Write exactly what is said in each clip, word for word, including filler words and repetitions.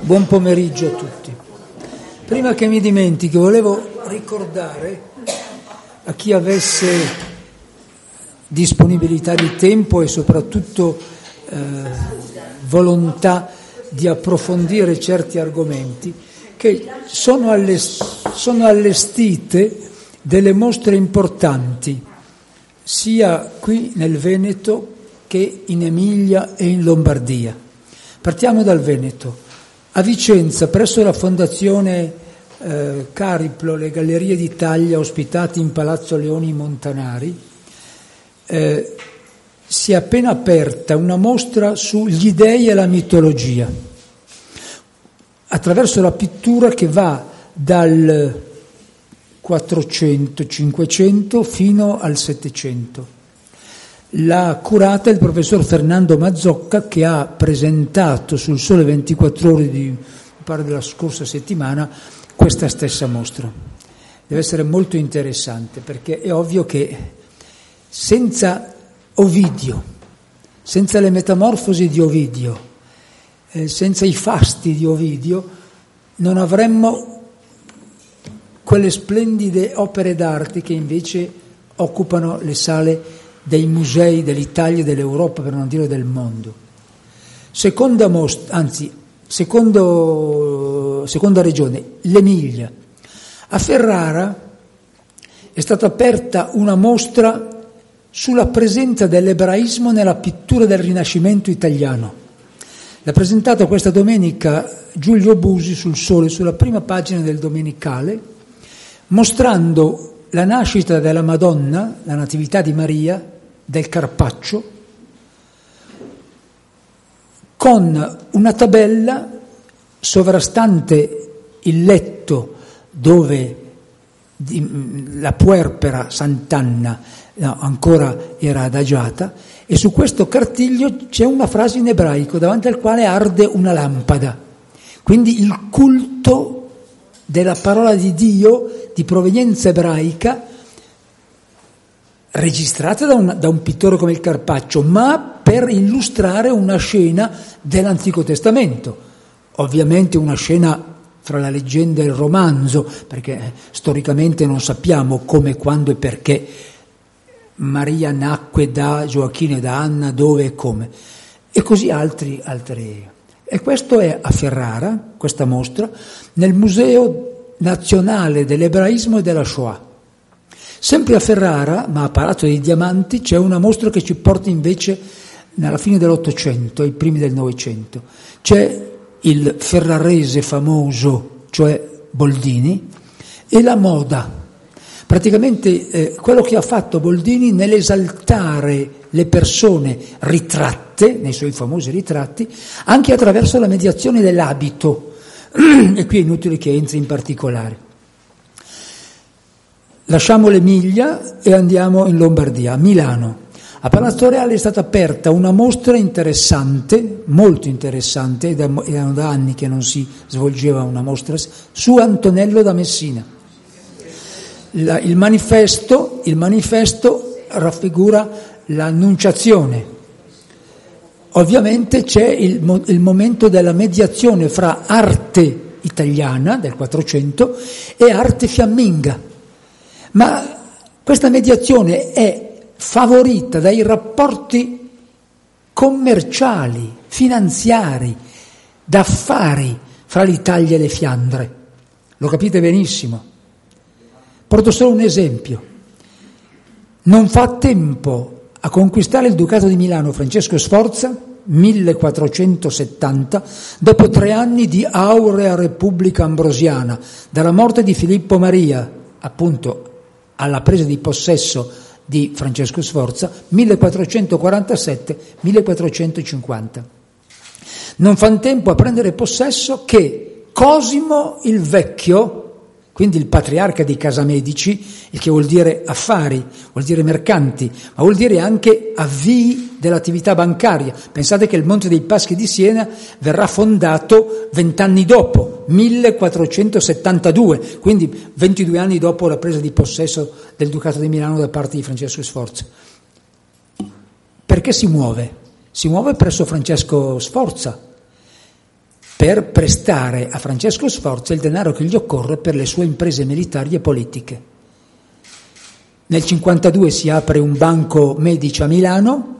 Buon pomeriggio a tutti. Prima che mi dimentichi, volevo ricordare a chi avesse disponibilità di tempo e soprattutto eh, volontà di approfondire certi argomenti, che sono, allest- sono allestite delle mostre importanti, sia qui nel Veneto che in Emilia e in Lombardia. Partiamo dal Veneto. A Vicenza, presso la Fondazione eh, Cariplo, le Gallerie d'Italia ospitate in Palazzo Leoni Montanari, eh, si è appena aperta una mostra sugli dei e la mitologia, attraverso la pittura che va dal quattrocento cinquecento fino al settecento. L'ha curata il professor Fernando Mazzocca, che ha presentato sul Sole ventiquattro Ore di, mi pare della scorsa settimana, questa stessa mostra. Deve essere molto interessante, perché è ovvio che senza Ovidio, senza le metamorfosi di Ovidio, eh, senza i fasti di Ovidio, non avremmo quelle splendide opere d'arte che invece occupano le sale dei musei dell'Italia e dell'Europa, per non dire del mondo. Seconda mostra, anzi, secondo, seconda regione, l'Emilia. A Ferrara è stata aperta una mostra sulla presenza dell'ebraismo nella pittura del Rinascimento italiano. L'ha presentata questa domenica Giulio Busi sul Sole, sulla prima pagina del Domenicale, mostrando la nascita della Madonna, la Natività di Maria, del Carpaccio, con una tabella sovrastante il letto dove la puerpera Sant'Anna no, ancora era adagiata, e su questo cartiglio c'è una frase in ebraico davanti al quale arde una lampada. Quindi il culto della parola di Dio di provenienza ebraica, registrata da un, da un pittore come il Carpaccio, ma per illustrare una scena dell'Antico Testamento. Ovviamente una scena fra la leggenda e il romanzo, perché storicamente non sappiamo come, quando e perché Maria nacque da Gioacchino e da Anna, dove e come, e così altri, altri. E questo è a Ferrara, questa mostra, nel Museo Nazionale dell'Ebraismo e della Shoah. Sempre a Ferrara, ma a Palazzo dei Diamanti, c'è una mostra che ci porta invece nella fine dell'Ottocento, ai primi del Novecento. C'è il ferrarese famoso, cioè Boldini, e la moda. Praticamente eh, quello che ha fatto Boldini nell'esaltare le persone ritratte, nei suoi famosi ritratti, anche attraverso la mediazione dell'abito. E qui è inutile che entri in particolare. Lasciamo l'Emilia e andiamo in Lombardia, a Milano. A Palazzo Reale è stata aperta una mostra interessante, molto interessante, ed erano da anni che non si svolgeva una mostra, su Antonello da Messina. La, il manifesto, il manifesto raffigura l'Annunciazione. Ovviamente c'è il, il momento della mediazione fra arte italiana del Quattrocento e arte fiamminga. Ma questa mediazione è favorita dai rapporti commerciali, finanziari, d'affari fra l'Italia e le Fiandre. Lo capite benissimo. Porto solo un esempio. Non fa tempo a conquistare il Ducato di Milano Francesco Sforza, millequattrocentosettanta, dopo tre anni di aurea Repubblica Ambrosiana, dalla morte di Filippo Maria, appunto alla presa di possesso di Francesco Sforza, millequattrocentoquarantasette millequattrocentocinquanta. Non fa tempo a prendere possesso che Cosimo il Vecchio, quindi il patriarca di Casa Medici, il che vuol dire affari, vuol dire mercanti, ma vuol dire anche avvii dell'attività bancaria. Pensate che il Monte dei Paschi di Siena verrà fondato vent'anni dopo, millequattrocentosettantadue, quindi ventidue anni dopo la presa di possesso del Ducato di Milano da parte di Francesco Sforza. Perché si muove? Si muove presso Francesco Sforza, per prestare a Francesco Sforza il denaro che gli occorre per le sue imprese militari e politiche. Nel cinquantadue si apre un banco Medici a Milano,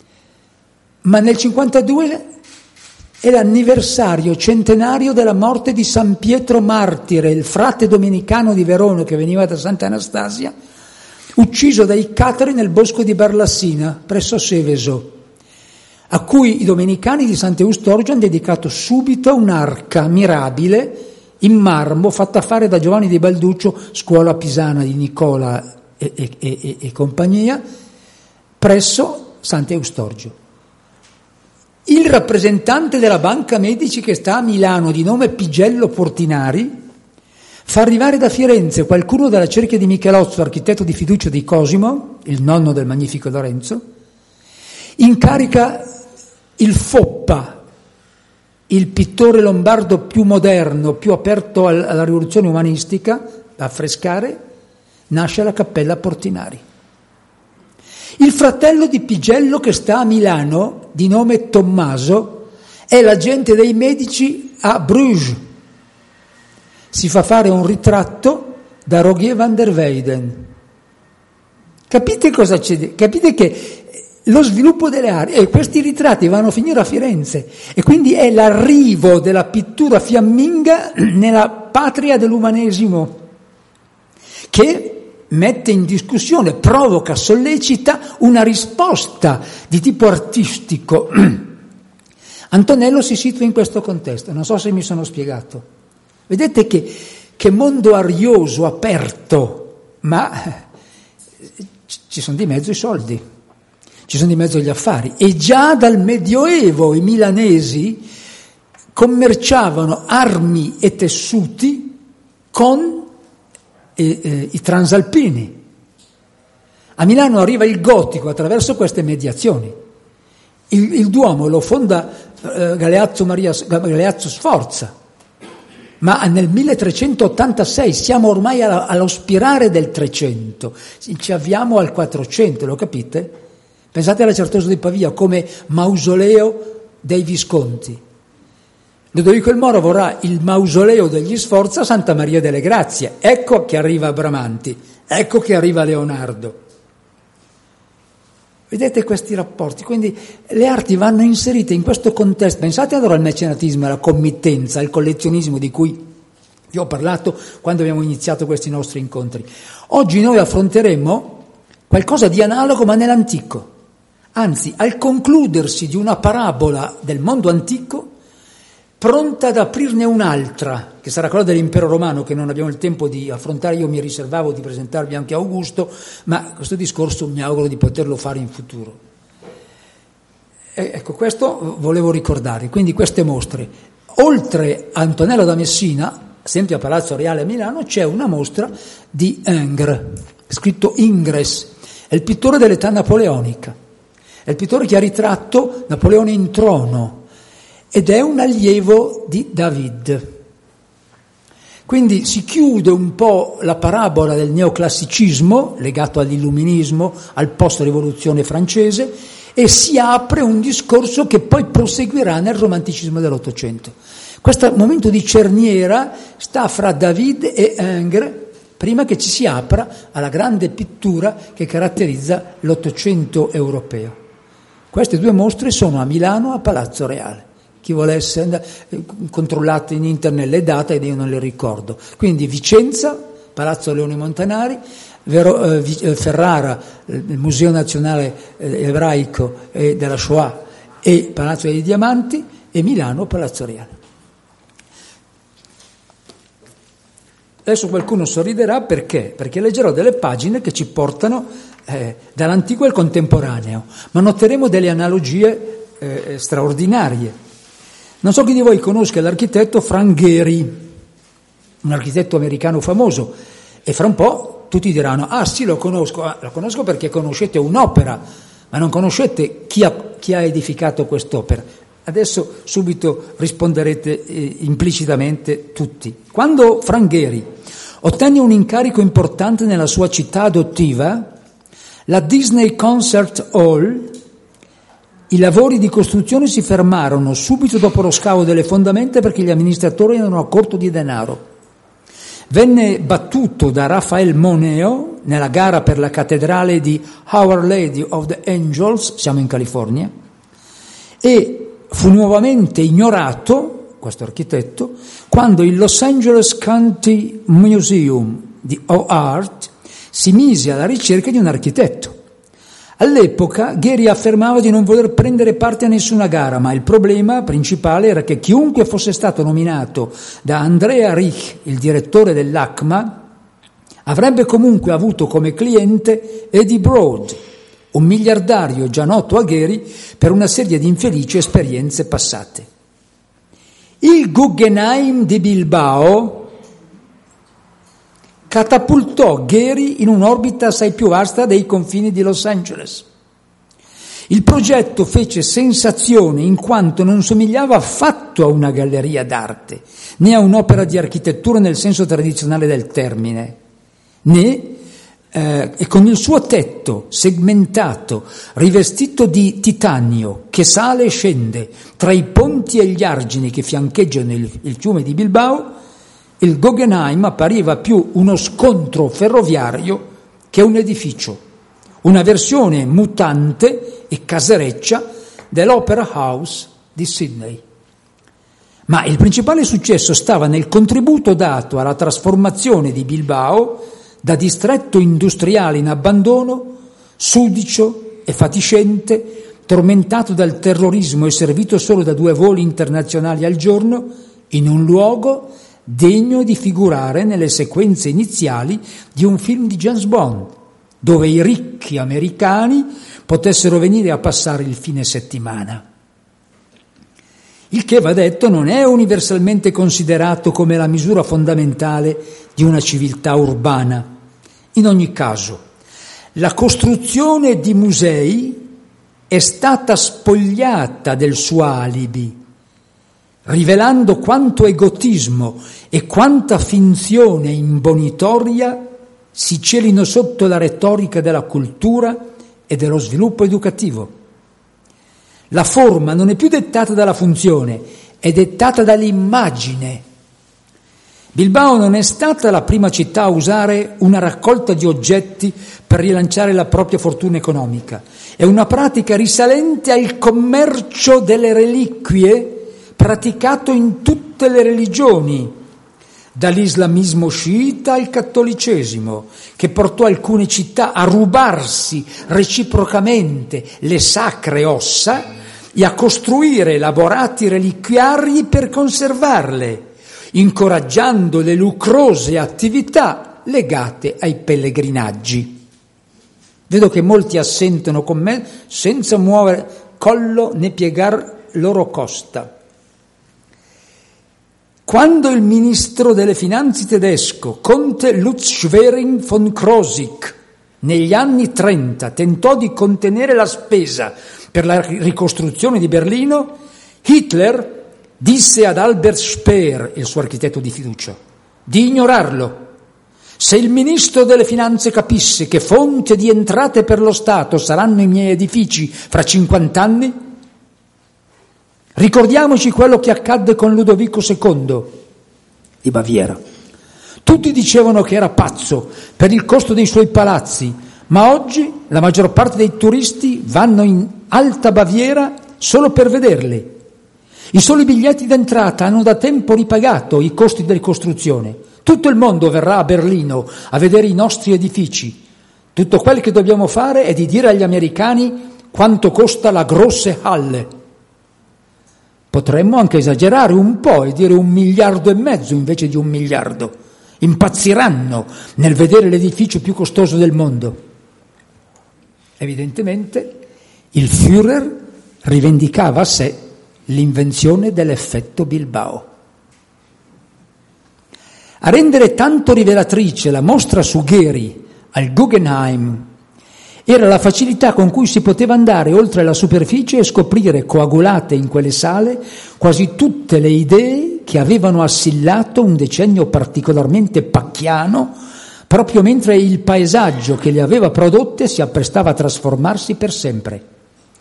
ma nel cinquantadue è l'anniversario centenario della morte di San Pietro Martire, il frate domenicano di Verona che veniva da Sant'Anastasia, ucciso dai catari nel bosco di Barlassina, presso Seveso, a cui i domenicani di Sant'Eustorgio hanno dedicato subito un'arca mirabile in marmo fatta fare da Giovanni di Balduccio, scuola pisana di Nicola e, e, e, e compagnia, presso Sant'Eustorgio. Il rappresentante della Banca Medici che sta a Milano, di nome Pigello Portinari, fa arrivare da Firenze qualcuno della cerchia di Michelozzo, architetto di fiducia di Cosimo, il nonno del magnifico Lorenzo, incarica il Foppa, il pittore lombardo più moderno, più aperto alla rivoluzione umanistica, da affrescare, nasce la Cappella Portinari. Il fratello di Pigello che sta a Milano, di nome Tommaso, è l'agente dei Medici a Bruges. Si fa fare un ritratto da Rogier van der Weyden. Capite cosa c'è? Capite che lo sviluppo delle arti, e questi ritratti vanno a finire a Firenze, e quindi è l'arrivo della pittura fiamminga nella patria dell'umanesimo, che mette in discussione, provoca, sollecita una risposta di tipo artistico. Antonello si situa in questo contesto, non so se mi sono spiegato. Vedete che, che mondo arioso, aperto, ma ci sono di mezzo i soldi, ci sono di mezzo gli affari. E già dal Medioevo i milanesi commerciavano armi e tessuti con e, e, i transalpini. A Milano arriva il gotico attraverso queste mediazioni. Il, il Duomo lo fonda eh, Galeazzo, Maria, Galeazzo Sforza, ma nel milletrecentottantasei siamo ormai alla, allo spirare del trecento, ci avviamo al quattrocento, lo capite? Pensate alla Certosa di Pavia come mausoleo dei Visconti. Ludovico il Moro vorrà il mausoleo degli Sforza a Santa Maria delle Grazie. Ecco che arriva Bramanti, ecco che arriva Leonardo. Vedete questi rapporti? Quindi le arti vanno inserite in questo contesto. Pensate allora al mecenatismo, alla committenza, al collezionismo di cui vi ho parlato quando abbiamo iniziato questi nostri incontri. Oggi noi affronteremo qualcosa di analogo ma nell'antico. Anzi, al concludersi di una parabola del mondo antico, pronta ad aprirne un'altra, che sarà quella dell'impero romano, che non abbiamo il tempo di affrontare. Io mi riservavo di presentarvi anche Augusto, ma questo discorso mi auguro di poterlo fare in futuro. E, ecco, questo volevo ricordare. Quindi queste mostre. Oltre a Antonello da Messina, sempre a Palazzo Reale a Milano, c'è una mostra di Ingres, scritto Ingres, è il pittore dell'età napoleonica, è il pittore che ha ritratto Napoleone in trono, ed è un allievo di David. Quindi si chiude un po' la parabola del neoclassicismo, legato all'illuminismo, al post-rivoluzione francese, e si apre un discorso che poi proseguirà nel romanticismo dell'Ottocento. Questo momento di cerniera sta fra David e Ingres, prima che ci si apra alla grande pittura che caratterizza l'Ottocento europeo. Queste due mostre sono a Milano, a Palazzo Reale. Chi volesse andare, controllate in internet le date ed io non le ricordo. Quindi Vicenza, Palazzo Leone Montanari, Vero, eh, Ferrara, il Museo Nazionale eh, Ebraico e della Shoah e Palazzo dei Diamanti, e Milano, Palazzo Reale. Adesso qualcuno sorriderà perché? Perché leggerò delle pagine che ci portano eh, dall'antico al contemporaneo, ma noteremo delle analogie eh, straordinarie. Non so chi di voi conosca l'architetto Frank Gehry, un architetto americano famoso, e fra un po' tutti diranno: ah sì, lo conosco, ah, lo conosco perché conoscete un'opera, ma non conoscete chi ha, chi ha edificato quest'opera. Adesso subito risponderete eh, implicitamente tutti. Quando Frank Gehry ottenne un incarico importante nella sua città adottiva, la Disney Concert Hall, i lavori di costruzione si fermarono subito dopo lo scavo delle fondamenta perché gli amministratori erano a corto di denaro. Venne battuto da Raphael Moneo nella gara per la cattedrale di Our Lady of the Angels, siamo in California, e fu nuovamente ignorato, questo architetto, quando il Los Angeles County Museum of Art si mise alla ricerca di un architetto. All'epoca Gehry affermava di non voler prendere parte a nessuna gara, ma il problema principale era che chiunque fosse stato nominato da Andrea Rich, il direttore dell'ACMA, avrebbe comunque avuto come cliente Eddie Broad, un miliardario già noto a Gehry per una serie di infelici esperienze passate. Il Guggenheim di Bilbao catapultò Gehry in un'orbita assai più vasta dei confini di Los Angeles. Il progetto fece sensazione in quanto non somigliava affatto a una galleria d'arte, né a un'opera di architettura nel senso tradizionale del termine, né eh, e con il suo tetto segmentato, rivestito di titanio, che sale e scende tra i ponti e gli argini che fiancheggiano il, il fiume di Bilbao, il Guggenheim appariva più uno scontro ferroviario che un edificio, una versione mutante e casereccia dell'Opera House di Sydney. Ma il principale successo stava nel contributo dato alla trasformazione di Bilbao da distretto industriale in abbandono, sudicio e fatiscente, tormentato dal terrorismo e servito solo da due voli internazionali al giorno, in un luogo degno di figurare nelle sequenze iniziali di un film di James Bond, dove i ricchi americani potessero venire a passare il fine settimana. Il che, va detto, non è universalmente considerato come la misura fondamentale di una civiltà urbana. In ogni caso, la costruzione di musei è stata spogliata del suo alibi, rivelando quanto egotismo e quanta finzione imbonitoria si celino sotto la retorica della cultura e dello sviluppo educativo. La forma non è più dettata dalla funzione, è dettata dall'immagine. Bilbao non è stata la prima città a usare una raccolta di oggetti per rilanciare la propria fortuna economica. È una pratica risalente al commercio delle reliquie praticato in tutte le religioni, dall'islamismo sciita al cattolicesimo, che portò alcune città a rubarsi reciprocamente le sacre ossa e a costruire elaborati reliquiari per conservarle, incoraggiando le lucrose attività legate ai pellegrinaggi. Vedo che molti assentano con me senza muovere collo né piegar loro costa. Quando il ministro delle finanze tedesco, conte Lutz Schwerin von Krosigk, negli anni trenta tentò di contenere la spesa per la ricostruzione di Berlino, Hitler disse ad Albert Speer, il suo architetto di fiducia, di ignorarlo. Se il ministro delle finanze capisse che fonte di entrate per lo Stato saranno i miei edifici fra cinquanta anni, ricordiamoci quello che accadde con Ludovico secondo di Baviera. Tutti dicevano che era pazzo per il costo dei suoi palazzi, ma oggi la maggior parte dei turisti vanno in Alta Baviera solo per vederli. I soli biglietti d'entrata hanno da tempo ripagato i costi della costruzione. Tutto il mondo verrà a Berlino a vedere i nostri edifici. Tutto quello che dobbiamo fare è di dire agli americani quanto costa la Grosse Halle. Potremmo anche esagerare un po' e dire un miliardo e mezzo invece di un miliardo. Impazziranno nel vedere l'edificio più costoso del mondo. Evidentemente il Führer rivendicava a sé l'invenzione dell'effetto Bilbao. A rendere tanto rivelatrice la mostra su Gehry al Guggenheim era la facilità con cui si poteva andare oltre la superficie e scoprire coagulate in quelle sale quasi tutte le idee che avevano assillato un decennio particolarmente pacchiano, proprio mentre il paesaggio che le aveva prodotte si apprestava a trasformarsi per sempre.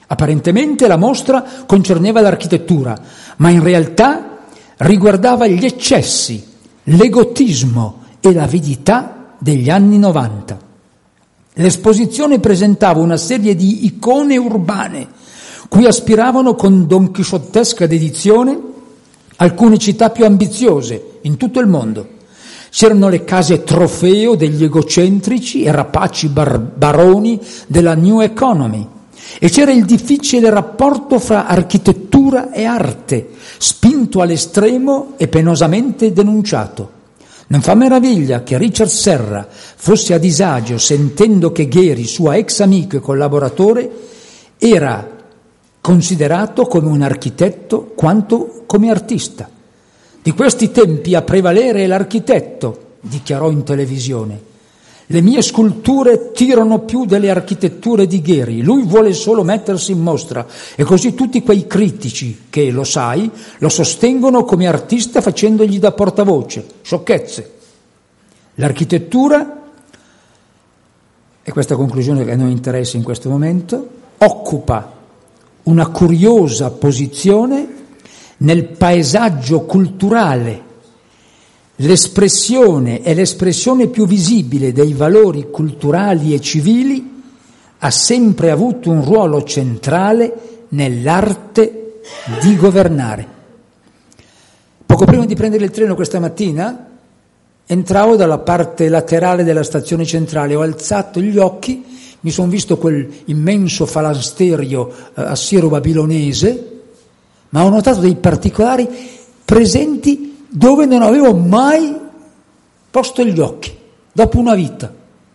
Apparentemente la mostra concerneva l'architettura, ma in realtà riguardava gli eccessi, l'egotismo e l'avidità degli anni novanta. L'esposizione presentava una serie di icone urbane, cui aspiravano con donchisciottesca dedizione alcune città più ambiziose in tutto il mondo. C'erano le case trofeo degli egocentrici e rapaci bar- baroni della New Economy, e c'era il difficile rapporto fra architettura e arte, spinto all'estremo e penosamente denunciato. Non fa meraviglia che Richard Serra fosse a disagio sentendo che Gehry, suo ex amico e collaboratore, era considerato come un architetto quanto come artista. Di questi tempi a prevalere è l'architetto, dichiarò in televisione. Le mie sculture tirano più delle architetture di Gehry, lui vuole solo mettersi in mostra, e così tutti quei critici che, lo sai, lo sostengono come artista facendogli da portavoce. Sciocchezze. L'architettura, e questa conclusione che a noi interessa in questo momento, occupa una curiosa posizione nel paesaggio culturale. L'espressione è l'espressione più visibile dei valori culturali e civili, ha sempre avuto un ruolo centrale nell'arte di governare. Poco prima di prendere il treno questa mattina, entravo dalla parte laterale della stazione centrale, ho alzato gli occhi, mi sono visto quel immenso falansterio eh, assiro-babilonese, ma ho notato dei particolari presenti dove non avevo mai posto gli occhi, dopo una vita.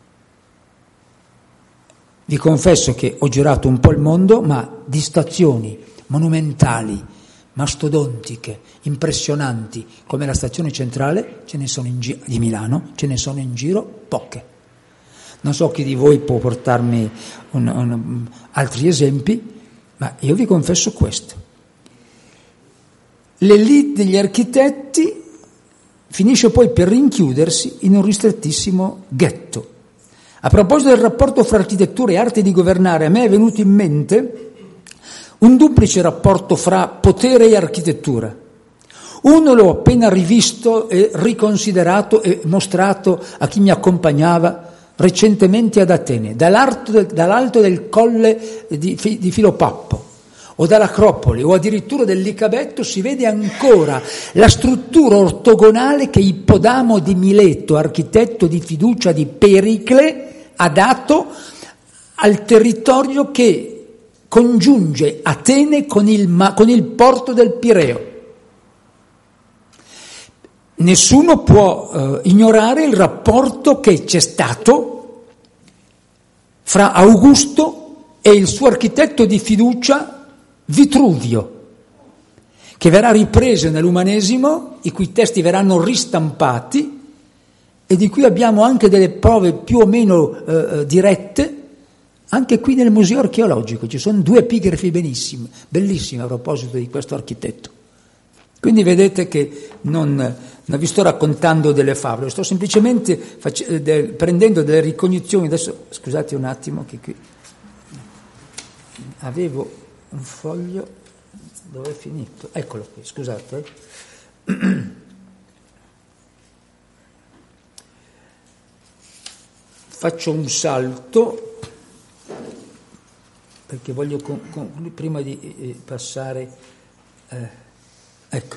Vi confesso che ho girato un po' il mondo, ma di stazioni monumentali, mastodontiche, impressionanti, come la stazione centrale, ce ne sono in gi- di Milano, ce ne sono in giro poche. Non so chi di voi può portarmi un, un, altri esempi, ma io vi confesso questo. L'elite degli architetti finisce poi per rinchiudersi in un ristrettissimo ghetto. A proposito del rapporto fra architettura e arte di governare, a me è venuto in mente un duplice rapporto fra potere e architettura. Uno l'ho appena rivisto e riconsiderato e mostrato a chi mi accompagnava recentemente ad Atene, dall'alto, dall'alto del colle di, di Filopappo o dall'Acropoli o addirittura del Licabetto si vede ancora la struttura ortogonale che Ippodamo di Mileto, architetto di fiducia di Pericle, ha dato al territorio che congiunge Atene con il, con il porto del Pireo. Nessuno può eh, ignorare il rapporto che c'è stato fra Augusto e il suo architetto di fiducia Vitruvio, che verrà ripreso nell'umanesimo, i cui testi verranno ristampati e di cui abbiamo anche delle prove più o meno eh, dirette. Anche qui nel museo archeologico ci sono due epigrafi benissime, bellissime a proposito di questo architetto. Quindi vedete che non, non vi sto raccontando delle favole, sto semplicemente face, de, prendendo delle ricognizioni. Adesso scusate un attimo che qui avevo un foglio, dove è finito? Eccolo qui, scusate. Faccio un salto perché voglio con, con, prima di eh, passare eh, ecco.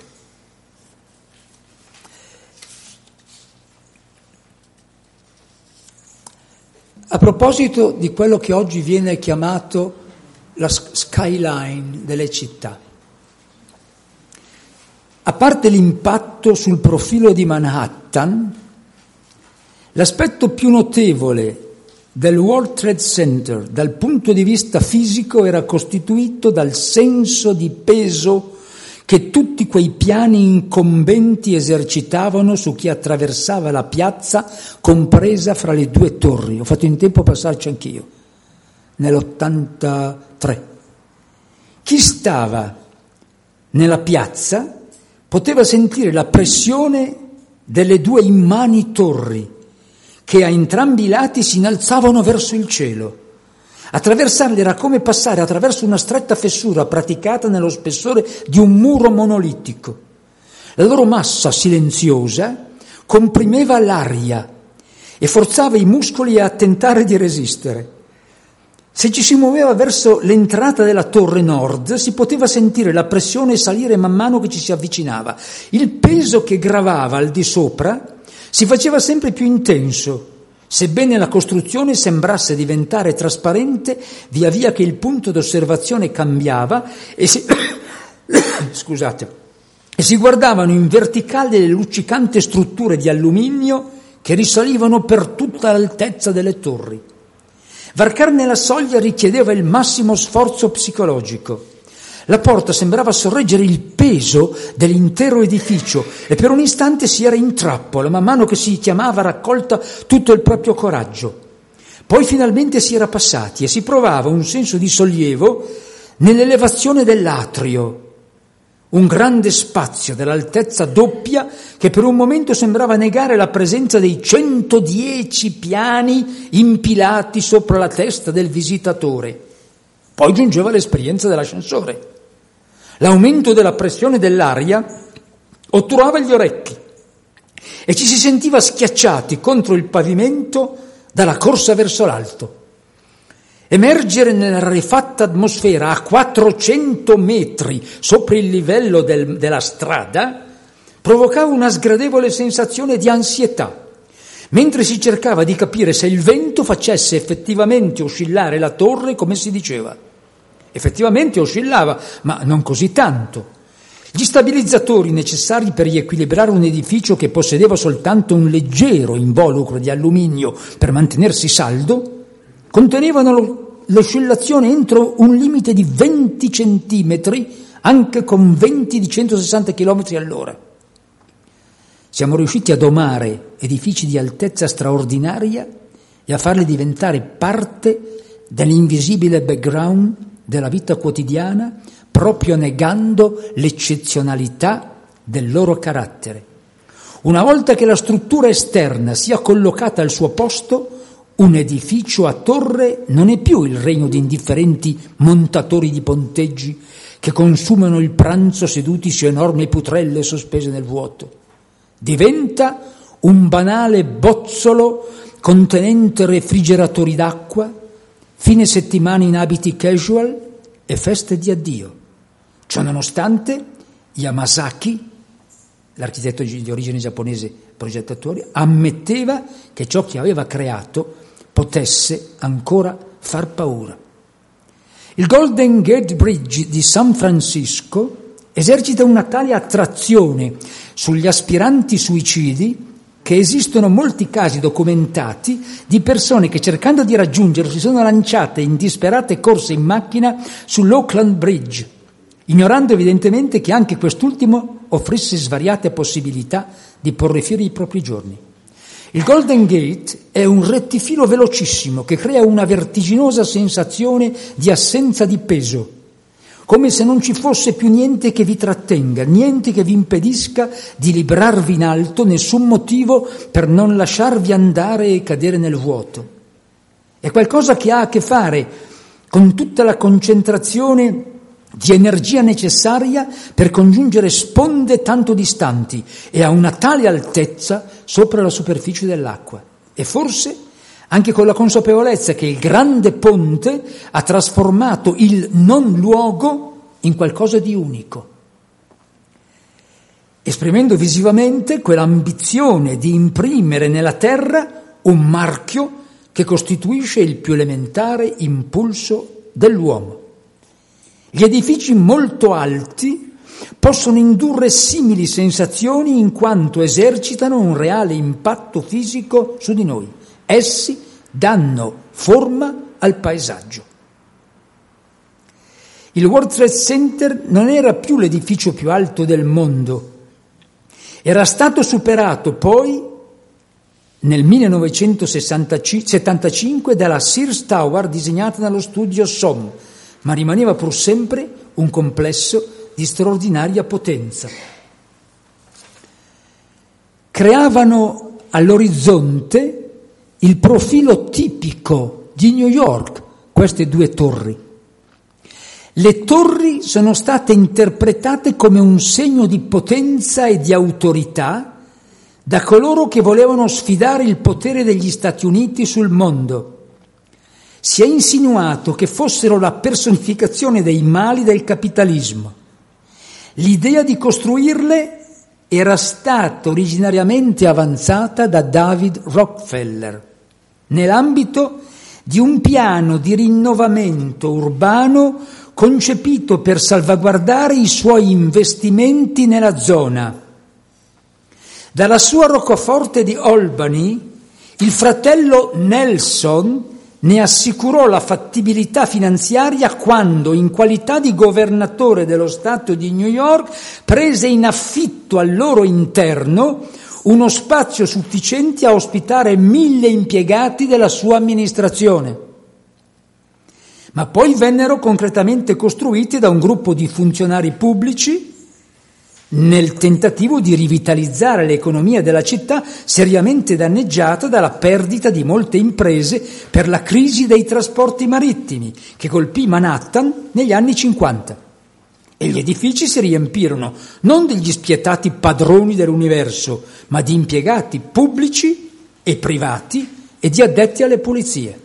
A proposito di quello che oggi viene chiamato la skyline delle città, a parte l'impatto sul profilo di Manhattan, l'aspetto più notevole del World Trade Center dal punto di vista fisico era costituito dal senso di peso che tutti quei piani incombenti esercitavano su chi attraversava la piazza compresa fra le due torri. Ho fatto in tempo a passarci anch'io, nell'ottantatré. Chi stava nella piazza poteva sentire la pressione delle due immani torri che a entrambi i lati si innalzavano verso il cielo. Attraversarli era come passare attraverso una stretta fessura praticata nello spessore di un muro monolitico. La loro massa silenziosa comprimeva l'aria e forzava i muscoli a tentare di resistere. Se ci si muoveva verso l'entrata della torre nord, si poteva sentire la pressione salire man mano che ci si avvicinava. Il peso che gravava al di sopra si faceva sempre più intenso, sebbene la costruzione sembrasse diventare trasparente via via che il punto d'osservazione cambiava e si, scusate, e si guardavano in verticale le luccicanti strutture di alluminio che risalivano per tutta l'altezza delle torri. Varcarne la soglia richiedeva il massimo sforzo psicologico. La porta sembrava sorreggere il peso dell'intero edificio e per un istante si era in trappola, man mano che si chiamava raccolta tutto il proprio coraggio. Poi finalmente si era passati e si provava un senso di sollievo nell'elevazione dell'atrio, un grande spazio dell'altezza doppia che per un momento sembrava negare la presenza dei centodieci piani impilati sopra la testa del visitatore. Poi giungeva l'esperienza dell'ascensore. L'aumento della pressione dell'aria otturava gli orecchi e ci si sentiva schiacciati contro il pavimento dalla corsa verso l'alto. Emergere nella rarefatta atmosfera a quattrocento metri sopra il livello del, della strada provocava una sgradevole sensazione di ansietà, mentre si cercava di capire se il vento facesse effettivamente oscillare la torre come si diceva. Effettivamente oscillava, ma non così tanto. Gli stabilizzatori necessari per riequilibrare un edificio che possedeva soltanto un leggero involucro di alluminio per mantenersi saldo contenevano l'oscillazione entro un limite di venti centimetri, anche con venti di centosessanta chilometri all'ora. Siamo riusciti a domare edifici di altezza straordinaria e a farli diventare parte dell'invisibile background della vita quotidiana, proprio negando l'eccezionalità del loro carattere. Una volta che la struttura esterna sia collocata al suo posto, un edificio a torre non è più il regno di indifferenti montatori di ponteggi che consumano il pranzo seduti su enormi putrelle sospese nel vuoto. Diventa un banale bozzolo contenente refrigeratori d'acqua, fine settimana in abiti casual e feste di addio. Ciononostante, Yamasaki, l'architetto di origine giapponese progettatore, ammetteva che ciò che aveva creato potesse ancora far paura. Il Golden Gate Bridge di San Francisco esercita una tale attrazione sugli aspiranti suicidi che esistono molti casi documentati di persone che cercando di raggiungerlo si sono lanciate in disperate corse in macchina sull'Oakland Bridge, ignorando evidentemente che anche quest'ultimo offrisse svariate possibilità di porre fine ai propri giorni. Il Golden Gate è un rettifilo velocissimo che crea una vertiginosa sensazione di assenza di peso, come se non ci fosse più niente che vi trattenga, niente che vi impedisca di librarvi in alto, nessun motivo per non lasciarvi andare e cadere nel vuoto. È qualcosa che ha a che fare con tutta la concentrazione di energia necessaria per congiungere sponde tanto distanti e a una tale altezza sopra la superficie dell'acqua. E forse anche con la consapevolezza che il grande ponte ha trasformato il non luogo in qualcosa di unico, esprimendo visivamente quell'ambizione di imprimere nella terra un marchio che costituisce il più elementare impulso dell'uomo. Gli edifici molto alti possono indurre simili sensazioni in quanto esercitano un reale impatto fisico su di noi. Essi danno forma al paesaggio. Il World Trade Center non era più l'edificio più alto del mondo. Era stato superato poi nel millenovecentosettantacinque dalla Sears Tower disegnata dallo studio Somme, ma rimaneva pur sempre un complesso di straordinaria potenza. Creavano all'orizzonte il profilo tipico di New York, queste due torri. Le torri sono state interpretate come un segno di potenza e di autorità da coloro che volevano sfidare il potere degli Stati Uniti sul mondo. Si è insinuato che fossero la personificazione dei mali del capitalismo. L'idea di costruirle era stata originariamente avanzata da David Rockefeller nell'ambito di un piano di rinnovamento urbano concepito per salvaguardare i suoi investimenti nella zona. Dalla sua roccaforte di Albany, il fratello Nelson ne assicurò la fattibilità finanziaria quando, in qualità di governatore dello Stato di New York, prese in affitto al loro interno uno spazio sufficiente a ospitare mille impiegati della sua amministrazione. Ma poi vennero concretamente costruiti da un gruppo di funzionari pubblici nel tentativo di rivitalizzare l'economia della città seriamente danneggiata dalla perdita di molte imprese per la crisi dei trasporti marittimi che colpì Manhattan negli anni cinquanta. E gli edifici si riempirono non degli spietati padroni dell'universo, ma di impiegati pubblici e privati e di addetti alle pulizie.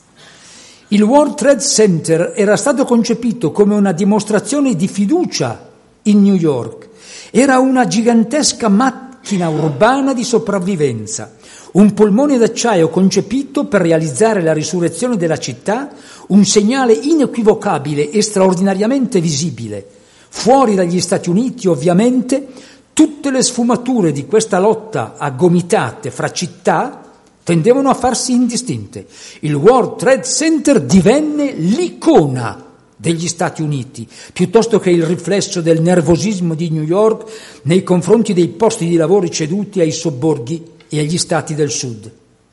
Il World Trade Center era stato concepito come una dimostrazione di fiducia in New York. Era una gigantesca macchina urbana di sopravvivenza, un polmone d'acciaio concepito per realizzare la risurrezione della città, un segnale inequivocabile e straordinariamente visibile. Fuori dagli Stati Uniti, ovviamente, tutte le sfumature di questa lotta a gomitate fra città tendevano a farsi indistinte. Il World Trade Center divenne l'icona degli Stati Uniti, piuttosto che il riflesso del nervosismo di New York nei confronti dei posti di lavoro ceduti ai sobborghi e agli stati del sud.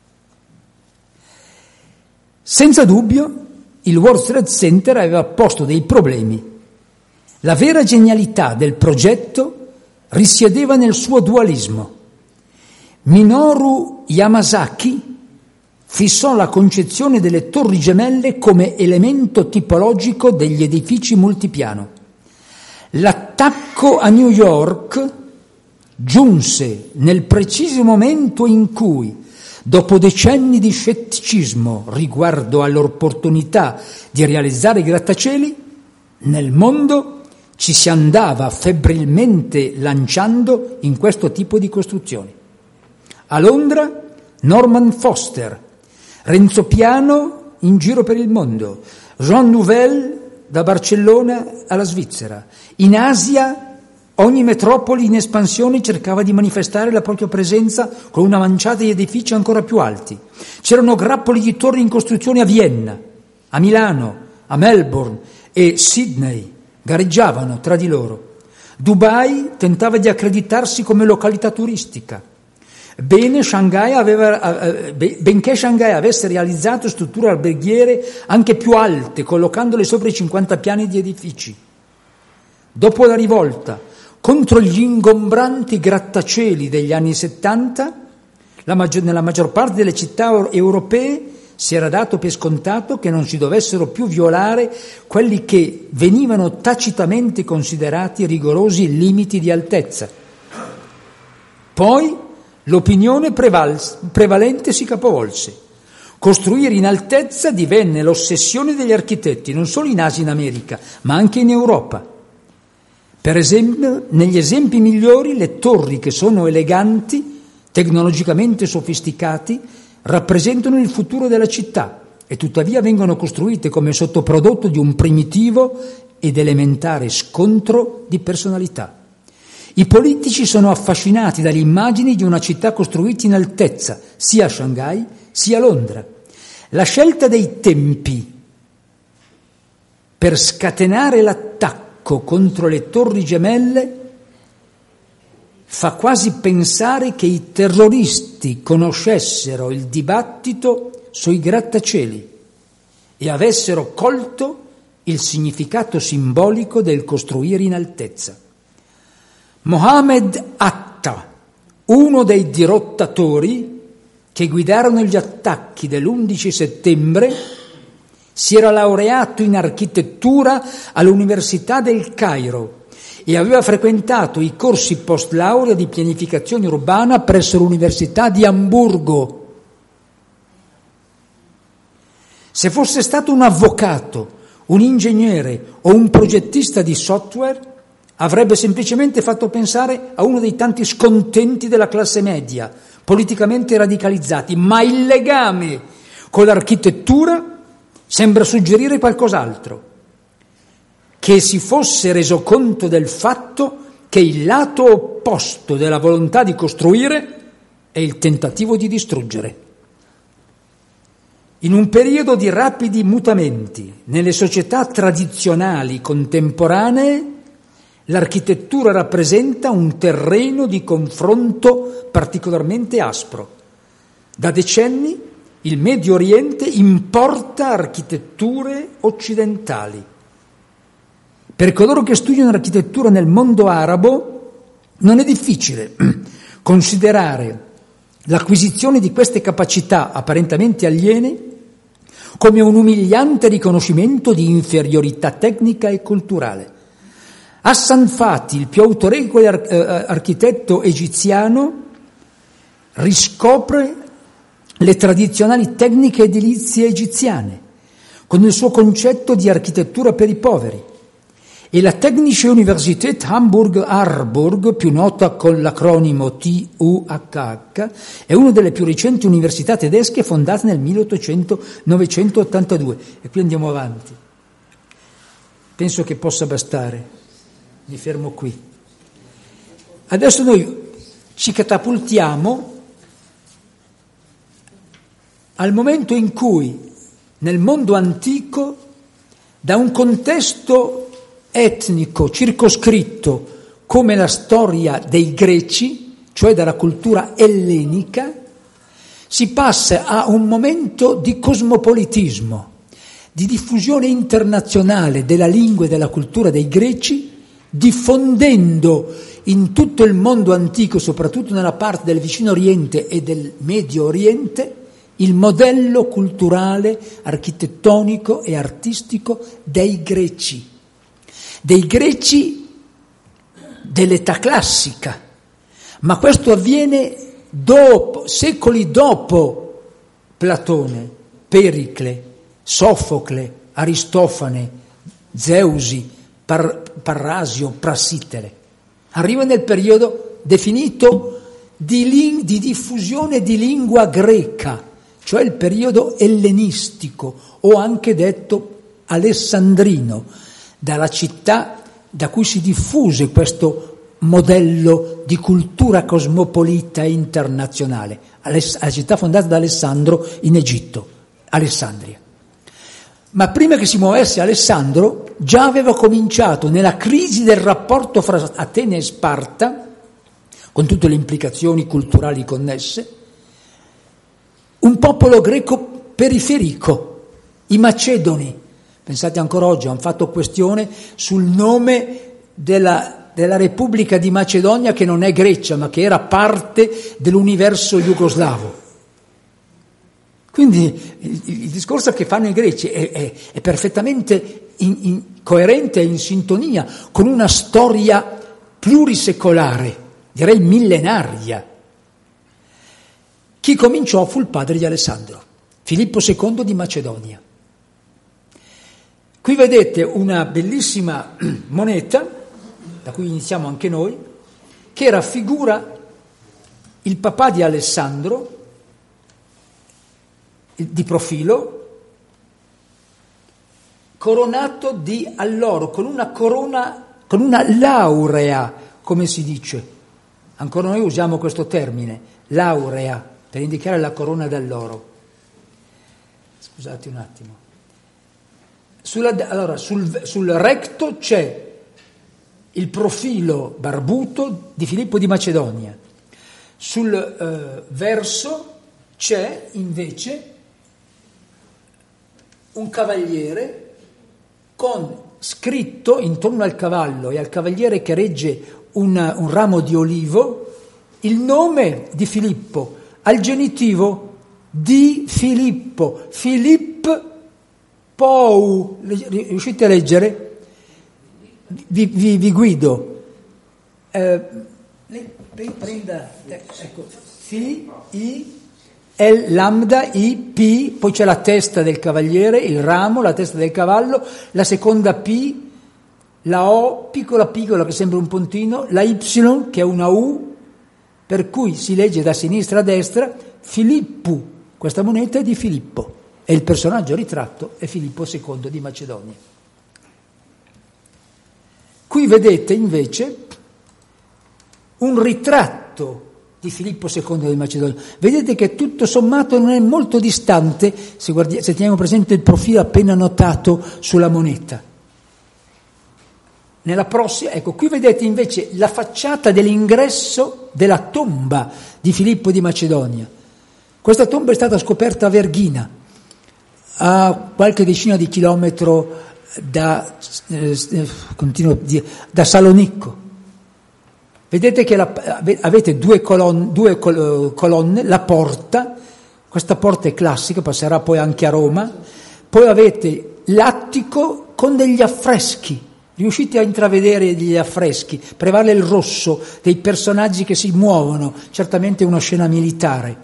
Senza dubbio, il World Trade Center aveva posto dei problemi. La vera genialità del progetto risiedeva nel suo dualismo. Minoru Yamasaki fissò la concezione delle torri gemelle come elemento tipologico degli edifici multipiano. L'attacco a New York giunse nel preciso momento in cui, dopo decenni di scetticismo riguardo all'opportunità di realizzare i grattacieli, nel mondo ci si andava febbrilmente lanciando in questo tipo di costruzioni. A Londra, Norman Foster, Renzo Piano in giro per il mondo, Jean Nouvel da Barcellona alla Svizzera. In Asia ogni metropoli in espansione cercava di manifestare la propria presenza con una manciata di edifici ancora più alti. C'erano grappoli di torri in costruzione a Vienna, a Milano, a Melbourne e Sydney, gareggiavano tra di loro. Dubai tentava di accreditarsi come località turistica. Bene, Shanghai aveva, benché Shanghai avesse realizzato strutture alberghiere anche più alte, collocandole sopra i cinquanta piani di edifici. Dopo la rivolta contro gli ingombranti grattacieli degli anni settanta, la maggior, nella maggior parte delle città europee si era dato per scontato che non si dovessero più violare quelli che venivano tacitamente considerati rigorosi limiti di altezza. Poi l'opinione preval- prevalente si capovolse. Costruire in altezza divenne l'ossessione degli architetti, non solo in Asia e in America, ma anche in Europa. Per esempio, negli esempi migliori, le torri che sono eleganti, tecnologicamente sofisticati, rappresentano il futuro della città e tuttavia vengono costruite come sottoprodotto di un primitivo ed elementare scontro di personalità. I politici sono affascinati dalle immagini di una città costruita in altezza, sia a Shanghai sia a Londra. La scelta dei tempi per scatenare l'attacco contro le torri gemelle fa quasi pensare che i terroristi conoscessero il dibattito sui grattacieli e avessero colto il significato simbolico del costruire in altezza. Mohammed Atta, uno dei dirottatori che guidarono gli attacchi dell'undici settembre, Si era laureato in architettura all'Università del Cairo e aveva frequentato i corsi post laurea di pianificazione urbana presso l'Università di Amburgo. Se fosse stato un avvocato, un ingegnere o un progettista di software, avrebbe semplicemente fatto pensare a uno dei tanti scontenti della classe media, politicamente radicalizzati, ma il legame con l'architettura sembra suggerire qualcos'altro, che si fosse reso conto del fatto che il lato opposto della volontà di costruire è il tentativo di distruggere. In un periodo di rapidi mutamenti nelle società tradizionali contemporanee, l'architettura rappresenta un terreno di confronto particolarmente aspro. Da decenni il Medio Oriente importa architetture occidentali. Per coloro che studiano architettura nel mondo arabo non è difficile considerare l'acquisizione di queste capacità apparentemente aliene come un umiliante riconoscimento di inferiorità tecnica e culturale. Hassan Fati, il più autorevole ar- eh, architetto egiziano, riscopre le tradizionali tecniche edilizie egiziane con il suo concetto di architettura per i poveri. E la Technische Universität Hamburg-Harburg, più nota con l'acronimo T U H H, è una delle più recenti università tedesche fondate nel milleottocentottantadue. E qui andiamo avanti. Penso che possa bastare. Mi fermo qui. Adesso noi ci catapultiamo al momento in cui nel mondo antico, da un contesto etnico circoscritto come la storia dei Greci, cioè dalla cultura ellenica, si passa a un momento di cosmopolitismo, di diffusione internazionale della lingua e della cultura dei Greci, diffondendo in tutto il mondo antico, soprattutto nella parte del Vicino Oriente e del Medio Oriente, il modello culturale, architettonico e artistico dei Greci. Dei Greci dell'età classica, ma questo avviene dopo, secoli dopo Platone, Pericle, Sofocle, Aristofane, Zeusi, Par- Parrasio, Prassitele. Arriva nel periodo definito di, ling- di diffusione di lingua greca, cioè il periodo ellenistico, o anche detto alessandrino, dalla città da cui si diffuse questo modello di cultura cosmopolita e internazionale, la città fondata da Alessandro in Egitto, Alessandria. Ma prima che si muovesse Alessandro, già aveva cominciato nella crisi del rapporto fra Atene e Sparta, con tutte le implicazioni culturali connesse, un popolo greco periferico, i Macedoni. Pensate ancora oggi, hanno fatto questione sul nome della, della Repubblica di Macedonia, che non è Grecia, ma che era parte dell'universo jugoslavo. Quindi il, il discorso che fanno i greci è, è, è perfettamente in, in, coerente e in sintonia con una storia plurisecolare, direi millenaria. Chi cominciò fu il padre di Alessandro, Filippo secondo di Macedonia. Qui vedete una bellissima moneta, da cui iniziamo anche noi, che raffigura il papà di Alessandro, di profilo, coronato di alloro, con una corona, con una laurea, come si dice. Ancora noi usiamo questo termine, laurea, per indicare la corona d'alloro. Scusate un attimo. Sulla, allora, sul, sul recto c'è il profilo barbuto di Filippo di Macedonia. Sul eh, verso c'è invece un cavaliere con scritto intorno al cavallo e al cavaliere che regge un, un ramo di olivo il nome di Filippo al genitivo di Filippo, Philippe Pou, riuscite a leggere? Vi, vi, vi guido. Eh, lei prenda, ecco, Fi, I, L, lambda, I, P, poi c'è la testa del cavaliere, il ramo, la testa del cavallo, la seconda P, la O, piccola piccola che sembra un puntino, la Y che è una U, per cui si legge da sinistra a destra, Filippu, questa moneta è di Filippo, e il personaggio ritratto è Filippo secondo di Macedonia. Qui vedete invece un ritratto di Filippo secondo di Macedonia. Vedete che tutto sommato non è molto distante se, guardi- se teniamo presente il profilo appena notato sulla moneta. Nella prossima, ecco, qui vedete invece la facciata dell'ingresso della tomba di Filippo di Macedonia. Questa tomba è stata scoperta a Verghina, a qualche decina di chilometri da, eh, continuo, da Salonicco. Vedete che la, avete due colonne, due colonne, la porta, questa porta è classica, passerà poi anche a Roma, poi avete l'attico con degli affreschi. Riuscite a intravedere gli affreschi, prevale il rosso dei personaggi che si muovono, certamente una scena militare.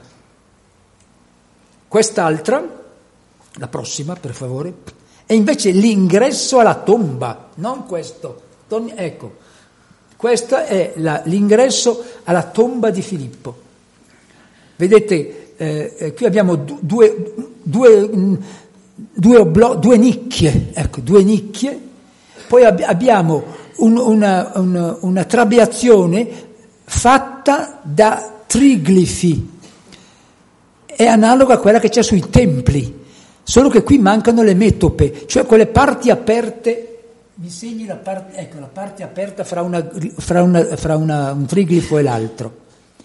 Quest'altra, la prossima per favore, è invece l'ingresso alla tomba, non questo, ecco, questo è la, l'ingresso alla tomba di Filippo. Vedete, eh, qui abbiamo due, due, due, oblo, due nicchie, ecco, due nicchie. Poi abbiamo un, una, una, una trabeazione fatta da triglifi, è analoga a quella che c'è sui templi, solo che qui mancano le metope, cioè quelle parti aperte, mi segni la parte, ecco, la parte aperta fra, una, fra, una, fra una, un triglifo e l'altro.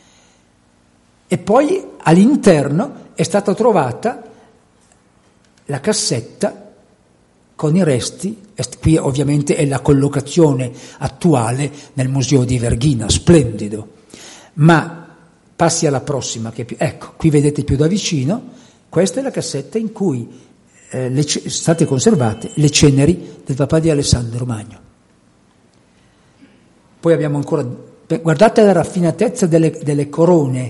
E poi all'interno è stata trovata la cassetta con i resti, qui ovviamente è la collocazione attuale nel museo di Verghina, splendido, ma passi alla prossima, che è più, ecco, qui vedete più da vicino, questa è la cassetta in cui eh, le, sono state conservate le ceneri del papà di Alessandro Magno. Poi abbiamo ancora, guardate la raffinatezza delle, delle corone,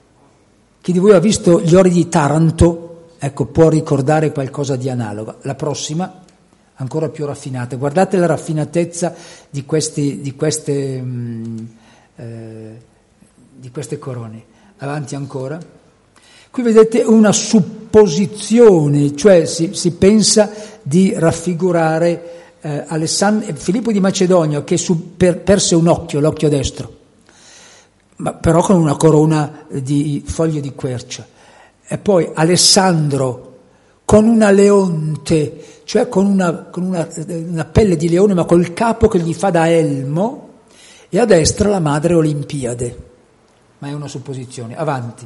chi di voi ha visto gli ori di Taranto, ecco, può ricordare qualcosa di analogo. La prossima, ancora più raffinate. Guardate la raffinatezza di, questi, di, queste, mh, eh, di queste corone. Avanti ancora. Qui vedete una supposizione, cioè si, si pensa di raffigurare eh, Alessandro, Filippo di Macedonia che su, per, perse un occhio, l'occhio destro, ma però con una corona di foglie di quercia. E poi Alessandro con una leonte, cioè con, una, con una, una pelle di leone ma col capo che gli fa da elmo, e a destra la madre Olimpiade, ma è una supposizione. Avanti.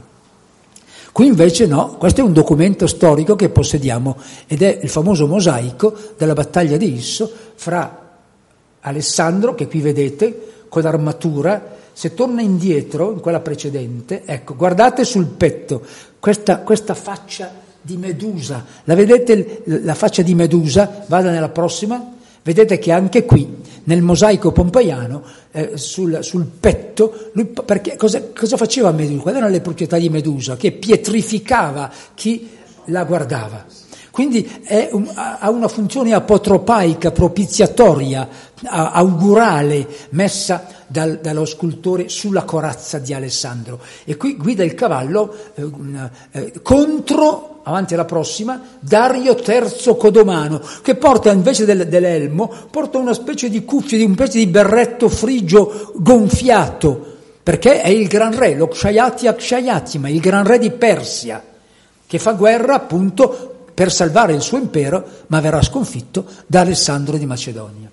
Qui invece no, questo è un documento storico che possediamo ed è il famoso mosaico della battaglia di Isso fra Alessandro, che qui vedete, con l'armatura. Se torna indietro, in quella precedente, ecco, guardate sul petto, questa, questa faccia di Medusa, la vedete la faccia di Medusa? Vada nella prossima, vedete che anche qui nel mosaico pompeiano eh, sul, sul petto, lui, perché cosa, cosa faceva Medusa? Quali erano le proprietà di Medusa? Che pietrificava chi la guardava. Quindi è un, ha una funzione apotropaica, propiziatoria, augurale, messa dal, dallo scultore sulla corazza di Alessandro. E qui guida il cavallo eh, eh, contro, avanti alla prossima, Dario terzo Codomano, che porta invece del, dell'elmo, porta una specie di cuffia, di un pezzo di berretto frigio gonfiato, perché è il gran re, lo Kshayati Akshayati, ma il gran re di Persia, che fa guerra appunto per salvare il suo impero, ma verrà sconfitto da Alessandro di Macedonia.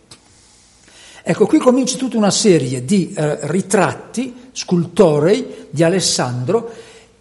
Ecco, qui comincia tutta una serie di eh, ritratti scultorei di Alessandro.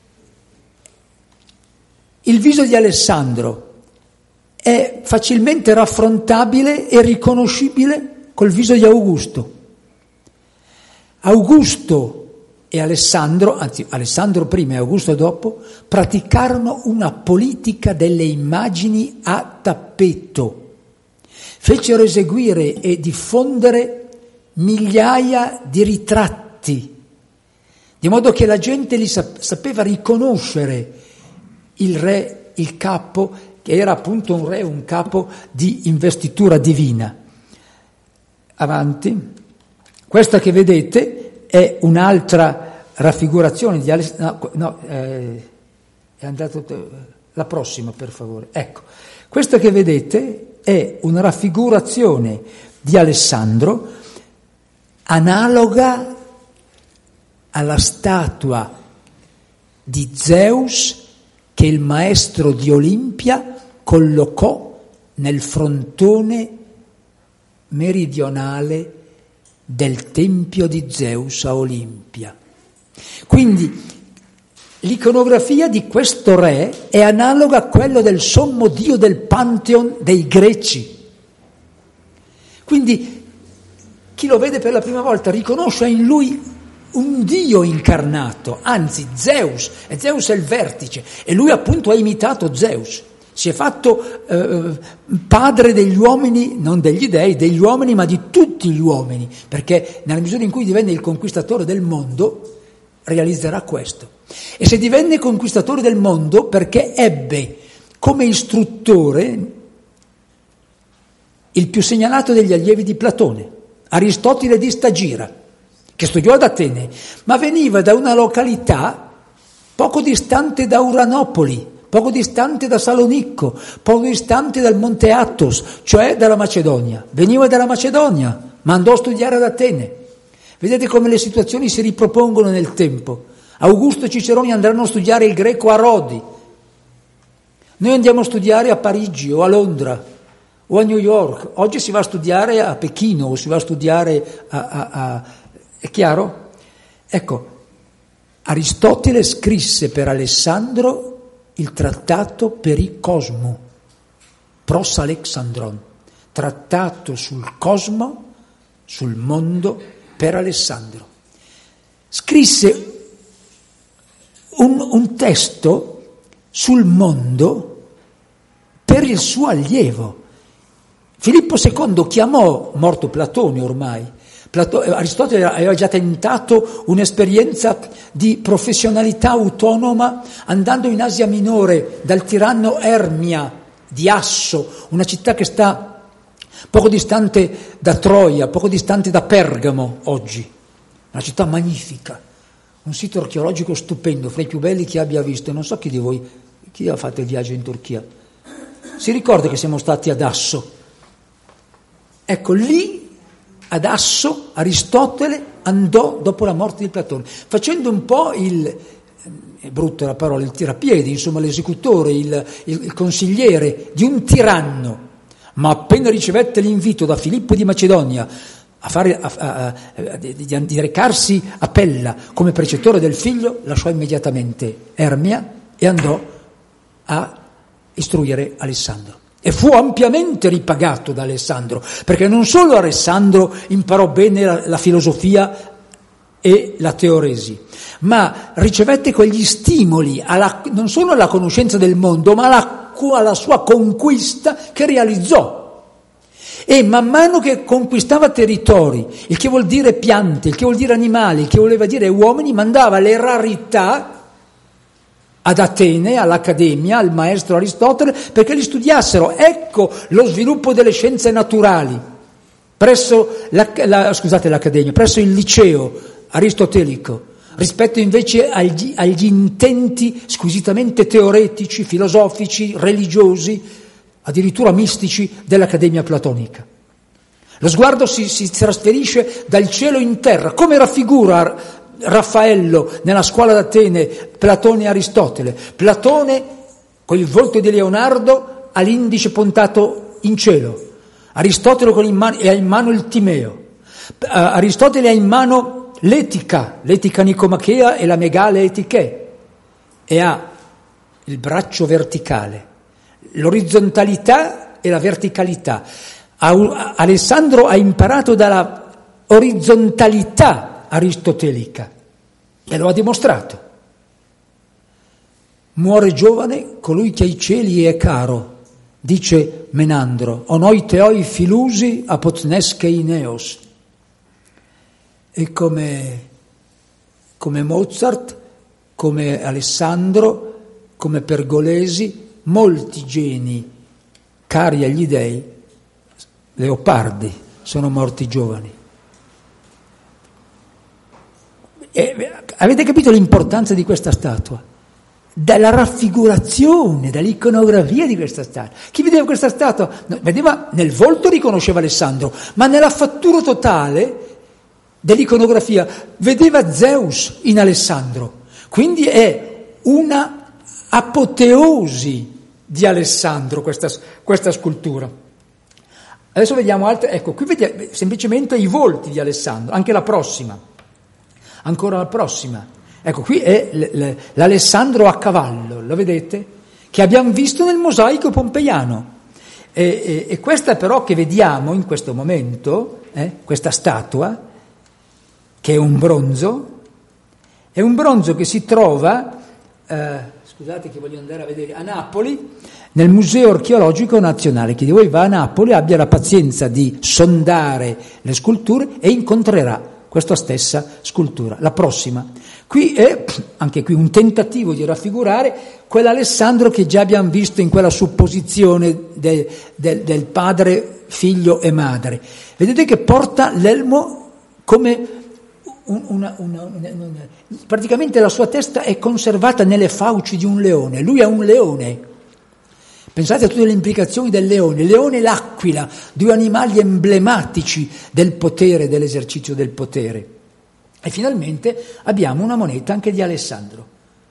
Il viso di Alessandro è facilmente raffrontabile e riconoscibile col viso di Augusto. Augusto e Alessandro, anzi Alessandro prima e Augusto dopo, praticarono una politica delle immagini a tappeto. Fecero eseguire e diffondere migliaia di ritratti, di modo che la gente li sap- sapeva riconoscere il re, il capo, che era appunto un re, un capo di investitura divina. Avanti. Questa che vedete è un'altra raffigurazione di Alessandro. No, no eh, è andato. La prossima, per favore. Ecco, questa che vedete è una raffigurazione di Alessandro analoga alla statua di Zeus che il maestro di Olimpia collocò nel frontone meridionale del tempio di Zeus a Olimpia. Quindi l'iconografia di questo re è analoga a quella del sommo dio del Pantheon dei Greci. Quindi chi lo vede per la prima volta riconosce in lui un dio incarnato, anzi Zeus, e Zeus è il vertice, e lui appunto ha imitato Zeus. Si è fatto eh, padre degli uomini, non degli dei, degli uomini, ma di tutti gli uomini, perché nella misura in cui divenne il conquistatore del mondo, realizzerà questo. E se divenne conquistatore del mondo perché ebbe come istruttore il più segnalato degli allievi di Platone, Aristotele di Stagira, che studiò ad Atene, ma veniva da una località poco distante da Uranopoli, poco distante da Salonicco, poco distante dal Monte Athos, cioè dalla Macedonia. Veniva dalla Macedonia, ma andò a studiare ad Atene. Vedete come le situazioni si ripropongono nel tempo. Augusto e Cicerone andranno a studiare il greco a Rodi. Noi andiamo a studiare a Parigi o a Londra o a New York. Oggi si va a studiare a Pechino o si va a studiare a... a, a è chiaro? Ecco, Aristotele scrisse per Alessandro il trattato Pericosmo, Pros Alexandron, trattato sul cosmo, sul mondo per Alessandro. Scrisse un, un testo sul mondo per il suo allievo. Filippo secondo chiamò, morto Platone ormai, Plato, Aristotele aveva già tentato un'esperienza di professionalità autonoma andando in Asia Minore dal tiranno Ermia di Asso, una città che sta poco distante da Troia, poco distante da Pergamo oggi, una città magnifica, un sito archeologico stupendo, fra i più belli che abbia visto. Non so chi di voi, chi ha fatto il viaggio in Turchia, si ricorda che siamo stati ad Asso. Ecco, lì ad Asso Aristotele andò dopo la morte di Platone, facendo un po' il, è brutta la parola, il tirapiedi, insomma l'esecutore, il, il, il consigliere di un tiranno, ma appena ricevette l'invito da Filippo di Macedonia a fare, a, a, a, di, di recarsi a Pella come precettore del figlio, lasciò immediatamente Ermia e andò a istruire Alessandro. E fu ampiamente ripagato da Alessandro, perché non solo Alessandro imparò bene la, la filosofia e la teoresi, ma ricevette quegli stimoli alla, non solo alla conoscenza del mondo, ma alla, alla sua conquista che realizzò. E man mano che conquistava territori, il che vuol dire piante, il che vuol dire animali, il che voleva dire uomini, mandava le rarità ad Atene, all'Accademia, al maestro Aristotele, perché li studiassero. Ecco lo sviluppo delle scienze naturali presso la, la, scusate, l'Accademia, presso il liceo aristotelico, rispetto invece agli, agli intenti squisitamente teoretici, filosofici, religiosi, addirittura mistici dell'Accademia platonica. Lo sguardo si, si trasferisce dal cielo in terra, come raffigura Raffaello nella scuola d'Atene, Platone e Aristotele. Platone con il volto di Leonardo ha l'indice puntato in cielo, Aristotele con in mano, ha in mano il Timeo, uh, Aristotele ha in mano l'etica, l'etica nicomachea e la megale etiche, e ha il braccio verticale, l'orizzontalità e la verticalità. A, Alessandro ha imparato dalla orizzontalità aristotelica, e lo ha dimostrato. Muore giovane colui che ai cieli è caro, dice Menandro, onoi teoi filusi apotneskei neos. E come, come Mozart, come Alessandro, come Pergolesi, molti geni cari agli dei, Leopardi, sono morti giovani. E avete capito l'importanza di questa statua? Dalla raffigurazione, dall'iconografia di questa statua. Chi vedeva questa statua? No, vedeva nel volto, riconosceva Alessandro, ma nella fattura totale dell'iconografia vedeva Zeus in Alessandro. Quindi è una apoteosi di Alessandro questa, questa scultura. Adesso vediamo altre, ecco, qui vediamo semplicemente i volti di Alessandro, anche la prossima, ancora la prossima. Ecco, qui è l- l- l'Alessandro a cavallo, lo vedete? Che abbiamo visto nel mosaico pompeiano. E, e, e questa però che vediamo in questo momento, eh, questa statua, che è un bronzo, è un bronzo che si trova, eh, scusate che voglio andare a vedere, a Napoli, nel Museo Archeologico Nazionale. Chi di voi va a Napoli abbia la pazienza di sondare le sculture e incontrerà questa stessa scultura, la prossima. Qui è, anche qui, un tentativo di raffigurare quell'Alessandro che già abbiamo visto in quella supposizione de, de, del padre, figlio e madre. Vedete che porta l'elmo come una, una, una, una... praticamente la sua testa è conservata nelle fauci di un leone. Lui è un leone. Pensate a tutte le implicazioni del leone. Il leone e l'aquila, due animali emblematici del potere, dell'esercizio del potere. E finalmente abbiamo una moneta anche di Alessandro.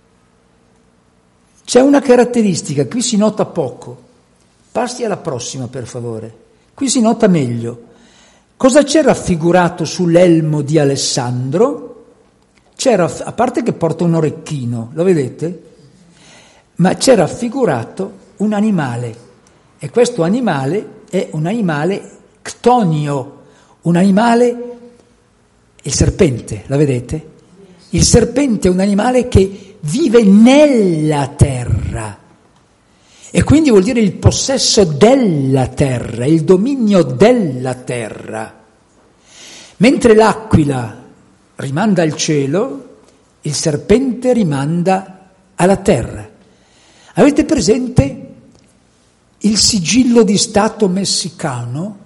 C'è una caratteristica, qui si nota poco. Passi alla prossima, per favore. Qui si nota meglio. Cosa c'è raffigurato sull'elmo di Alessandro? C'era, a parte che porta un orecchino, lo vedete? Ma c'è raffigurato un animale, e questo animale è un animale ctonio, un animale, il serpente, la vedete? Il serpente è un animale che vive nella terra e quindi vuol dire il possesso della terra, il dominio della terra. Mentre l'aquila rimanda al cielo, il serpente rimanda alla terra. Avete presente il sigillo di Stato messicano?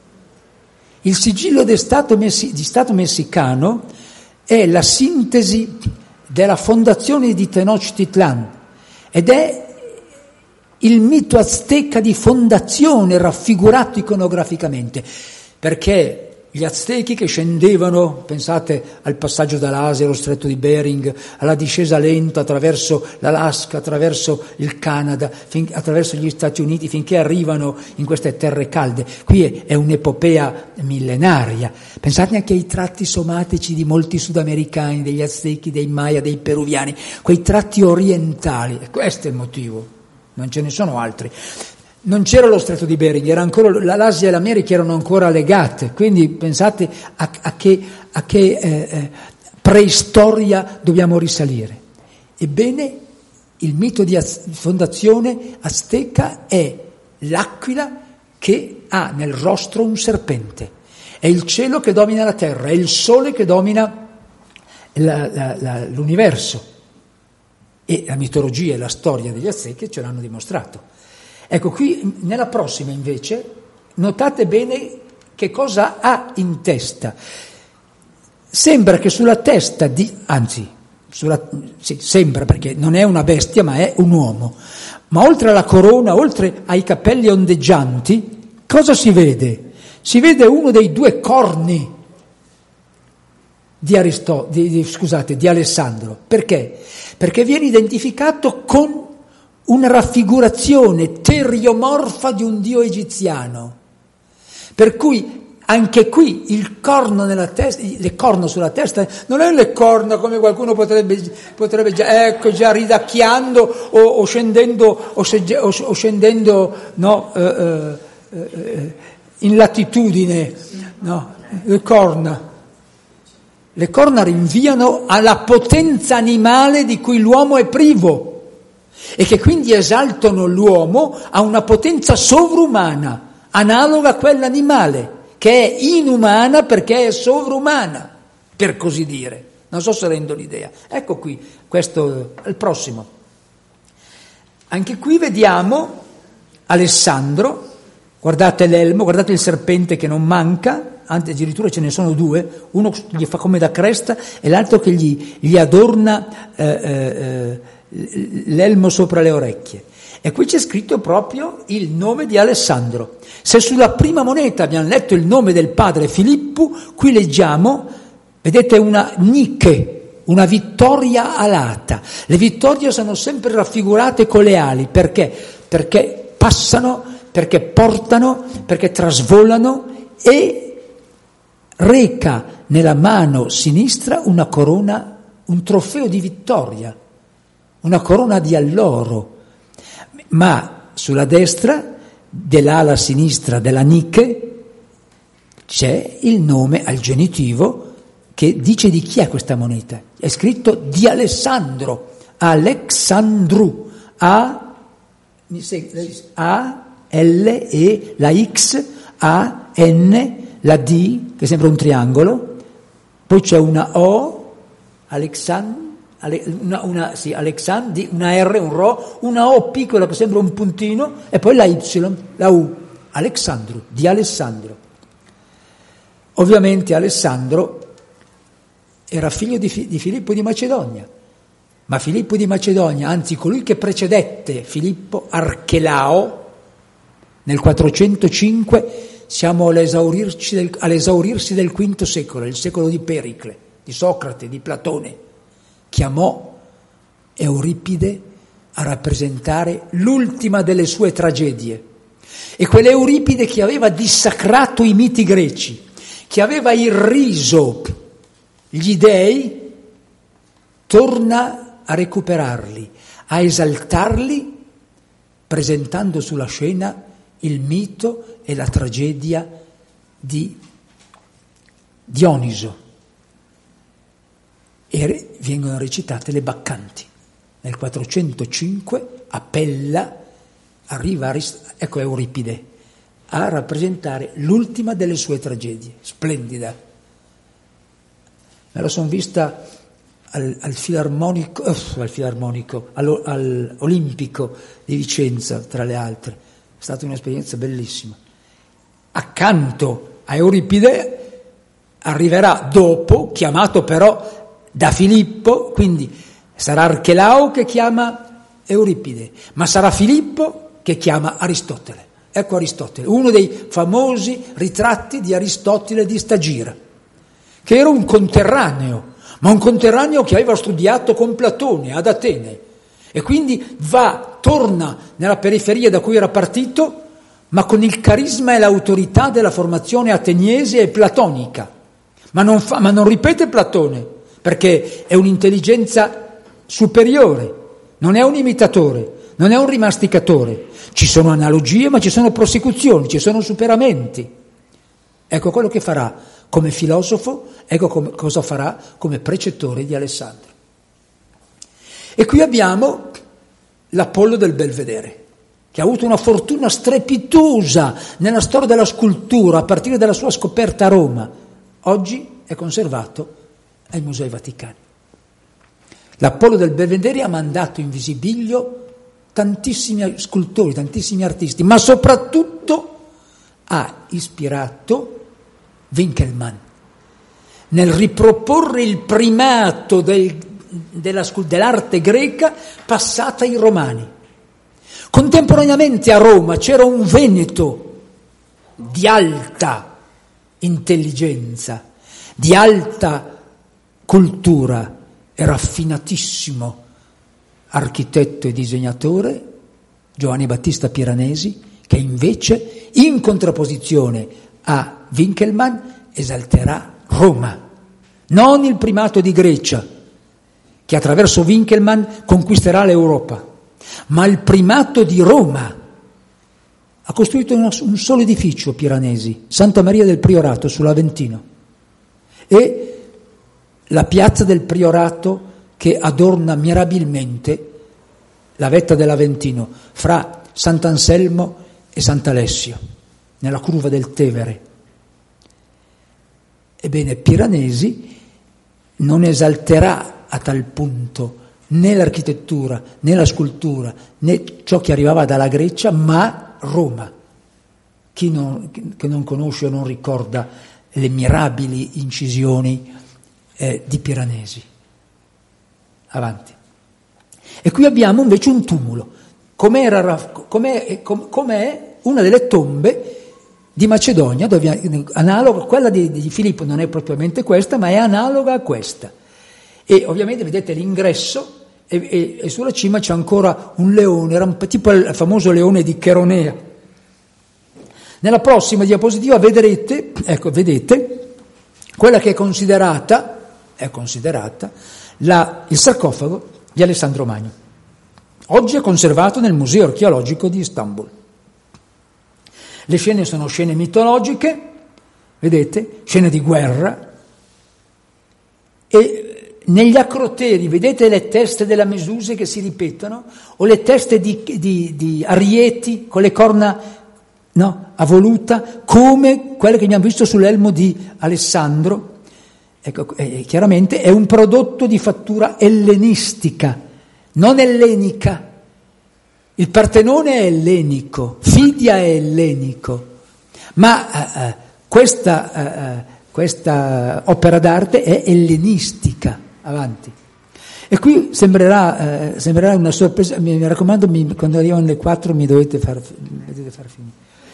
Il sigillo di Stato, messi, di Stato messicano è la sintesi della fondazione di Tenochtitlan ed è il mito azteca di fondazione raffigurato iconograficamente, perché gli aztechi che scendevano, pensate al passaggio dall'Asia, allo stretto di Bering, alla discesa lenta attraverso l'Alaska, attraverso il Canada, fin, attraverso gli Stati Uniti, finché arrivano in queste terre calde. Qui è, è un'epopea millenaria. Pensate anche ai tratti somatici di molti sudamericani, degli aztechi, dei Maya, dei peruviani, quei tratti orientali. E questo è il motivo, non ce ne sono altri. Non c'era lo stretto di Bering, era ancora, l'Asia e l'America erano ancora legate, quindi pensate a, a che, a che eh, preistoria dobbiamo risalire. Ebbene, il mito di az- fondazione azteca è l'aquila che ha nel rostro un serpente, è il cielo che domina la terra, è il sole che domina la, la, la, l'universo. E la mitologia e la storia degli aztechi ce l'hanno dimostrato. Ecco, qui nella prossima invece notate bene che cosa ha in testa. Sembra che sulla testa di, anzi, sulla, sì, sembra perché non è una bestia ma è un uomo, ma oltre alla corona, oltre ai capelli ondeggianti, cosa si vede? Si vede uno dei due corni di, Aristo, di, di, scusate, di Alessandro. Perché? Perché viene identificato con una raffigurazione teriomorfa di un dio egiziano, per cui anche qui il corno nella testa, le corna sulla testa non è le corna come qualcuno potrebbe, potrebbe già, ecco, già ridacchiando o, o scendendo, o, segge, o, o scendendo no, eh, eh, in latitudine, no, le corna. Le corna rinviano alla potenza animale di cui l'uomo è privo e che quindi esaltano l'uomo a una potenza sovrumana, analoga a quella animale, che è inumana perché è sovrumana, per così dire. Non so se rendo l'idea. Ecco qui, questo è il prossimo. Anche qui vediamo Alessandro, guardate l'elmo, guardate il serpente che non manca, anzi addirittura ce ne sono due, uno gli fa come da cresta e l'altro che gli, gli adorna eh, eh, l'elmo sopra le orecchie. E qui c'è scritto proprio il nome di Alessandro. Se sulla prima moneta abbiamo letto il nome del padre Filippo, qui leggiamo, vedete, una Nike, una vittoria alata. Le vittorie sono sempre raffigurate con le ali, perché? Perché passano, perché portano, perché trasvolano, e reca nella mano sinistra una corona, un trofeo di vittoria, una corona di alloro, ma sulla destra dell'ala sinistra della Nike c'è il nome al genitivo che dice di chi è questa moneta. È scritto di Alessandro, Alexandru, A, A, L, E, la X, A, N, la D, che sembra un triangolo, poi c'è una O, Alexand, una, una, sì, Alexand, una R, un Ro, una O piccola che sembra un puntino, e poi la Y, la U, Alexandru, di Alessandro. Ovviamente Alessandro era figlio di, di Filippo di Macedonia, ma Filippo di Macedonia, anzi colui che precedette Filippo, Archelao, nel quattrocentocinque, siamo all'esaurirsi del, all'esaurirsi del quinto secolo, il secolo di Pericle, di Socrate, di Platone, chiamò Euripide a rappresentare l'ultima delle sue tragedie. E quell'Euripide che aveva dissacrato i miti greci, che aveva irriso gli dei, torna a recuperarli, a esaltarli, presentando sulla scena il mito e la tragedia di Dioniso. E vengono recitate le Baccanti. Nel quattrocentocinque a Pella arriva, Arist- ecco Euripide, a rappresentare l'ultima delle sue tragedie, splendida. Me la sono vista al, al filarmonico, uh, al filarmonico, all, al Olimpico di Vicenza, tra le altre. È stata un'esperienza bellissima. Accanto a Euripide arriverà dopo, chiamato però da Filippo, quindi sarà Archelao che chiama Euripide, ma sarà Filippo che chiama Aristotele. Ecco Aristotele, uno dei famosi ritratti di Aristotele di Stagira, che era un conterraneo, ma un conterraneo che aveva studiato con Platone ad Atene, e quindi va, torna nella periferia da cui era partito, ma con il carisma e l'autorità della formazione ateniese e platonica, ma non, fa, ma non ripete Platone, perché è un'intelligenza superiore, non è un imitatore, non è un rimasticatore. Ci sono analogie, ma ci sono prosecuzioni, ci sono superamenti. Ecco quello che farà come filosofo, ecco come, cosa farà come precettore di Alessandro. E qui abbiamo l'Apollo del Belvedere, che ha avuto una fortuna strepitosa nella storia della scultura a partire dalla sua scoperta a Roma. Oggi è conservato ai Musei Vaticani. L'Apollo del Belvedere ha mandato in visibilio tantissimi scultori, tantissimi artisti, ma soprattutto ha ispirato Winckelmann nel riproporre il primato del, della, dell'arte greca passata ai Romani. Contemporaneamente a Roma c'era un Veneto di alta intelligenza, di alta cultura e raffinatissimo architetto e disegnatore, Giovanni Battista Piranesi, che invece, in contrapposizione a Winckelmann, esalterà Roma, non il primato di Grecia, che attraverso Winckelmann conquisterà l'Europa, ma il primato di Roma. Ha costruito un solo edificio Piranesi, Santa Maria del Priorato sull'Aventino, e la piazza del Priorato che adorna mirabilmente la vetta dell'Aventino, fra Sant'Anselmo e Sant'Alessio, nella curva del Tevere. Ebbene, Piranesi non esalterà a tal punto né l'architettura, né la scultura, né ciò che arrivava dalla Grecia, ma Roma. Chi non, che non conosce o non ricorda le mirabili incisioni eh, di Piranesi. Avanti. E qui abbiamo invece un tumulo, com'era, com'è, com'è una delle tombe di Macedonia, dove, analoga, quella di, di Filippo non è propriamente questa, ma è analoga a questa. E ovviamente vedete l'ingresso e, e, e sulla cima c'è ancora un leone, era un, tipo il famoso leone di Cheronea. Nella prossima diapositiva vedrete, ecco, vedete, quella che è considerata, è considerata la, il sarcofago di Alessandro Magno. Oggi è conservato nel Museo Archeologico di Istanbul. Le scene sono scene mitologiche, vedete, scene di guerra, e negli acroteri vedete le teste della Mesuse che si ripetono, o le teste di, di, di arieti con le corna, no, a voluta, come quelle che abbiamo visto sull'elmo di Alessandro. Ecco, eh, chiaramente è un prodotto di fattura ellenistica, non ellenica. Il Partenone è ellenico, Fidia è ellenico, ma eh, questa, eh, questa opera d'arte è ellenistica. Avanti. E qui sembrerà, eh, sembrerà una sorpresa, mi, mi raccomando, mi, quando arrivano le quattro mi dovete far, dovete far finire.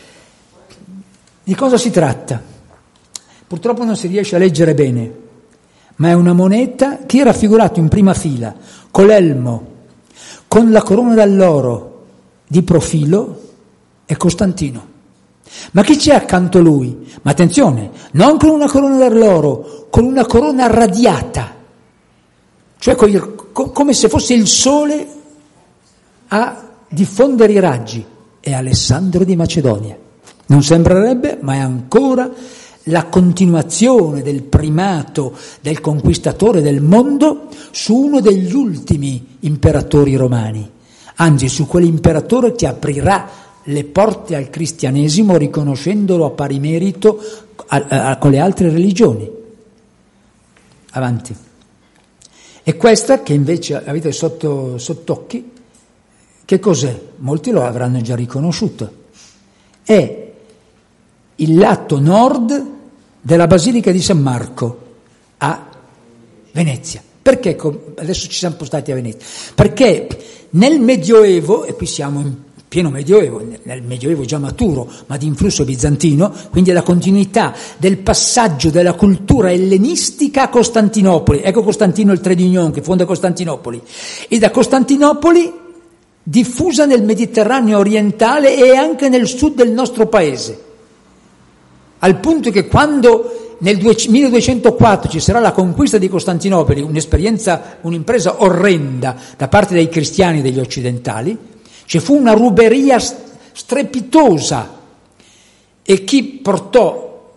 Di cosa si tratta? Purtroppo non si riesce a leggere bene, ma è una moneta che è raffigurato in prima fila, con l'elmo, con la corona d'alloro di profilo, è Costantino. Ma chi c'è accanto a lui? Ma attenzione, non con una corona d'alloro, con una corona radiata, cioè come se fosse il sole a diffondere i raggi. È Alessandro di Macedonia. Non sembrerebbe, ma è ancora la continuazione del primato del conquistatore del mondo su uno degli ultimi imperatori romani, anzi su quell'imperatore che aprirà le porte al cristianesimo riconoscendolo a pari merito a, a, con le altre religioni. Avanti. E questa, che invece avete sotto sott'occhi, che cos'è? Molti lo avranno già riconosciuto. È il lato nord della Basilica di San Marco a Venezia. Perché adesso ci siamo spostati a Venezia? Perché nel Medioevo, e qui siamo in pieno Medioevo, nel Medioevo già maturo, ma di influsso bizantino, quindi è la continuità del passaggio della cultura ellenistica a Costantinopoli. Ecco Costantino il Tredignon che fonda Costantinopoli. E da Costantinopoli diffusa nel Mediterraneo orientale e anche nel sud del nostro paese. Al punto che quando nel milleduecentoquattro ci sarà la conquista di Costantinopoli, un'esperienza, un'impresa orrenda da parte dei cristiani e degli occidentali, ci fu una ruberia strepitosa e chi portò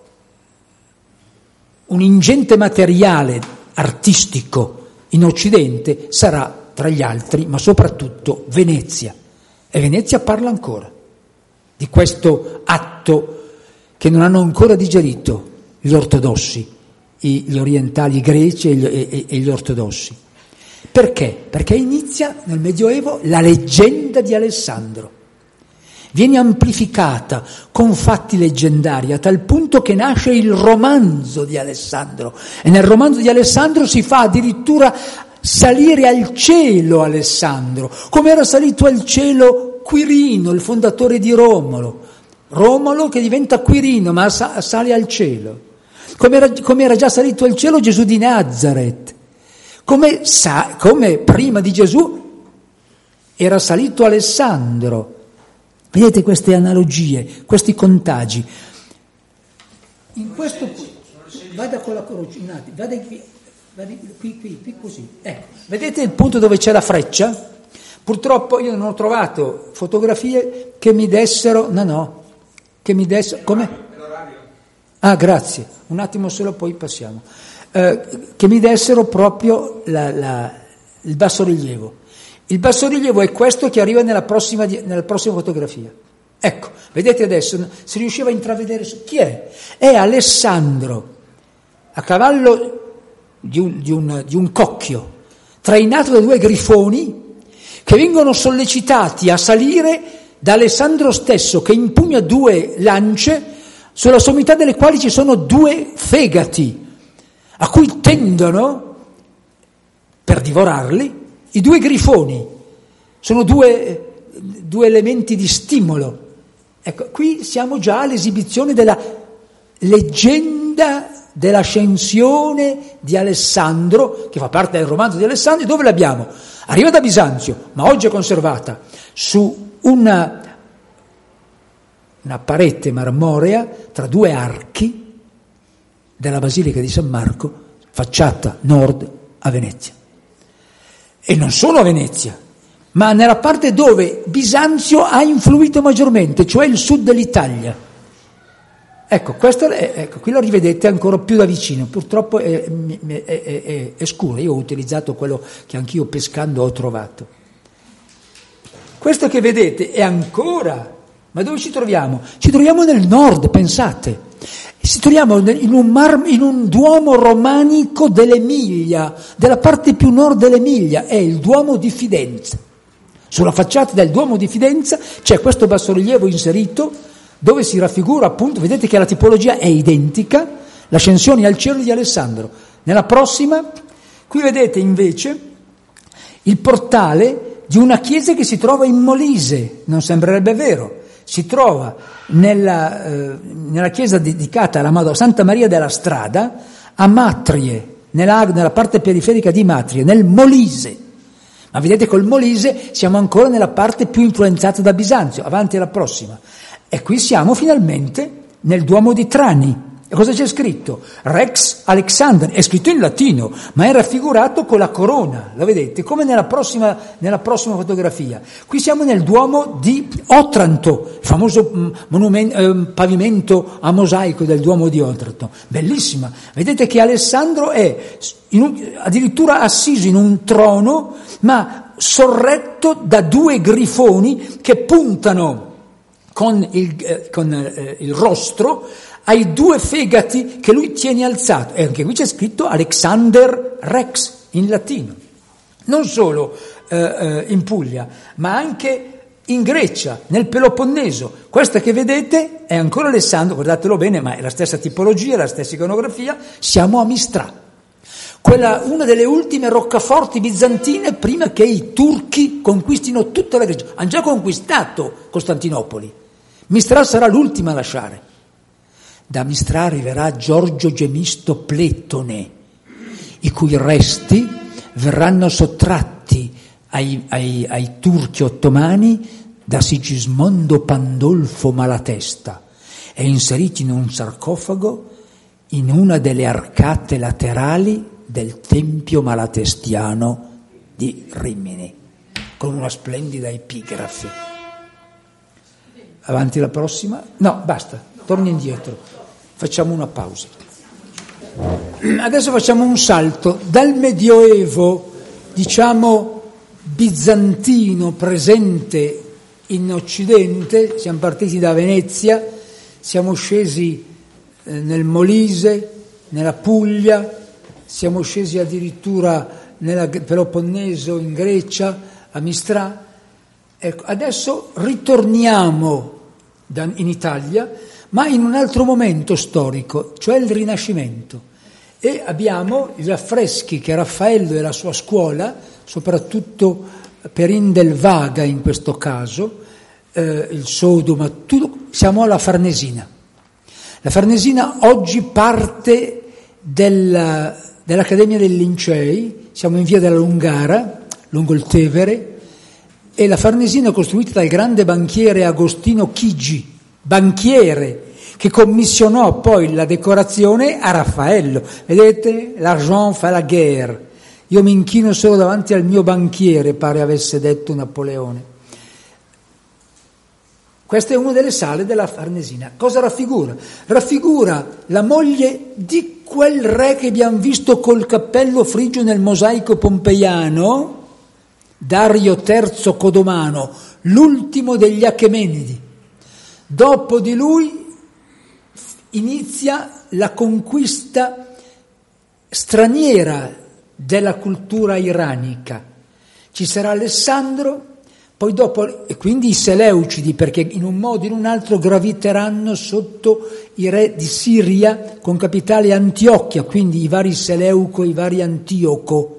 un ingente materiale artistico in Occidente sarà tra gli altri, ma soprattutto Venezia. E Venezia parla ancora di questo atto che non hanno ancora digerito gli ortodossi, gli orientali, i greci e gli, e, e gli ortodossi. Perché? Perché inizia nel Medioevo la leggenda di Alessandro. Viene amplificata con fatti leggendari a tal punto che nasce il romanzo di Alessandro. E nel romanzo di Alessandro si fa addirittura salire al cielo Alessandro, come era salito al cielo Quirino, il fondatore di Romolo. Romolo che diventa Quirino, ma sale al cielo. Come era, come era già salito al cielo Gesù di Nazareth. Come, sa, come prima di Gesù era salito Alessandro. Vedete queste analogie, questi contagi. In questo vada con la croce, vada qui, vada qui, qui, qui così. Ecco, vedete il punto dove c'è la freccia? Purtroppo io non ho trovato fotografie che mi dessero, no no, che mi dessero, come? Ah, grazie, un attimo solo poi passiamo. eh, che mi dessero proprio la, la, il bassorilievo. Il bassorilievo è questo che arriva nella prossima, nella prossima fotografia. Ecco, vedete adesso, si riusciva a intravedere chi è? È Alessandro, a cavallo di un, di un, di un cocchio, trainato da due grifoni che vengono sollecitati a salire da Alessandro stesso, che impugna due lance sulla sommità delle quali ci sono due fegati, a cui tendono, per divorarli, i due grifoni. Sono due, due elementi di stimolo. Ecco, qui siamo già all'esibizione della leggenda dell'ascensione di Alessandro, che fa parte del romanzo di Alessandro. Dove l'abbiamo? Arriva da Bisanzio, ma oggi è conservata su una, una parete marmorea tra due archi della Basilica di San Marco, facciata nord a Venezia. E non solo a Venezia, ma nella parte dove Bisanzio ha influito maggiormente, cioè il sud dell'Italia. Ecco, questo è, ecco, qui lo rivedete ancora più da vicino, purtroppo è, è, è, è, è scuro, io ho utilizzato quello che anch'io pescando ho trovato. Questo che vedete è ancora, ma dove ci troviamo? Ci troviamo nel nord, pensate, ci troviamo in un, mar, in un duomo romanico dell'Emilia, della parte più nord dell'Emilia, è il Duomo di Fidenza. Sulla facciata del Duomo di Fidenza c'è questo bassorilievo inserito, dove si raffigura appunto, vedete che la tipologia è identica, l'ascensione al cielo di Alessandro. Nella prossima, qui vedete invece il portale di una chiesa che si trova in Molise, non sembrerebbe vero, si trova nella, eh, nella chiesa dedicata alla Madonna Santa Maria della Strada, a Matrie, nella, nella parte periferica di Matrie, nel Molise. Ma vedete col Molise siamo ancora nella parte più influenzata da Bisanzio, avanti alla prossima. E qui siamo finalmente nel Duomo di Trani. E cosa c'è scritto? Rex Alexander, è scritto in latino, ma è raffigurato con la corona, lo vedete, come nella prossima, nella prossima fotografia. Qui siamo nel Duomo di Otranto, il famoso monumento, eh, pavimento a mosaico del Duomo di Otranto. Bellissima. Vedete che Alessandro è in un, addirittura assiso in un trono, ma sorretto da due grifoni che puntano con il, eh, con, eh, il rostro ai due fegati che lui tiene alzato. E anche qui c'è scritto Alexander Rex in latino. Non solo eh, eh, in Puglia, ma anche in Grecia, nel Peloponneso. Questa che vedete è ancora Alessandro, guardatelo bene, ma è la stessa tipologia, la stessa iconografia. Siamo a Mistra, quella, una delle ultime roccaforti bizantine prima che i turchi conquistino tutta la Grecia. Hanno già conquistato Costantinopoli. Mistra sarà l'ultima a lasciare. Da Mistra arriverà Giorgio Gemisto Pletone, i cui resti verranno sottratti ai, ai, ai turchi ottomani da Sigismondo Pandolfo Malatesta e inseriti in un sarcofago in una delle arcate laterali del Tempio Malatestiano di Rimini, con una splendida epigrafe. Avanti la prossima? No, basta, torni indietro, facciamo una pausa. Adesso facciamo un salto dal Medioevo, diciamo bizantino, presente in Occidente. Siamo partiti da Venezia, siamo scesi eh, nel Molise, nella Puglia, siamo scesi addirittura nel Peloponneso, in Grecia, a Mistra. Ecco, adesso ritorniamo da, in Italia, ma in un altro momento storico, cioè il Rinascimento. E abbiamo gli affreschi che Raffaello e la sua scuola, soprattutto Perin del Vaga in questo caso, eh, il Sodo, ma tutto, siamo alla Farnesina. La Farnesina oggi parte della, dell'Accademia dei Lincei, siamo in via della Lungara, lungo il Tevere, e la Farnesina è costruita dal grande banchiere Agostino Chigi, banchiere, che commissionò poi la decorazione a Raffaello. Vedete? L'argent fa la guerre. Io mi inchino solo davanti al mio banchiere, pare avesse detto Napoleone. Questa è una delle sale della Farnesina. Cosa raffigura? Raffigura la moglie di quel re che abbiamo visto col cappello frigio nel mosaico pompeiano, Dario terzo Codomano, l'ultimo degli Achemenidi. Dopo di lui inizia la conquista straniera della cultura iranica. Ci sarà Alessandro, poi dopo, e quindi i Seleucidi, perché in un modo o in un altro graviteranno sotto i re di Siria con capitale Antiochia, quindi i vari Seleuco, i vari Antioco.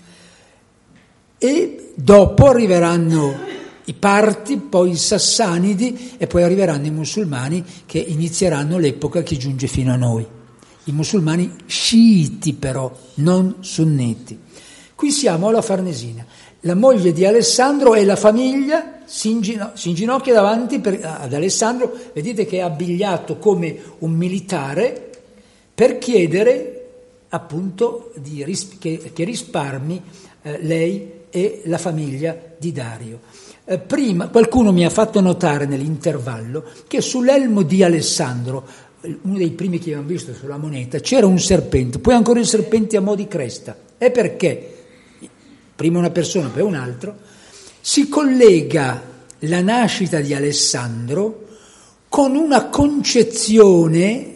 E dopo arriveranno i Parti, poi i Sassanidi e poi arriveranno i musulmani che inizieranno l'epoca che giunge fino a noi. I musulmani sciiti però, non sunniti. Qui siamo alla Farnesina. La moglie di Alessandro e la famiglia si, ingino- si inginocchia davanti per, ad Alessandro, vedete che è abbigliato come un militare, per chiedere appunto di ris- che, che risparmi eh, lei e la famiglia di Dario. Eh, prima qualcuno mi ha fatto notare nell'intervallo che sull'elmo di Alessandro, uno dei primi che abbiamo visto sulla moneta, c'era un serpente, poi ancora il serpente a mo' di cresta. E perché? Prima una persona, poi un altro, si collega la nascita di Alessandro con una concezione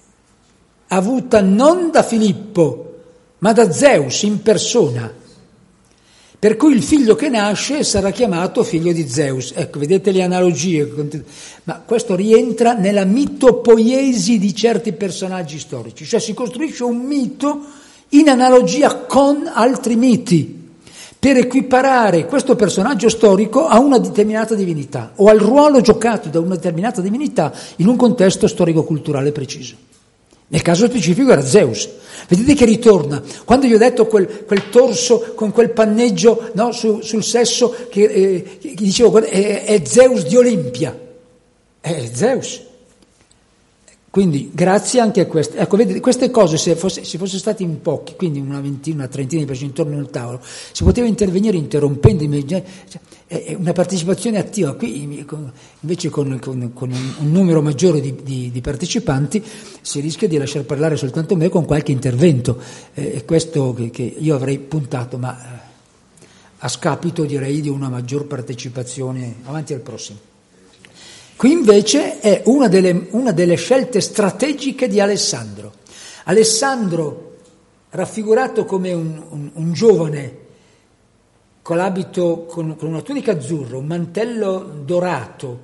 avuta non da Filippo, ma da Zeus in persona. Per cui il figlio che nasce sarà chiamato figlio di Zeus. Ecco, vedete le analogie. Ma questo rientra nella mitopoiesi di certi personaggi storici. Cioè si costruisce un mito in analogia con altri miti, per equiparare questo personaggio storico a una determinata divinità o al ruolo giocato da una determinata divinità in un contesto storico-culturale preciso. Nel caso specifico era Zeus. Vedete che ritorna. Quando gli ho detto quel, quel torso con quel panneggio, no, su, sul sesso, che, eh, che dicevo è, è Zeus di Olimpia. È Zeus. Quindi grazie anche a queste, ecco, vedete, queste cose se fosse, se fosse stati in pochi, quindi una ventina, una trentina di persone intorno al tavolo, si poteva intervenire interrompendo, cioè, è una partecipazione attiva. Qui invece con, con, con un, un numero maggiore di, di, di partecipanti si rischia di lasciar parlare soltanto me con qualche intervento, e eh, questo che, che io avrei puntato, ma eh, a scapito direi di una maggior partecipazione. Avanti al prossimo. Qui invece è una delle, una delle scelte strategiche di Alessandro. Alessandro, raffigurato come un, un, un giovane con l'abito, con, con una tunica azzurra, un mantello dorato,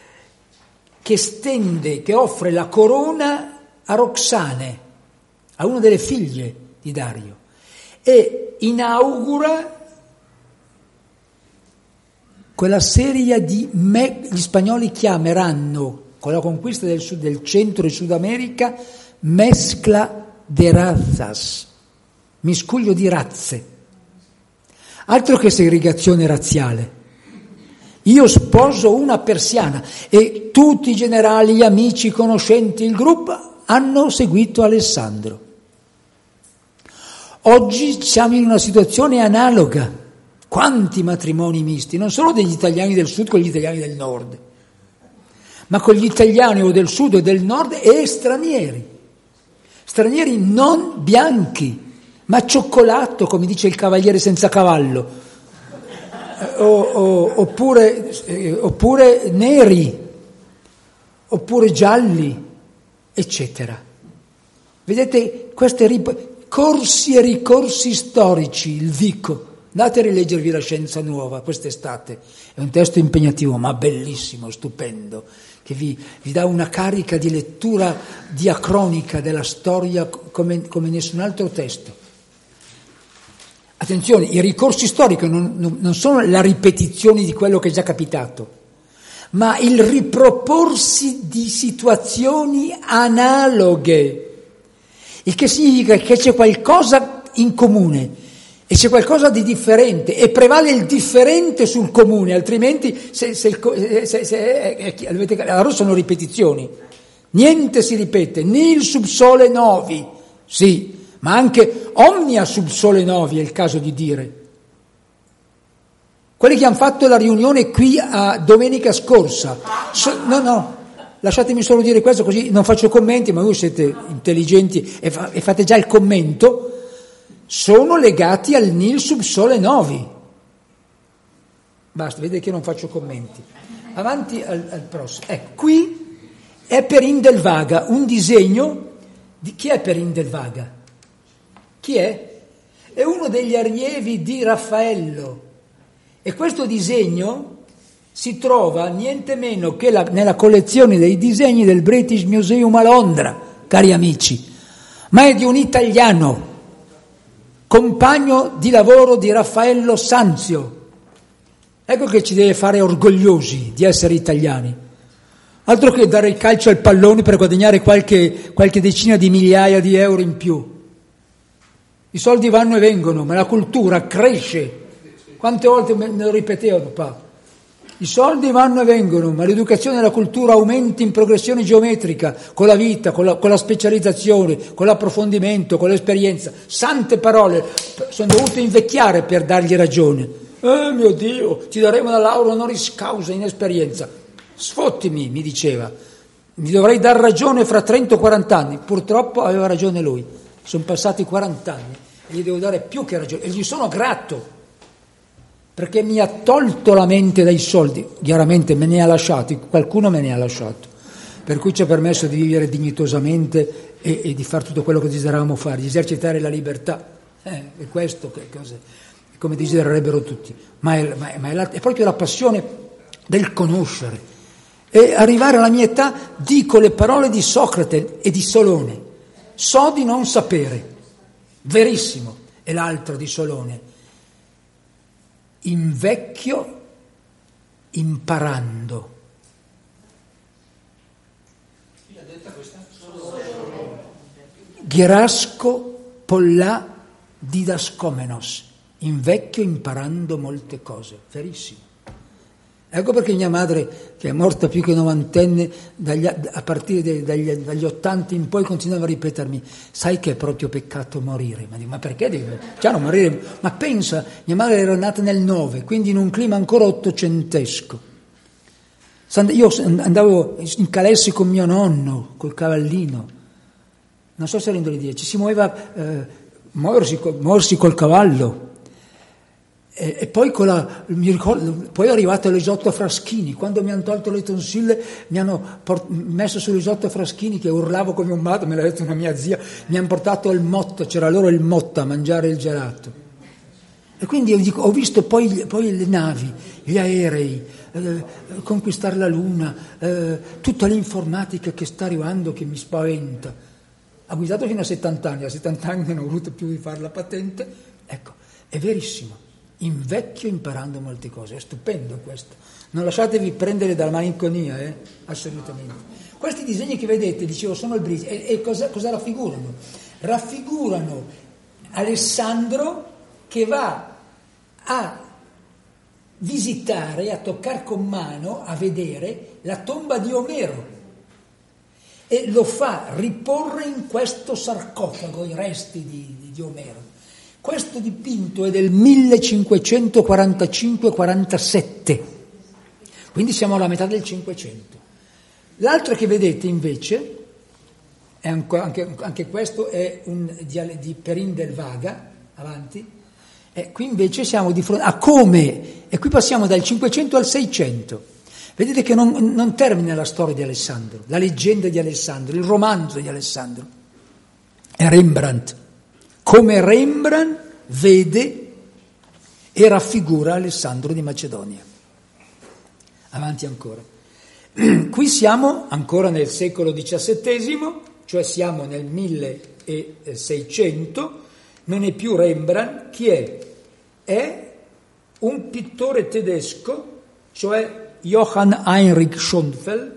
che stende, che offre la corona a Roxane, a una delle figlie di Dario, e inaugura quella serie di me, gli spagnoli chiameranno, con la conquista del, sud, del centro e Sud America, mescla de razas, miscuglio di razze. Altro che segregazione razziale. Io sposo una persiana e tutti i generali, gli amici, i conoscenti, il gruppo hanno seguito Alessandro. Oggi siamo in una situazione analoga. Quanti matrimoni misti, non solo degli italiani del sud con gli italiani del nord, ma con gli italiani o del sud o del nord e stranieri, stranieri non bianchi, ma cioccolato, come dice il cavaliere senza cavallo, o, o, oppure, eh, oppure neri, oppure gialli, eccetera. Vedete, questi rip- corsi e ricorsi storici, il Vico. Andate a rileggervi La Scienza Nuova quest'estate, è un testo impegnativo ma bellissimo, stupendo, che vi, vi dà una carica di lettura diacronica della storia come, come nessun altro testo. Attenzione, i ricorsi storici non, non, non sono la ripetizione di quello che è già capitato, ma il riproporsi di situazioni analoghe, il che significa che c'è qualcosa in comune. E c'è qualcosa di differente e prevale il differente sul comune, altrimenti se, se, il, se, se, eh, allora sono ripetizioni. Niente si ripete, né il subsole novi, sì, ma anche omnia subsole novi è il caso di dire. Quelli che hanno fatto la riunione qui a domenica scorsa, so, no, no, lasciatemi solo dire questo, così non faccio commenti, ma voi siete intelligenti e, fa, e fate già il commento, sono legati al Nil Subsole Novi. Basta, vedete che io non faccio commenti. Avanti al, al prossimo. Ecco, qui è Perin del Vaga, un disegno di chi è Perin del Vaga? Chi è? È uno degli allievi di Raffaello. E questo disegno si trova niente meno che la, nella collezione dei disegni del British Museum a Londra, cari amici, ma è di un italiano, compagno di lavoro di Raffaello Sanzio. Ecco che ci deve fare orgogliosi di essere italiani, altro che dare il calcio al pallone per guadagnare qualche, qualche decina di migliaia di euro in più. I soldi vanno e vengono, ma la cultura cresce. Quante volte me lo ripetevo, papà? I soldi vanno e vengono, ma l'educazione e la cultura aumenta in progressione geometrica, con la vita, con la, con la specializzazione, con l'approfondimento, con l'esperienza. Sante parole, sono dovuto invecchiare per dargli ragione. Eh mio Dio, ti daremo una laurea honoris causa in esperienza. Sfottimi, mi diceva, mi dovrei dar ragione fra trenta o quaranta anni. Purtroppo aveva ragione lui, sono passati quaranta anni e gli devo dare più che ragione, e gli sono grato, perché mi ha tolto la mente dai soldi, chiaramente me ne ha lasciati, qualcuno me ne ha lasciato, per cui ci ha permesso di vivere dignitosamente e, e di fare tutto quello che desideravamo fare, di esercitare la libertà, eh, è questo che cose, come desidererebbero tutti, ma, è, ma, è, ma è, la, è proprio la passione del conoscere, e arrivare alla mia età dico le parole di Socrate e di Solone, so di non sapere, verissimo, e l'altro di Solone, invecchio imparando. Chi ha detto questa? Gherasco Pollà Didascomenos, invecchio imparando molte cose, verissimo. Ecco perché mia madre, che è morta più che novantenne, dagli, a partire dei, dagli, dagli ottanta in poi continuava a ripetermi, sai che è proprio peccato morire? Ma dico, ma perché devo? Cioè, non morire? Ma pensa, mia madre era nata nel nove, quindi in un clima ancora ottocentesco. Io andavo in calessi con mio nonno, col cavallino, non so se rendo l'idea, ci si muoveva, eh, muoversi, muoversi col cavallo. E poi, con la, mi ricordo, poi è arrivato l'esotto Fraschini, quando mi hanno tolto le tonsille mi hanno port- messo sull'esotto Fraschini che urlavo come un matto, me l'ha detto una mia zia, mi hanno portato il Motta, c'era loro il Motta a mangiare il gelato. E quindi io dico, ho visto poi, poi le navi, gli aerei, eh, conquistare la Luna, eh, tutta l'informatica che sta arrivando che mi spaventa. Ha guidato fino a settanta anni, a settanta anni non ho voluto più di fare la patente, ecco, è verissimo. Invecchio imparando molte cose, è stupendo questo, non lasciatevi prendere dalla malinconia, eh? Assolutamente. Questi disegni che vedete, dicevo, sono il British, e, e cosa, cosa raffigurano? Raffigurano Alessandro che va a visitare, a toccare con mano, a vedere la tomba di Omero e lo fa riporre in questo sarcofago i resti di, di, di Omero. Questo dipinto è del millecinquecentoquarantacinque quarantasette, quindi siamo alla metà del Cinquecento. L'altro che vedete invece, è ancora, anche, anche questo è un di, di Perin del Vaga, avanti, e qui invece siamo di fronte a come, e qui passiamo dal Cinquecento al Seicento. Vedete che non, non termina la storia di Alessandro, la leggenda di Alessandro, il romanzo di Alessandro, è Rembrandt. Come Rembrandt vede e raffigura Alessandro di Macedonia. Avanti ancora. Qui siamo ancora nel secolo diciassettesimo, cioè siamo nel milleseicento, non è più Rembrandt, chi è? È un pittore tedesco, cioè Johann Heinrich Schönfeld,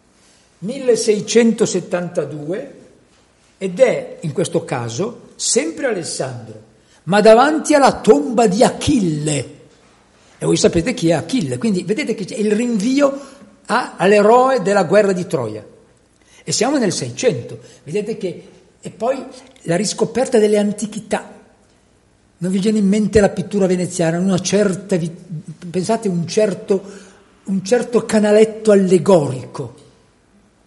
milleseicentosettantadue, ed è in questo caso sempre Alessandro, ma davanti alla tomba di Achille. E voi sapete chi è Achille, quindi vedete che c'è il rinvio a, all'eroe della guerra di Troia. E siamo nel Seicento, vedete che... E poi la riscoperta delle antichità. Non vi viene in mente la pittura veneziana, una certa... Pensate un certo, un certo canaletto allegorico.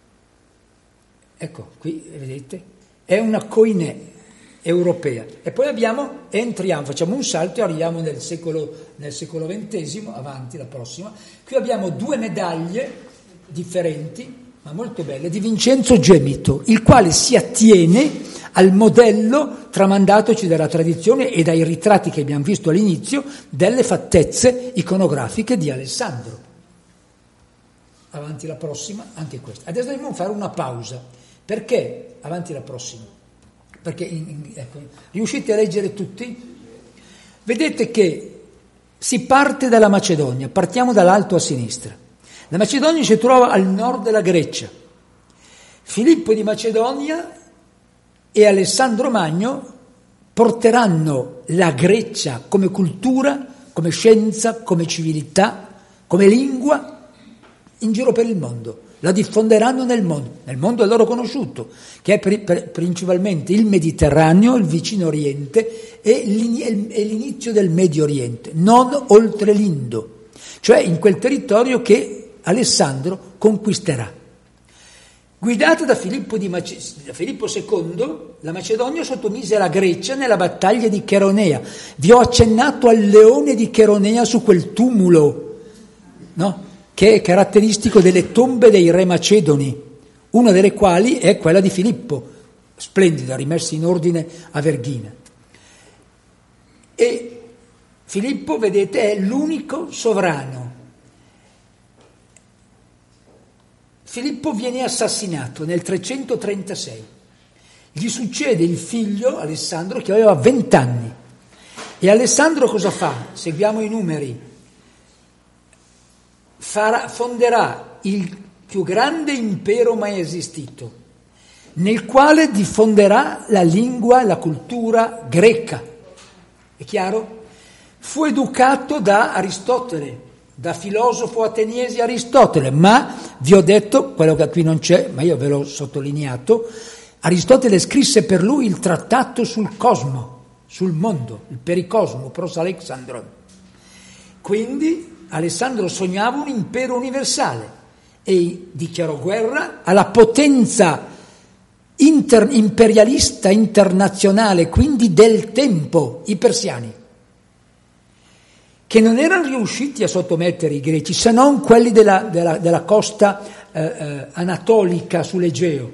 ecco, qui vedete, è una koiné europea. E poi abbiamo, entriamo, facciamo un salto e arriviamo nel secolo, nel secolo ventesimo, avanti la prossima. Qui abbiamo due medaglie differenti, ma molto belle, di Vincenzo Gemito, il quale si attiene al modello tramandatoci dalla tradizione e dai ritratti che abbiamo visto all'inizio delle fattezze iconografiche di Alessandro. Avanti la prossima, anche questa. Adesso dobbiamo fare una pausa. Perché? Avanti la prossima. Perché ecco, riuscite a leggere tutti? Vedete che si parte dalla Macedonia, partiamo dall'alto a sinistra. La Macedonia si trova al nord della Grecia. Filippo di Macedonia e Alessandro Magno porteranno la Grecia come cultura, come scienza, come civiltà, come lingua in giro per il mondo. La diffonderanno nel mondo, nel mondo a loro conosciuto, che è per, per, principalmente il Mediterraneo, il Vicino Oriente e l'inizio del Medio Oriente, non oltre l'Indo, cioè in quel territorio che Alessandro conquisterà. Guidata da Filippo, di Mace- da Filippo secondo, la Macedonia sottomise la Grecia nella battaglia di Cheronea. Vi ho accennato al leone di Cheronea su quel tumulo, no? Che è caratteristico delle tombe dei re macedoni, una delle quali è quella di Filippo, splendida, rimessa in ordine a Verghina. E Filippo, vedete, è l'unico sovrano. Filippo viene assassinato nel trecentotrentasei. Gli succede il figlio, Alessandro, che aveva vent'anni. E Alessandro cosa fa? Seguiamo i numeri. Farà, fonderà il più grande impero mai esistito, nel quale diffonderà la lingua e la cultura greca. È chiaro? Fu educato da Aristotele, da filosofo ateniese Aristotele, ma vi ho detto, quello che qui non c'è, ma io ve l'ho sottolineato, Aristotele scrisse per lui il trattato sul cosmo, sul mondo, il pericosmo, pros Alexandron. Quindi Alessandro sognava un impero universale e dichiarò guerra alla potenza inter- imperialista internazionale, quindi del tempo, i persiani, che non erano riusciti a sottomettere i greci, se non quelli della, della, della costa eh, eh, anatolica sull'Egeo,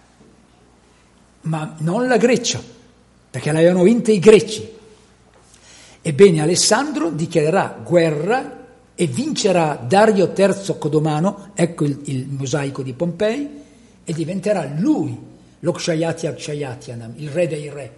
ma non la Grecia, perché l'avevano vinta i greci. Ebbene, Alessandro dichiarerà guerra e vincerà Dario terzo Codomano, ecco il, il mosaico di Pompei, e diventerà lui lo Kshayatia Kshayatianam, il re dei re.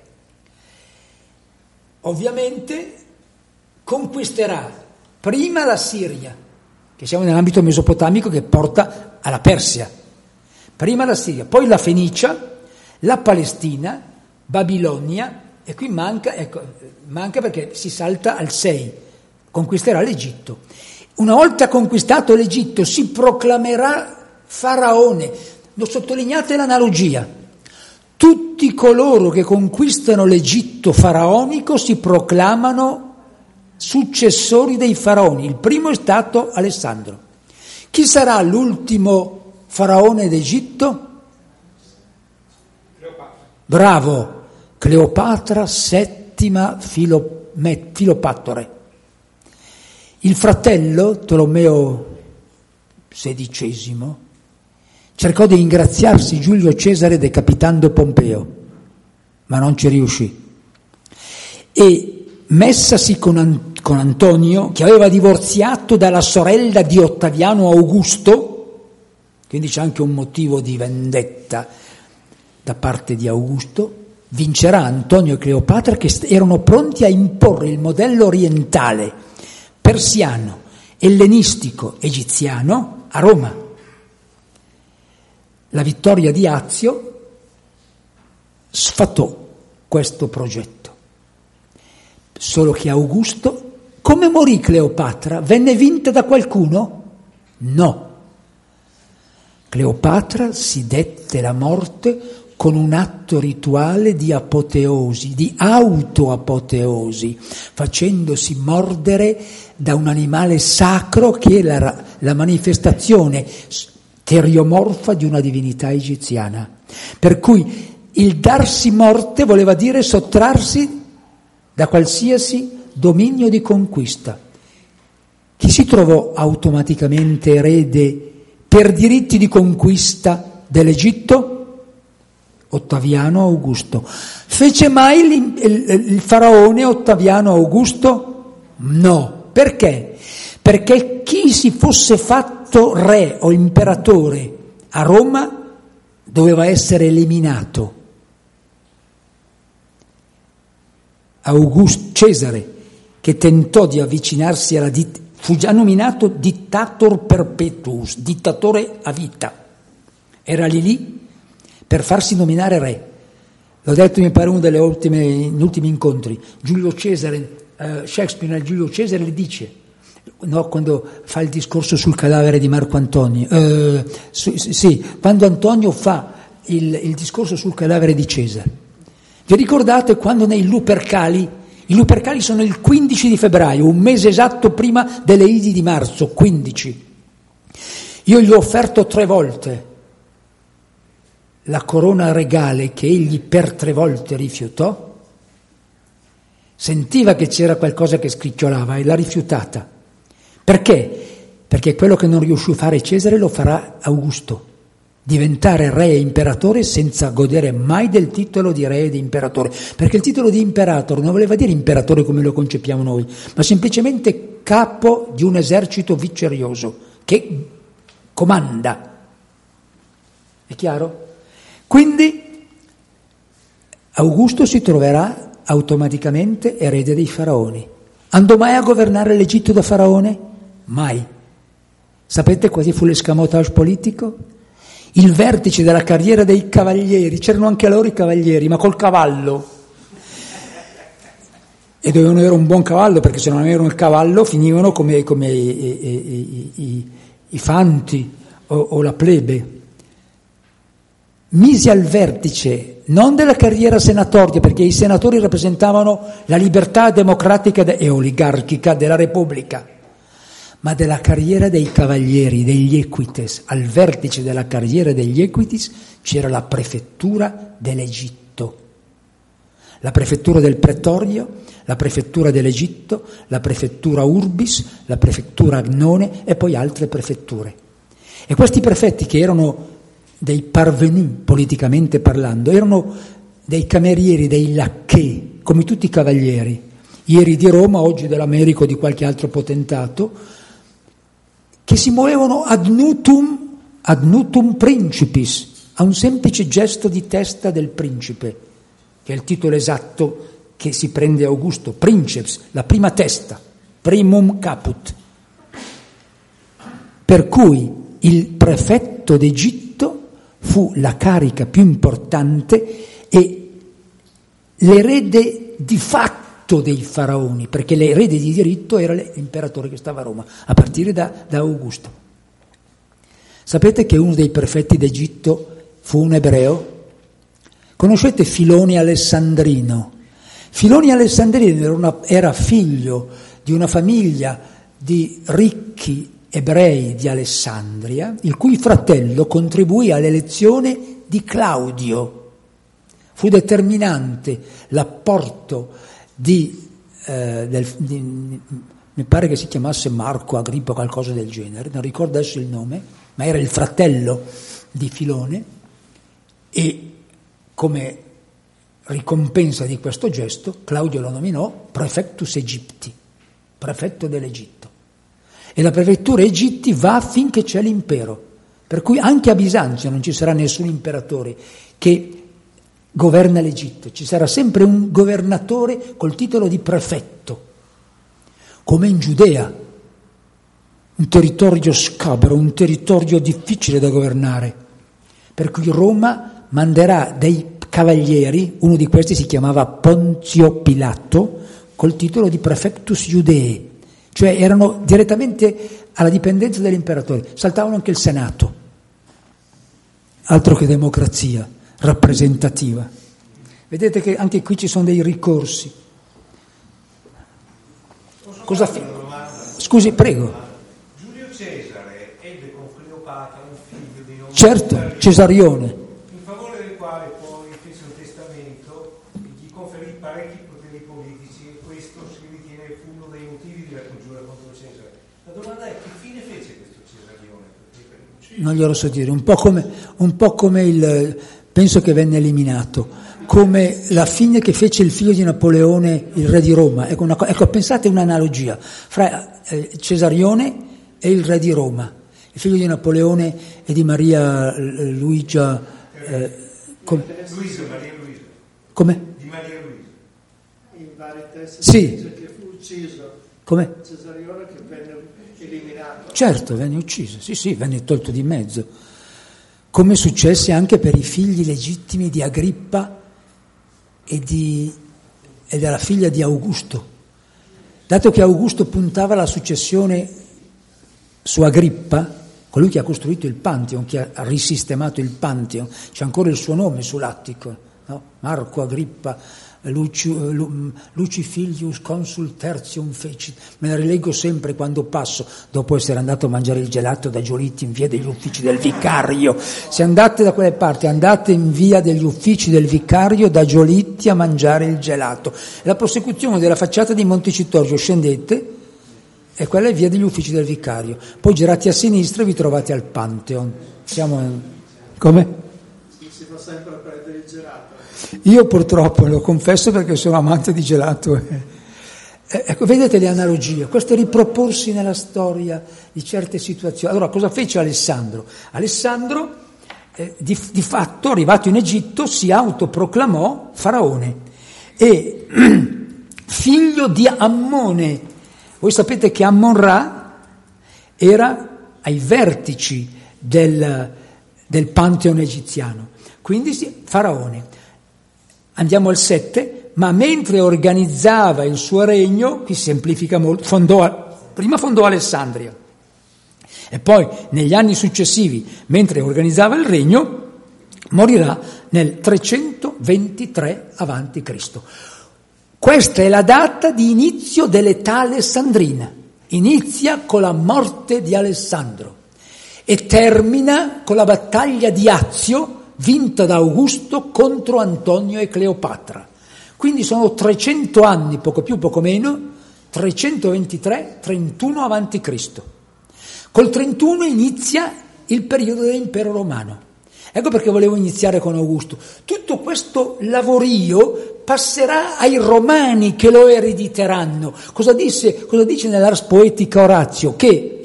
Ovviamente conquisterà prima la Siria, che siamo nell'ambito mesopotamico che porta alla Persia, prima la Siria, poi la Fenicia, la Palestina, Babilonia, e qui manca, ecco, manca perché si salta al sei, conquisterà l'Egitto. Una volta conquistato l'Egitto si proclamerà faraone. Lo sottolineate l'analogia. Tutti coloro che conquistano l'Egitto faraonico si proclamano successori dei faraoni. Il primo è stato Alessandro. Chi sarà l'ultimo faraone d'Egitto? Cleopatra. Bravo, Cleopatra settima Filo, Filopattore. Il fratello, Tolomeo sedicesimo, cercò di ingraziarsi Giulio Cesare decapitando Pompeo, ma non ci riuscì. E messasi con, An- con Antonio, che aveva divorziato dalla sorella di Ottaviano Augusto, quindi c'è anche un motivo di vendetta da parte di Augusto, vincerà Antonio e Cleopatra, che erano pronti a imporre il modello orientale persiano, ellenistico, egiziano a Roma. La vittoria di Azio sfatò questo progetto. Solo che Augusto, come morì Cleopatra, venne vinta da qualcuno? No. Cleopatra si dette la morte con un atto rituale di apoteosi, di autoapoteosi, facendosi mordere da un animale sacro che è la, la manifestazione teriomorfa di una divinità egiziana. Per cui il darsi morte voleva dire sottrarsi da qualsiasi dominio di conquista. Chi si trovò automaticamente erede per diritti di conquista dell'Egitto? Ottaviano Augusto. Fece mai il, il, il faraone Ottaviano Augusto? No. Perché? Perché chi si fosse fatto re o imperatore a Roma doveva essere eliminato. Augusto Cesare, che tentò di avvicinarsi alla dittatura, fu già nominato Dictator Perpetuus, dittatore a vita. Era lì lì per farsi nominare re. L'ho detto, mi pare, uno degli ultimi, ultimi incontri. Giulio Cesare, eh, Shakespeare a Giulio Cesare le dice, no, quando fa il discorso sul cadavere di Marco Antonio, eh, su, sì, quando Antonio fa il, il discorso sul cadavere di Cesare. Vi ricordate quando nei Lupercali, i Lupercali sono il quindici di febbraio, un mese esatto prima delle Idi di marzo, quindici. Io gli ho offerto tre volte la corona regale che egli per tre volte rifiutò. Sentiva che c'era qualcosa che scricchiolava e l'ha rifiutata. Perché? Perché quello che non riuscì a fare Cesare lo farà Augusto. Diventare re e imperatore senza godere mai del titolo di re e di imperatore, perché il titolo di imperatore non voleva dire imperatore come lo concepiamo noi, ma semplicemente capo di un esercito vittorioso che comanda. È chiaro? Quindi Augusto si troverà automaticamente erede dei faraoni. Andò mai a governare l'Egitto da faraone? Mai. Sapete quale fu l'escamotage politico? Il vertice della carriera dei cavalieri, c'erano anche loro i cavalieri, ma col cavallo. E dovevano avere un buon cavallo, perché se non avevano il cavallo finivano come, come i, i, i, i, i fanti o, o la plebe. Mise al vertice, non della carriera senatoria, perché i senatori rappresentavano la libertà democratica e oligarchica della Repubblica, ma della carriera dei cavalieri, degli equites. Al vertice della carriera degli equites c'era la prefettura dell'Egitto, la prefettura del Pretorio, la prefettura dell'Egitto, la prefettura Urbis, la prefettura Agnone e poi altre prefetture. E questi prefetti, che erano dei parvenus politicamente parlando, erano dei camerieri, dei lacchè, come tutti i cavalieri, ieri di Roma, oggi dell'America o di qualche altro potentato, che si muovevano ad nutum, ad nutum principis, a un semplice gesto di testa del principe, che è il titolo esatto che si prende Augusto, princeps, la prima testa, primum caput. Per cui il prefetto d'Egitto fu la carica più importante e l'erede di fatto dei faraoni, perché l'erede di diritto era l'imperatore che stava a Roma, a partire da, da Augusto. Sapete che uno dei prefetti d'Egitto fu un ebreo? Conoscete Filone Alessandrino? Filone Alessandrino era, una, era figlio di una famiglia di ricchi ebrei di Alessandria, il cui fratello contribuì all'elezione di Claudio. Fu determinante l'apporto Di, eh, del, di, mi pare che si chiamasse Marco Agrippa o qualcosa del genere, non ricordo adesso il nome, ma era il fratello di Filone, e come ricompensa di questo gesto Claudio lo nominò prefectus Egypti, prefetto dell'Egitto, e la prefettura Egitti va finché c'è l'impero, per cui anche a Bisanzio non ci sarà nessun imperatore che governa l'Egitto, ci sarà sempre un governatore col titolo di prefetto, come in Giudea, un territorio scabro, un territorio difficile da governare, per cui Roma manderà dei cavalieri, uno di questi si chiamava Ponzio Pilato, col titolo di prefectus Iudei, cioè erano direttamente alla dipendenza dell'imperatore, saltavano anche il Senato, altro che democrazia rappresentativa. Vedete che anche qui ci sono dei ricorsi. Cosa fi- Scusi, prego. Giulio Cesare ebbe con Cleopatra un figlio certo, Cesarione. In favore del quale poi fece un testamento e gli conferì parecchi poteri politici, e questo si ritiene fu uno dei motivi della congiura contro Cesare. La domanda è: che fine fece questo Cesarione? Non glielo so dire, un po' come, un po' come il, penso che venne eliminato, come la fine che fece il figlio di Napoleone, il re di Roma. Ecco, una, ecco pensate un'analogia fra eh, Cesarione e il re di Roma, il figlio di Napoleone e di Maria eh, Luigia. Eh, com- Luisa, Maria Luisa. Come? Di Maria Luisa. In vari testi Sì. dice che fu ucciso Come? Cesarione, che venne eliminato. Certo, venne ucciso, sì sì, venne tolto di mezzo. Come successe anche per i figli legittimi di Agrippa e, di, e della figlia di Augusto. Dato che Augusto puntava alla successione su Agrippa, colui che ha costruito il Pantheon, che ha risistemato il Pantheon, c'è ancora il suo nome sull'attico, no? Marco Agrippa Luci, Luci Filius Consul Tertium Fecit, me la rileggo sempre quando passo, dopo essere andato a mangiare il gelato da Giolitti in via degli Uffici del Vicario. Se andate da quelle parti, andate in via degli Uffici del Vicario da Giolitti a mangiare il gelato. La prosecuzione della facciata di Montecitorio, scendete, e quella è via degli Uffici del Vicario. Poi girate a sinistra e vi trovate al Pantheon. Siamo in... Come? Si fa sempre a prendere il gelato. Io purtroppo lo confesso perché sono amante di gelato. Eh, ecco, vedete le analogie, questo riproporsi nella storia di certe situazioni. Allora, cosa fece Alessandro? Alessandro, eh, di, di fatto, arrivato in Egitto, si autoproclamò faraone e figlio di Ammone. Voi sapete che Ammon-Ra era ai vertici del, del Pantheon egiziano, quindi sì, faraone. Andiamo al sette, ma mentre organizzava il suo regno, qui semplifica molto, fondò, prima fondò Alessandria e poi negli anni successivi, mentre organizzava il regno, morirà nel trecentoventitré avanti Cristo. Questa è la data di inizio dell'età alessandrina, inizia con la morte di Alessandro e termina con la battaglia di Azio, vinta da Augusto contro Antonio e Cleopatra. Quindi sono trecento anni, poco più, poco meno, trecentoventitré, trentuno avanti Cristo. Col trentuno inizia il periodo dell'impero romano. Ecco perché volevo iniziare con Augusto. Tutto questo lavorio passerà ai romani che lo erediteranno. Cosa disse, cosa dice nell'Ars Poetica Orazio? Che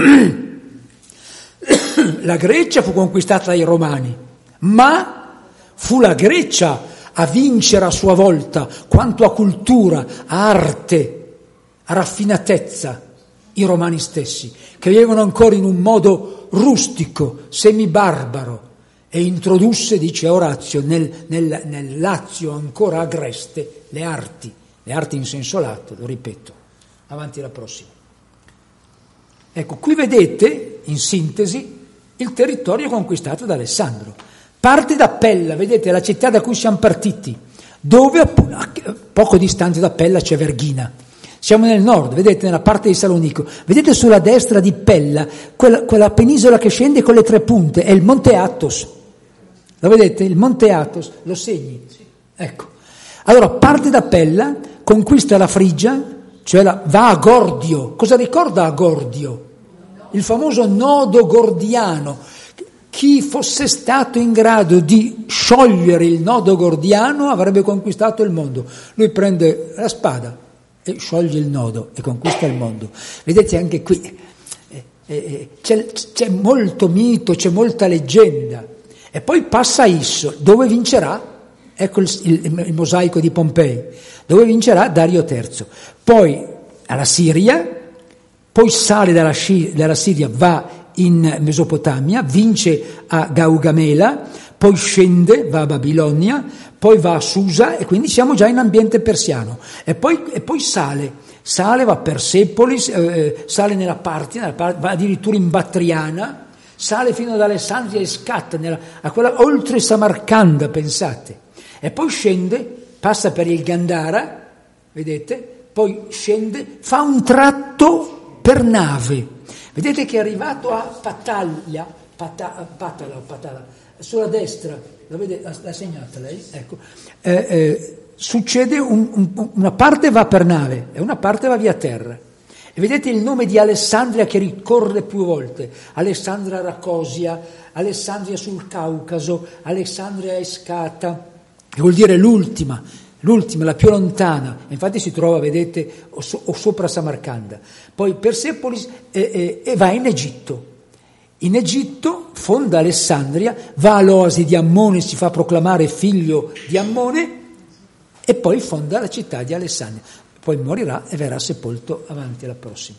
la Grecia fu conquistata dai romani, ma fu la Grecia a vincere a sua volta, quanto a cultura, a arte, a raffinatezza, i romani stessi, che vivevano ancora in un modo rustico, semibarbaro, e introdusse, dice Orazio, nel, nel, nel Lazio ancora agreste, le arti, le arti in senso lato, lo ripeto. Avanti la prossima. Ecco, qui vedete, in sintesi, il territorio conquistato da Alessandro. Parte da Pella, vedete la città da cui siamo partiti, dove poco distante da Pella c'è Verghina. Siamo nel nord, vedete, nella parte di Salonico. Vedete sulla destra di Pella, quella, quella penisola che scende con le tre punte, è il Monte Athos. Lo vedete? Il Monte Athos, lo segni? Ecco. Allora parte da Pella, conquista la Frigia, cioè la, va a Gordio. Cosa ricorda a Gordio? Il famoso nodo gordiano. Chi fosse stato in grado di sciogliere il nodo gordiano avrebbe conquistato il mondo. Lui prende la spada e scioglie il nodo e conquista il mondo. Vedete anche qui eh, eh, c'è, c'è molto mito, c'è molta leggenda. E poi passa a Isso, dove vincerà, ecco il, il, il mosaico di Pompei, dove vincerà Dario terzo. Poi alla Siria, poi sale dalla, dalla Siria, va in Mesopotamia, vince a Gaugamela, poi scende, va a Babilonia, poi va a Susa e quindi siamo già in ambiente persiano. E poi, e poi sale, sale, va a Persepolis, eh, sale nella Partia, va addirittura in Battriana, sale fino ad Alessandria e scatta nella, a quella, oltre Samarcanda, pensate. E poi scende, passa per il Gandhara, vedete, poi scende, fa un tratto per nave. Vedete che è arrivato a Pattaglia, Pata, Patala o Patala, sulla destra, la vede, l'ha segnata lei? Ecco. Eh, eh, succede un, un, una parte va per nave e una parte va via terra. E vedete il nome di Alessandria che ricorre più volte: Alessandria Racosia, Alessandria sul Caucaso, Alessandria Escata, che vuol dire l'ultima, l'ultima, la più lontana. Infatti si trova, vedete, o, so, o sopra Samarcanda. Poi Persepolis e, e, e va in Egitto. In Egitto fonda Alessandria, va all'oasi di Ammone, si fa proclamare figlio di Ammone e poi fonda la città di Alessandria. Poi morirà e verrà sepolto avanti alla prossima.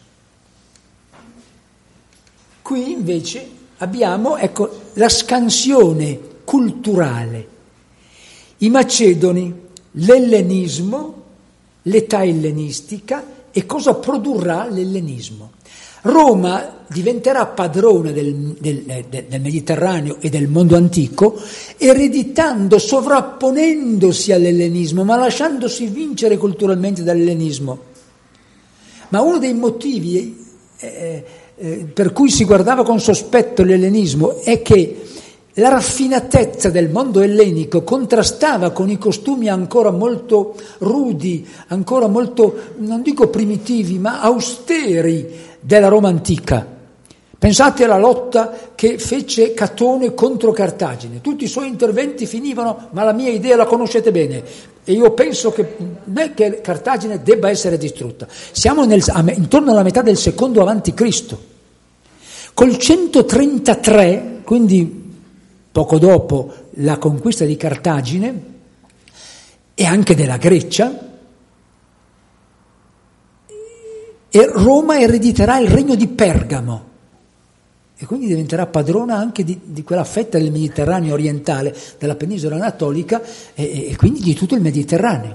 Qui invece abbiamo, ecco, la scansione culturale. I Macedoni, l'ellenismo, l'età ellenistica e cosa produrrà l'ellenismo. Roma diventerà padrona del, del, del Mediterraneo e del mondo antico, ereditando, sovrapponendosi all'ellenismo, ma lasciandosi vincere culturalmente dall'ellenismo. Ma uno dei motivi eh, eh, per cui si guardava con sospetto l'ellenismo è che la raffinatezza del mondo ellenico contrastava con i costumi ancora molto rudi, ancora molto, non dico primitivi, ma austeri della Roma antica. Pensate alla lotta che fece Catone contro Cartagine. Tutti i suoi interventi finivano, ma la mia idea la conoscete bene, e io penso che non è che Cartagine debba essere distrutta. Siamo nel, intorno alla metà del secondo avanti Cristo. Col centotrentatré, quindi poco dopo la conquista di Cartagine e anche della Grecia, e Roma erediterà il regno di Pergamo e quindi diventerà padrona anche di, di quella fetta del Mediterraneo orientale, della penisola anatolica e, e quindi di tutto il Mediterraneo.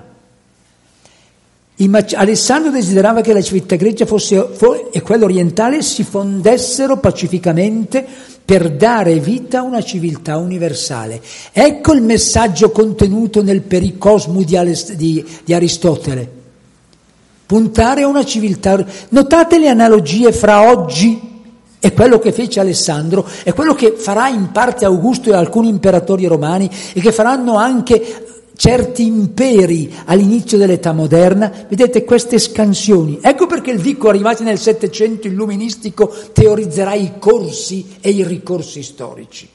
I, Alessandro desiderava che la civiltà greca fosse, for, e quella orientale si fondessero pacificamente per dare vita a una civiltà universale. Ecco il messaggio contenuto nel Pericosmo di, di, di Aristotele. Puntare a una civiltà. Notate le analogie fra oggi e quello che fece Alessandro e quello che farà in parte Augusto e alcuni imperatori romani e che faranno anche certi imperi all'inizio dell'età moderna. Vedete queste scansioni. Ecco perché il Vico, arrivati nel Settecento illuministico, teorizzerà i corsi e i ricorsi storici.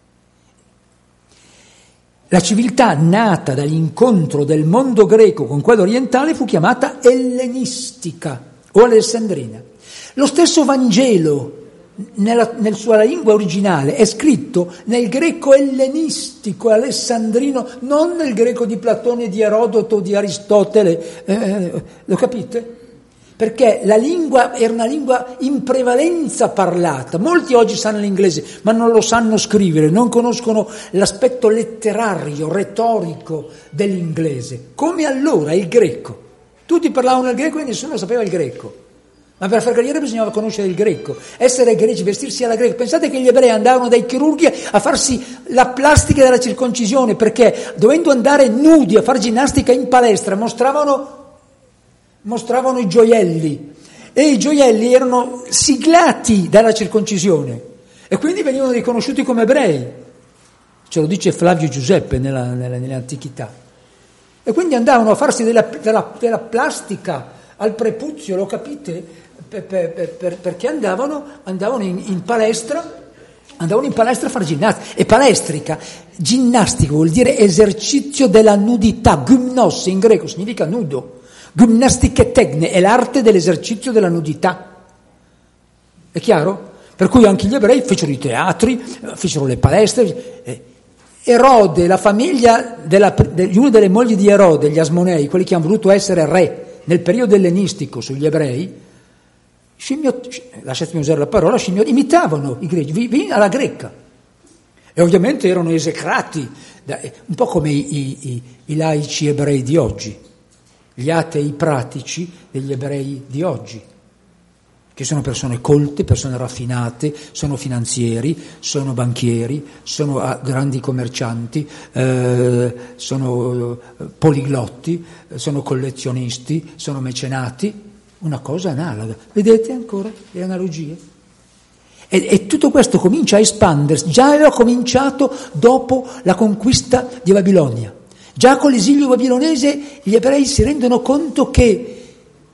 La civiltà nata dall'incontro del mondo greco con quello orientale fu chiamata ellenistica o alessandrina. Lo stesso Vangelo, nella, nella sua lingua originale, è scritto nel greco ellenistico, alessandrino, non nel greco di Platone, di Erodoto, di Aristotele. Eh, lo capite? Perché la lingua era una lingua in prevalenza parlata. Molti oggi sanno l'inglese, ma non lo sanno scrivere, non conoscono l'aspetto letterario, retorico dell'inglese. Come allora il greco. Tutti parlavano il greco e nessuno sapeva il greco. Ma per fare carriera bisognava conoscere il greco, essere greci, vestirsi alla greca. Pensate che gli ebrei andavano dai chirurghi a farsi la plastica della circoncisione, perché dovendo andare nudi a fare ginnastica in palestra mostravano... mostravano i gioielli e i gioielli erano siglati dalla circoncisione e quindi venivano riconosciuti come ebrei. Ce lo dice Flavio Giuseppe nella, nella, nell'antichità. E quindi andavano a farsi della, della, della plastica al prepuzio, lo capite? Per, per, per, perché andavano, andavano in, in palestra andavano in palestra a fare ginnastica. E palestrica, ginnastica vuol dire esercizio della nudità. Gymnos in greco significa nudo. Gymnastike tecne è l'arte dell'esercizio della nudità. È chiaro? Per cui anche gli ebrei fecero i teatri, fecero le palestre. Erode, la famiglia della, di una delle mogli di Erode, gli Asmonei, quelli che hanno voluto essere re nel periodo ellenistico sugli ebrei, scimmiot, lasciatemi usare la parola, scimmiot, imitavano i greci, alla greca. E ovviamente erano esecrati, un po' come i, i, i laici ebrei di oggi. Gli atei pratici degli ebrei di oggi, che sono persone colte, persone raffinate, sono finanzieri, sono banchieri, sono grandi commercianti, eh, sono poliglotti, sono collezionisti, sono mecenati, una cosa analoga. Vedete ancora le analogie? E, e tutto questo comincia a espandersi, già aveva cominciato dopo la conquista di Babilonia. Già con l'esilio babilonese gli ebrei si rendono conto che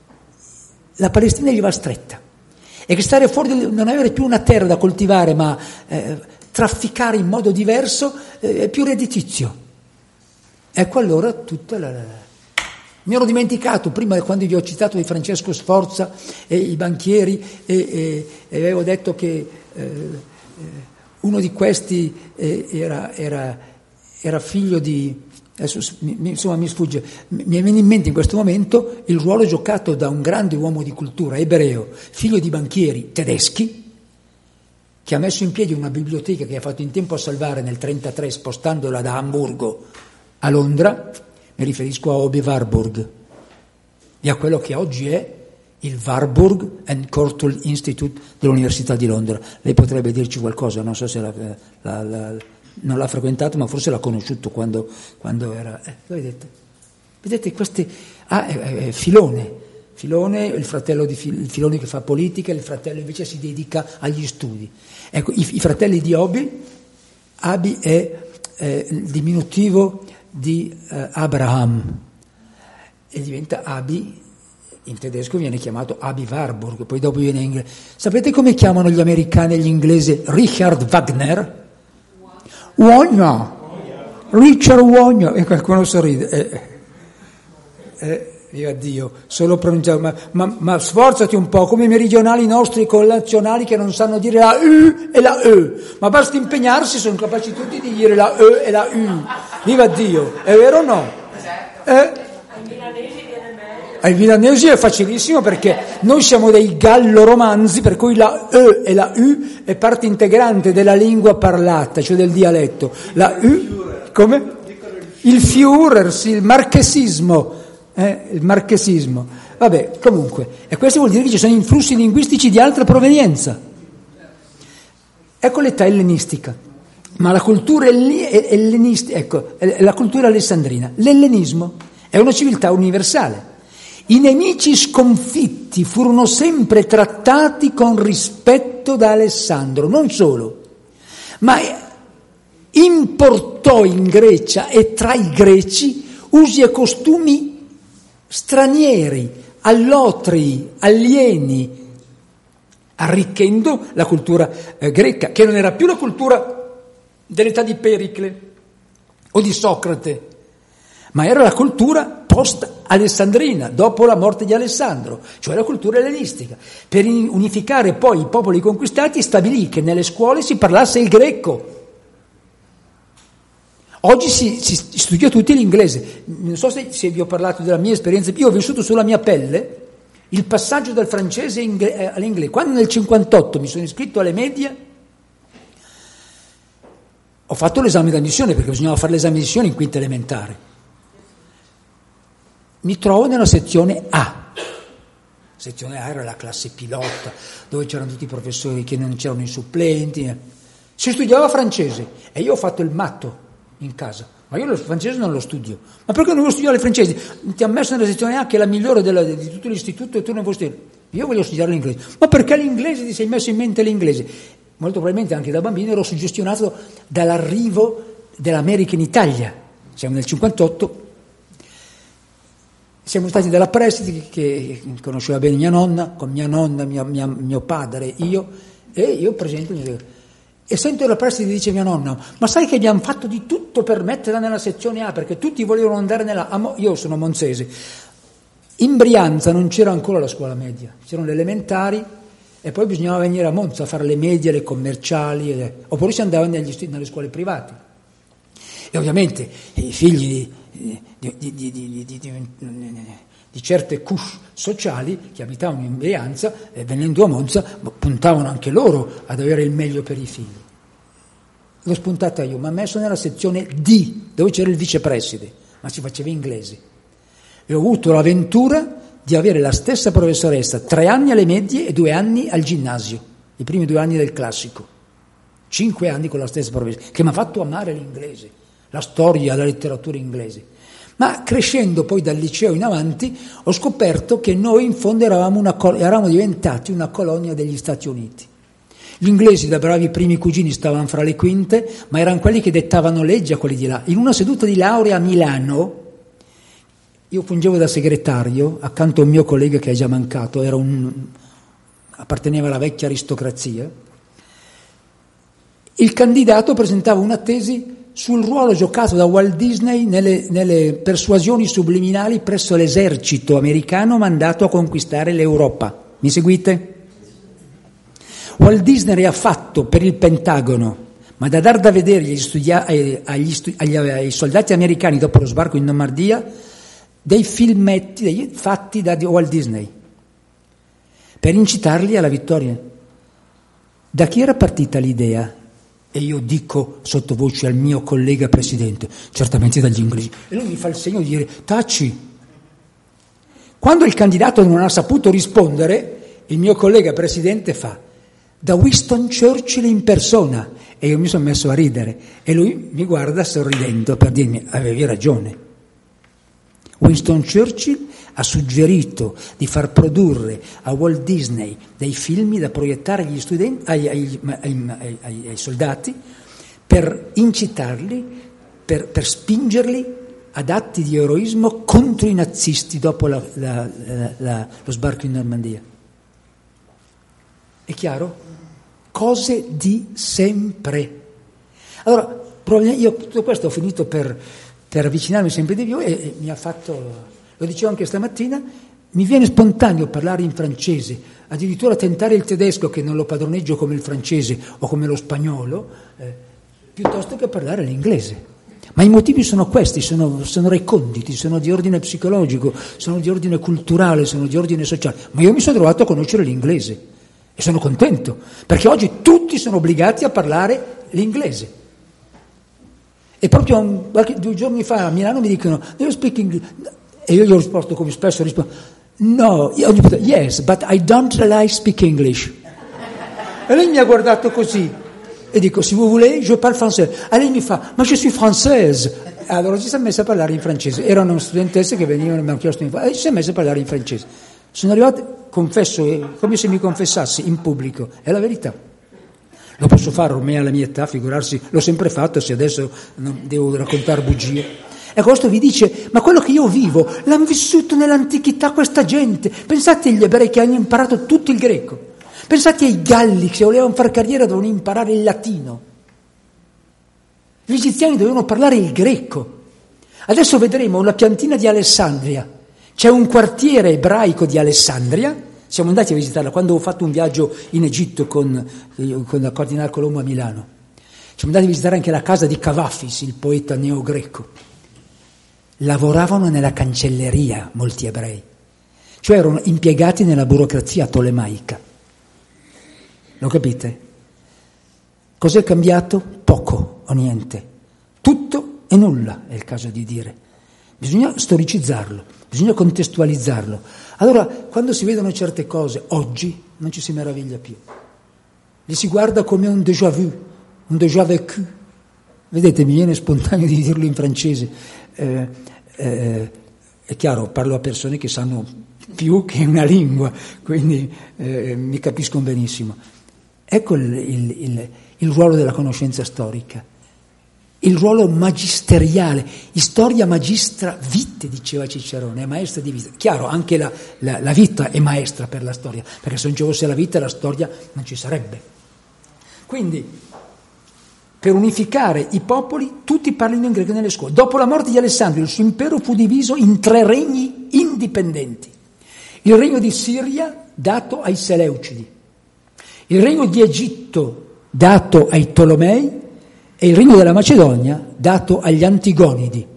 la Palestina gli va stretta e che stare fuori, non avere più una terra da coltivare, ma eh, trafficare in modo diverso eh, è più redditizio. Ecco allora tutta la... la, la. Mi ero dimenticato prima, quando vi ho citato di Francesco Sforza e i banchieri, e, e, e avevo detto che eh, uno di questi eh, era, era, era figlio di... Adesso, mi, insomma mi sfugge, mi viene in mente in questo momento il ruolo giocato da un grande uomo di cultura ebreo, figlio di banchieri tedeschi, che ha messo in piedi una biblioteca che ha fatto in tempo a salvare nel trentatré spostandola da Amburgo a Londra. Mi riferisco a Obi Warburg e a quello che oggi è il Warburg and Courtauld Institute dell'Università di Londra. Lei potrebbe dirci qualcosa, non so se la, la, la, non l'ha frequentato, ma forse l'ha conosciuto quando, quando era... Eh, vedete? Vedete queste... Ah, è, è Filone, Filone, il fratello di Fil, il Filone che fa politica, il fratello invece si dedica agli studi. Ecco, i, i fratelli di Obi, Abi è eh, il diminutivo di eh, Abraham e diventa Abi, in tedesco viene chiamato Abi Warburg, poi dopo viene in inglese. Sapete come chiamano gli americani e gli inglesi Richard Wagner? Wagner, Richard Wagner, e qualcuno sorride. Eh, eh, io addio, solo pronunciare, ma, ma, ma sforzati un po', come i meridionali nostri collazionali che non sanno dire la U e la E, ma basta impegnarsi, sono capaci tutti di dire la E e la U. Viva Dio, è vero o no? Eh? Ai milanesi viene meglio. Ai milanesi è facilissimo perché noi siamo dei gallo-romanzi, per cui la E e la U è parte integrante della lingua parlata, cioè del dialetto. La U, come? Il Führer, sì, il marchesismo. Eh, il marchesismo. Vabbè, comunque, e questo vuol dire che ci sono influssi linguistici di altra provenienza. Ecco l'età ellenistica, ma la cultura ellenistica, ecco, la cultura alessandrina, l'ellenismo è una civiltà universale. I nemici sconfitti furono sempre trattati con rispetto da Alessandro, non solo, ma importò in Grecia e tra i greci usi e costumi stranieri, allotri, alieni, arricchendo la cultura eh, greca, che non era più la cultura dell'età di Pericle o di Socrate, ma era la cultura post-alessandrina, dopo la morte di Alessandro, cioè la cultura ellenistica. Per unificare poi i popoli conquistati stabilì che nelle scuole si parlasse il greco. Oggi si, si studia tutti l'inglese. Non so se, se vi ho parlato della mia esperienza, io ho vissuto sulla mia pelle il passaggio dal francese ingle, all'inglese. Quando nel cinquantotto mi sono iscritto alle medie, ho fatto l'esame d'ammissione, perché bisognava fare l'esame d'ammissione in quinta elementare. Mi trovo nella sezione A. La sezione A era la classe pilota, dove c'erano tutti i professori che non c'erano i supplenti. Si studiava francese e io ho fatto il matto in casa, ma io il francese non lo studio. Ma perché non vuoi studiare il francese? Ti ha messo nella sezione A, che è la migliore della, di tutto l'istituto, e tu non vuoi studiare. Io voglio studiare l'inglese. Ma perché l'inglese? Ti sei messo in mente l'inglese? Molto probabilmente anche da bambino ero suggestionato dall'arrivo dell'America in Italia. Siamo nel cinquantotto, siamo stati dalla Prestiti, che conosceva bene mia nonna, con mia nonna, mia, mia, mio padre, io, e io presento. E sento la Prestiti, dice mia nonna, ma sai che abbiamo fatto di tutto per metterla nella sezione A, perché tutti volevano andare nella... Io sono monzese. In Brianza non c'era ancora la scuola media, c'erano le elementari e poi bisognava venire a Monza a fare le medie, le commerciali, le... oppure si andava negli, nelle scuole private. E ovviamente i figli di, di, di, di, di, di, di, di certe couche sociali che abitavano in Brianza, e venendo a Monza puntavano anche loro ad avere il meglio per i figli. L'ho spuntata io, mi ha messo nella sezione D, dove c'era il vicepreside, ma si faceva inglese. E ho avuto l'avventura di avere la stessa professoressa, tre anni alle medie e due anni al ginnasio, i primi due anni del classico, cinque anni con la stessa professoressa, che mi ha fatto amare l'inglese, la storia, la letteratura inglese. Ma crescendo poi dal liceo in avanti ho scoperto che noi in fondo eravamo, una col- eravamo diventati una colonia degli Stati Uniti. Gli inglesi, da bravi primi cugini, stavano fra le quinte, ma erano quelli che dettavano legge a quelli di là. In una seduta di laurea a Milano, io fungevo da segretario accanto a un mio collega che è già mancato, era un, apparteneva alla vecchia aristocrazia. Il candidato presentava una tesi sul ruolo giocato da Walt Disney nelle, nelle persuasioni subliminali presso l'esercito americano mandato a conquistare l'Europa. Mi seguite? Walt Disney ha fatto per il Pentagono, ma da dar da vedere agli, studia- agli, stu- agli, ai soldati americani dopo lo sbarco in Normandia, dei filmetti dei, fatti da Walt Disney per incitarli alla vittoria. Da chi era partita l'idea? E io dico sottovoce al mio collega presidente, certamente dagli inglesi. E lui mi fa il segno di dire, taci. Quando il candidato non ha saputo rispondere, il mio collega presidente fa, da Winston Churchill in persona. E io mi sono messo a ridere. E lui mi guarda sorridendo per dirmi, avevi ragione. Winston Churchill ha suggerito di far produrre a Walt Disney dei film da proiettare agli studenti, ai, ai, ai, ai, ai soldati per incitarli, per, per spingerli ad atti di eroismo contro i nazisti dopo la, la, la, la, lo sbarco in Normandia. È chiaro? Cose di sempre. Allora, io tutto questo ho finito per, per avvicinarmi sempre di più e, e mi ha fatto, lo dicevo anche stamattina, mi viene spontaneo parlare in francese, addirittura tentare il tedesco che non lo padroneggio come il francese o come lo spagnolo, eh, piuttosto che parlare l'inglese. Ma i motivi sono questi, sono, sono reconditi, sono di ordine psicologico, sono di ordine culturale, sono di ordine sociale, ma io mi sono trovato a conoscere l'inglese. E sono contento, perché oggi tutti sono obbligati a parlare l'inglese. E proprio un, qualche, due giorni fa a Milano mi dicono, do you speak English? E io gli ho risposto come spesso rispondo, no, yes, but I don't like speak English. E lei mi ha guardato così, e dico, si vous voulez, je parle français. E lei mi fa, ma je suis française. Allora ci si è messa a parlare in francese. Erano studentesse che venivano e mi hanno chiesto in francese, e ci si è messa a parlare in francese. Sono arrivato, confesso, come se mi confessassi in pubblico, è la verità. Lo posso fare ormai alla mia età, figurarsi, l'ho sempre fatto, se adesso non devo raccontare bugie. E questo vi dice, ma quello che io vivo, l'hanno vissuto nell'antichità questa gente. Pensate agli ebrei che hanno imparato tutto il greco. Pensate ai galli che se volevano fare carriera dovevano imparare il latino. Gli egiziani dovevano parlare il greco. Adesso vedremo la piantina di Alessandria. C'è un quartiere ebraico di Alessandria, siamo andati a visitarla quando ho fatto un viaggio in Egitto con, con la Cardinale Colombo a Milano. Siamo andati a visitare anche la casa di Cavafis, il poeta neogreco. Lavoravano nella cancelleria molti ebrei, cioè erano impiegati nella burocrazia tolemaica. Lo capite? Cos'è cambiato? Poco o niente. Tutto e nulla, è il caso di dire. Bisogna storicizzarlo, bisogna contestualizzarlo. Allora, quando si vedono certe cose, oggi, non ci si meraviglia più. Li si guarda come un déjà vu, un déjà vécu. Vedete, mi viene spontaneo di dirlo in francese. Eh, eh, è chiaro, parlo a persone che sanno più che una lingua, quindi eh, mi capiscono benissimo. Ecco il, il, il, il ruolo della conoscenza storica. Il ruolo magisteriale, storia magistra vite, diceva Cicerone, è maestra di vita. Chiaro, anche la, la, la vita è maestra per la storia, perché se non ci fosse la vita la storia non ci sarebbe. Quindi, per unificare i popoli, tutti parlino in greco nelle scuole. Dopo la morte di Alessandro, il suo impero fu diviso in tre regni indipendenti. Il regno di Siria, dato ai Seleucidi, il regno di Egitto, dato ai Tolomei, e il regno della Macedonia dato agli Antigonidi.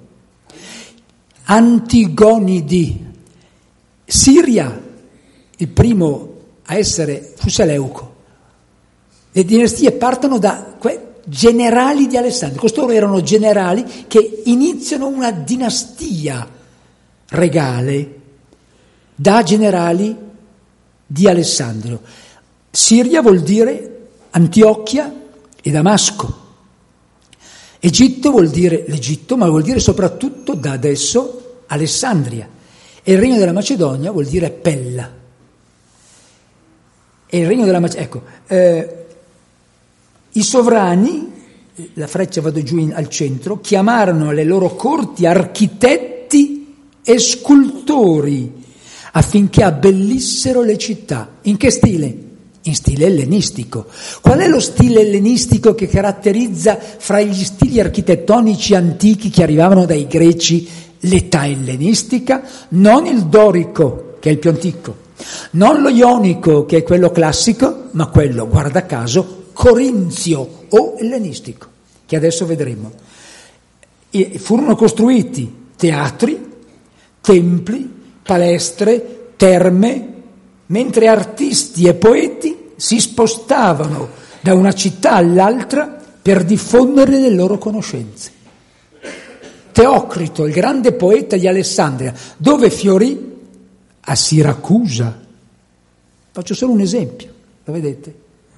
Antigonidi. Siria, il primo a essere, fu Seleuco. Le dinastie partono da que- generali di Alessandro. Costoro erano generali che iniziano una dinastia regale da generali di Alessandro. Siria vuol dire Antiochia e Damasco. Egitto vuol dire l'Egitto, ma vuol dire soprattutto da adesso Alessandria. E il regno della Macedonia vuol dire Pella. E il regno della Macedonia, ecco, eh, I sovrani, la freccia vado giù in, al centro, chiamarono alle loro corti architetti e scultori affinché abbellissero le città. In che stile? In stile ellenistico. Qual è lo stile ellenistico che caratterizza fra gli stili architettonici antichi che arrivavano dai greci l'età ellenistica? Non il dorico, che è il più antico, non lo ionico, che è quello classico, ma quello, guarda caso, corinzio o ellenistico, che adesso vedremo. E furono costruiti teatri, templi, palestre, terme, mentre artisti e poeti si spostavano da una città all'altra per diffondere le loro conoscenze. Teocrito, il grande poeta di Alessandria, dove fiorì? A Siracusa. Faccio solo un esempio, lo vedete?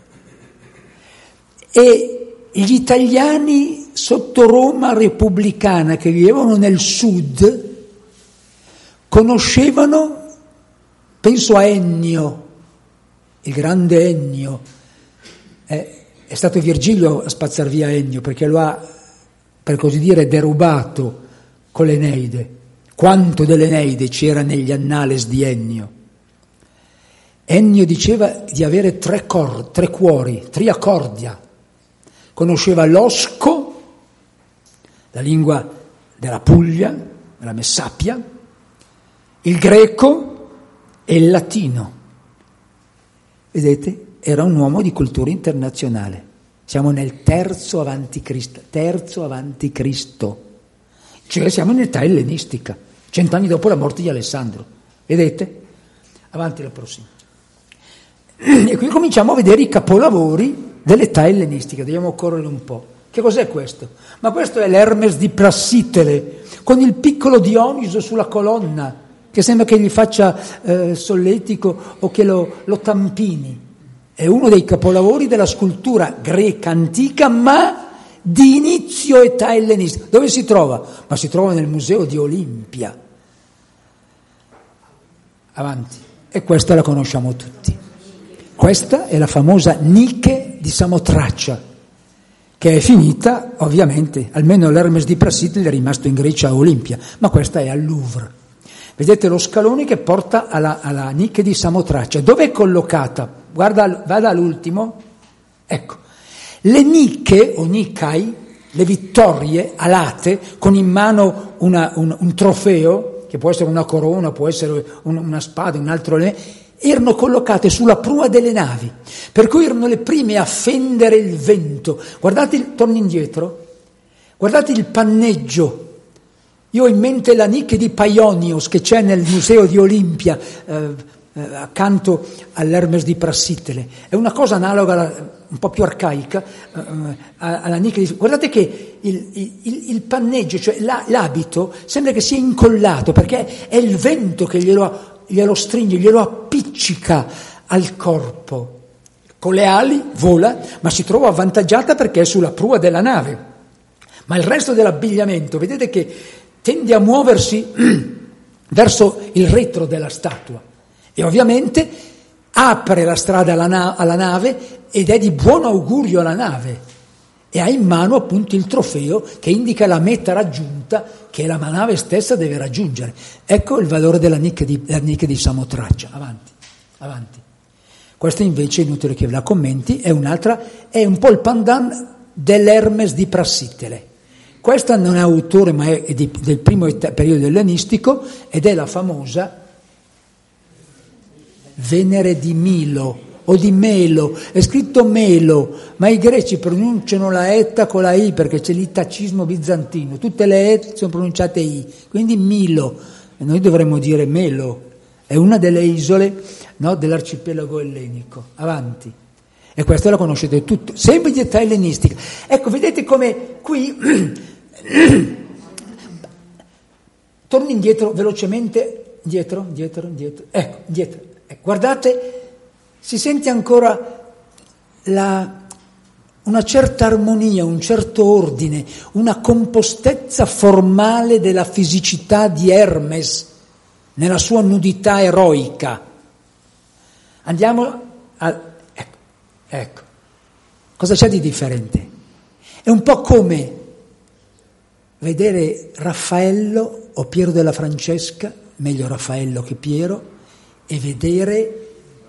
E gli italiani sotto Roma repubblicana che vivevano nel sud conoscevano, penso a Ennio, il grande Ennio, eh, è stato Virgilio a spazzar via Ennio perché lo ha, per così dire, derubato con l'Eneide. Quanto dell'Eneide c'era negli annales di Ennio. Ennio diceva di avere tre, cor, tre cuori, triacordia. Conosceva l'osco, la lingua della Puglia, della Messapia, il greco e il latino. Vedete? Era un uomo di cultura internazionale. Siamo nel terzo avanti Cristo, terzo avanti Cristo. Cioè siamo in età ellenistica, cent'anni dopo la morte di Alessandro. Vedete? Avanti la prossima. E qui cominciamo a vedere i capolavori dell'età ellenistica. Dobbiamo correre un po'. Che cos'è questo? Ma questo è l'Hermes di Prassitele, con il piccolo Dioniso sulla colonna, che sembra che gli faccia eh, solletico o che lo, lo tampini. È uno dei capolavori della scultura greca antica, ma di inizio età ellenistica. Dove si trova? Ma si trova nel museo di Olimpia. Avanti. E questa la conosciamo tutti. Questa è la famosa Nike di Samotracia, che è finita, ovviamente, almeno l'Hermes di Prassitele è rimasto in Grecia a Olimpia, ma questa è al Louvre. Vedete lo scalone che porta alla, alla Nike di Samotracia. Dove è collocata? Guarda, vada all'ultimo. Ecco, le Nike o Nikai, le vittorie alate, con in mano una, un, un trofeo, che può essere una corona, può essere un, una spada, un altro, erano collocate sulla prua delle navi, per cui erano le prime a fendere il vento. Guardate, torno indietro, guardate il panneggio. Io ho in mente la Nike di Paionios che c'è nel museo di Olimpia, eh, eh, accanto all'Hermes di Prassitele. È una cosa analoga, alla, un po' più arcaica, eh, alla Nike di... Guardate che il, il, il panneggio, cioè la, l'abito, sembra che sia incollato, perché è il vento che glielo, glielo stringe, glielo appiccica al corpo. Con le ali vola, ma si trova avvantaggiata perché è sulla prua della nave. Ma il resto dell'abbigliamento, vedete che tende a muoversi verso il retro della statua e ovviamente apre la strada alla, na- alla nave ed è di buon augurio alla nave e ha in mano appunto il trofeo che indica la meta raggiunta che la nave stessa deve raggiungere. Ecco il valore della Nike di, della Nike di Samotracia. Avanti, avanti. Questa invece è inutile che ve la commenti, è un'altra, è un po' il pandan dell'Hermes di Prassitele. Questa non è autore, ma è di, del primo et- periodo ellenistico ed è la famosa Venere di Milo o di Melo. È scritto Melo, ma i greci pronunciano la etta con la i perché c'è l'itacismo bizantino. Tutte le et sono pronunciate i, quindi Milo. E noi dovremmo dire Melo. È una delle isole, no, dell'arcipelago ellenico. Avanti. E questo la conoscete tutto, sempre di età ellenistica. Ecco, vedete come qui, torno indietro velocemente, indietro, indietro, indietro, ecco, indietro. Ecco, guardate, si sente ancora la, una certa armonia, un certo ordine, una compostezza formale della fisicità di Hermes, nella sua nudità eroica. Andiamo a... Ecco. Cosa c'è di differente? È un po' come vedere Raffaello o Piero della Francesca, meglio Raffaello che Piero, e vedere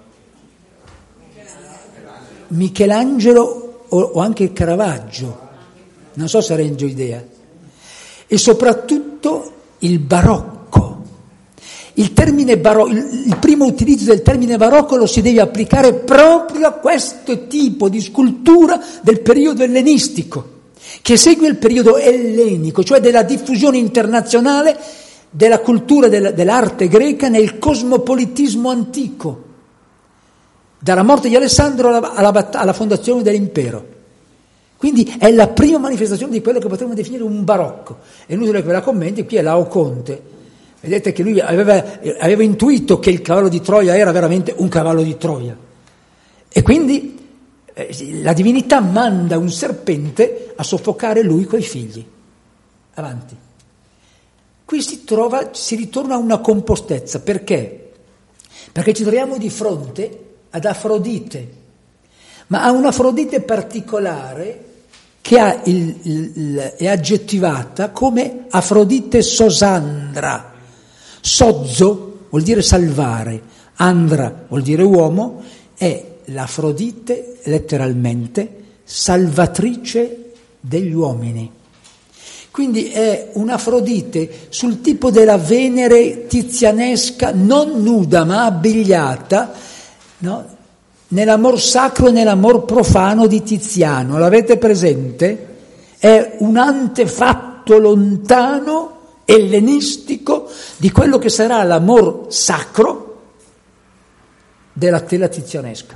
Michelangelo o, o anche Caravaggio, non so se rendo idea, e soprattutto il barocco. Il termine barocco, il, il primo utilizzo del termine barocco lo si deve applicare proprio a questo tipo di scultura del periodo ellenistico, che segue il periodo ellenico, cioè della diffusione internazionale della cultura del, dell'arte greca nel cosmopolitismo antico, dalla morte di Alessandro alla, alla, alla fondazione dell'impero. Quindi è la prima manifestazione di quello che potremmo definire un barocco. È inutile che ve la commenti, qui è Laoconte. Vedete che lui aveva, aveva intuito che il cavallo di Troia era veramente un cavallo di Troia. E quindi eh, la divinità manda un serpente a soffocare lui coi figli. Avanti. Qui si trova, si ritorna a una compostezza. Perché? Perché ci troviamo di fronte ad Afrodite, ma a un'Afrodite particolare che ha il, il, il, è aggettivata come Afrodite Sosandra. Sozzo vuol dire salvare, andra vuol dire uomo, è l'Afrodite letteralmente salvatrice degli uomini. Quindi è un'Afrodite sul tipo della Venere tizianesca, non nuda ma abbigliata, no? Nell'amor sacro e nell'amor profano di Tiziano. L'avete presente? È un antefatto lontano ellenistico di quello che sarà l'amor sacro della tela tizianesca.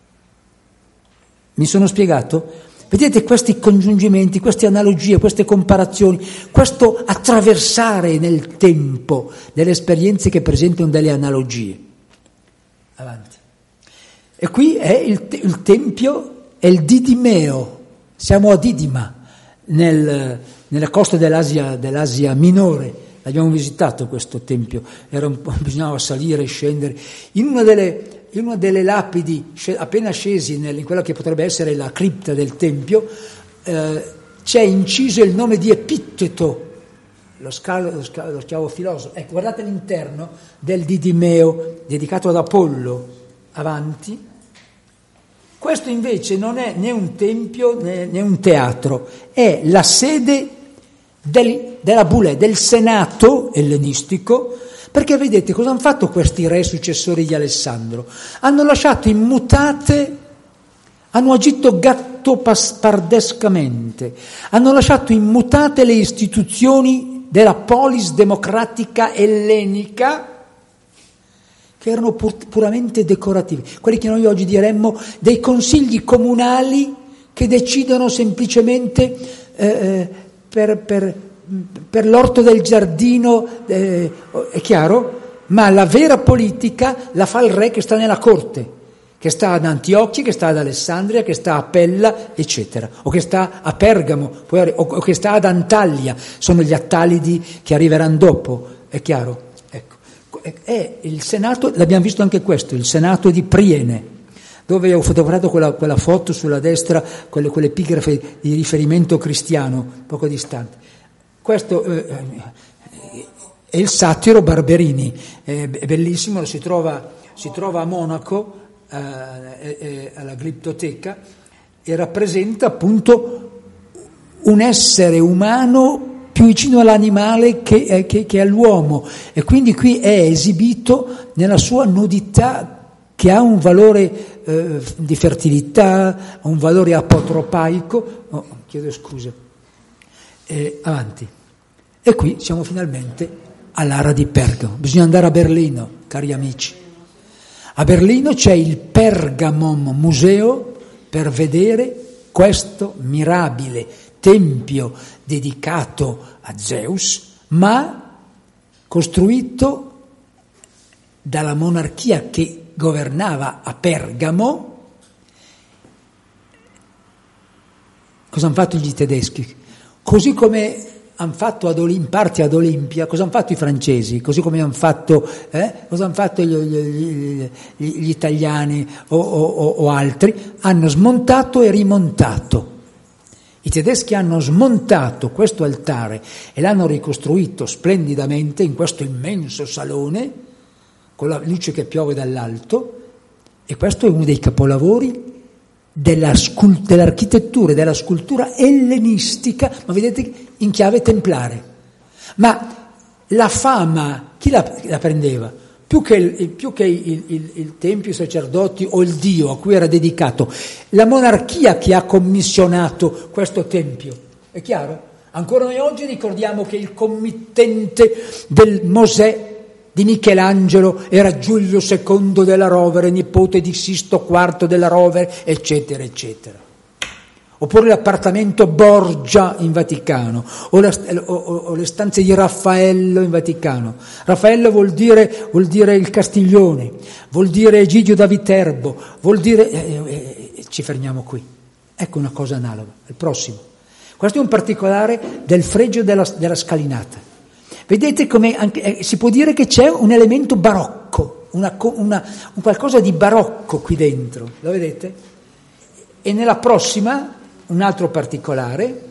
Mi sono spiegato? Vedete questi congiungimenti, queste analogie, queste comparazioni, questo attraversare nel tempo delle esperienze che presentano delle analogie. Avanti. E qui è il, il tempio, è il Didimeo, siamo a Didima, nel, nella costa dell'Asia, dell'Asia minore, l'abbiamo visitato questo tempio, era un po', bisognava salire e scendere, in una delle, in una delle lapidi, appena scesi nel, in quella che potrebbe essere la cripta del tempio, eh, c'è inciso il nome di Epitteto, lo, scalo, lo, scalo, lo schiavo filosofo. Ecco, guardate l'interno del Didimeo, dedicato ad Apollo, avanti. Questo invece non è né un tempio né, né un teatro, è la sede del, della Boulé, del Senato ellenistico, perché vedete cosa hanno fatto questi re successori di Alessandro? Hanno lasciato immutate, hanno agito gattopardescamente, hanno lasciato immutate le istituzioni della polis democratica ellenica, che erano pur, puramente decorativi, quelli che noi oggi diremmo dei consigli comunali che decidono semplicemente eh, per, per, per l'orto del giardino, eh, è chiaro? Ma la vera politica la fa il re che sta nella corte, che sta ad Antiochia, che sta ad Alessandria, che sta a Pella, eccetera, o che sta a Pergamo, o che sta ad Antalya, sono gli Attalidi che arriveranno dopo, è chiaro? È il Senato, l'abbiamo visto anche questo, il Senato di Priene, dove ho fotografato quella, quella foto sulla destra, quelle, quelle epigrafe di riferimento cristiano, poco distante. Questo eh, è il satiro Barberini, è bellissimo, si trova, si trova a Monaco, eh, eh, alla Gliptoteca, e rappresenta appunto un essere umano più vicino all'animale che, eh, che, che all'uomo, e quindi qui è esibito nella sua nudità, che ha un valore eh, di fertilità, un valore apotropaico. Oh, chiedo scusa. Eh, avanti. E qui siamo finalmente all'Ara di Pergamo. Bisogna andare a Berlino, cari amici. A Berlino c'è il Pergamon Museo per vedere questo mirabile tempio dedicato a Zeus, ma costruito dalla monarchia che governava a Pergamo. Cosa hanno fatto gli tedeschi? Così come hanno fatto ad, in parte ad Olimpia, cosa hanno fatto i francesi, così come hanno fatto, eh? cosa hanno fatto gli, gli, gli, gli italiani o, o, o altri, hanno smontato e rimontato. I tedeschi hanno smontato questo altare e l'hanno ricostruito splendidamente in questo immenso salone, con la luce che piove dall'alto, e questo è uno dei capolavori della scult- dell'architettura e della scultura ellenistica, ma vedete, in chiave templare. Ma la fama, chi la, la prendeva? Più che, il, più che il, il, il tempio, i sacerdoti o il dio a cui era dedicato, la monarchia che ha commissionato questo tempio. È chiaro? Ancora noi oggi ricordiamo che il committente del Mosè di Michelangelo era Giulio secondo della Rovere, nipote di Sisto quarto della Rovere, eccetera, eccetera. Oppure l'appartamento Borgia in Vaticano, o, la, o, o le stanze di Raffaello in Vaticano. Raffaello vuol dire, vuol dire il Castiglione, vuol dire Egidio da Viterbo, vuol dire... Eh, eh, ci fermiamo qui. Ecco una cosa analoga. Il prossimo. Questo è un particolare del fregio della, della scalinata. Vedete come anche, eh, si può dire che c'è un elemento barocco, una, una, un qualcosa di barocco qui dentro, lo vedete? E nella prossima, un altro particolare,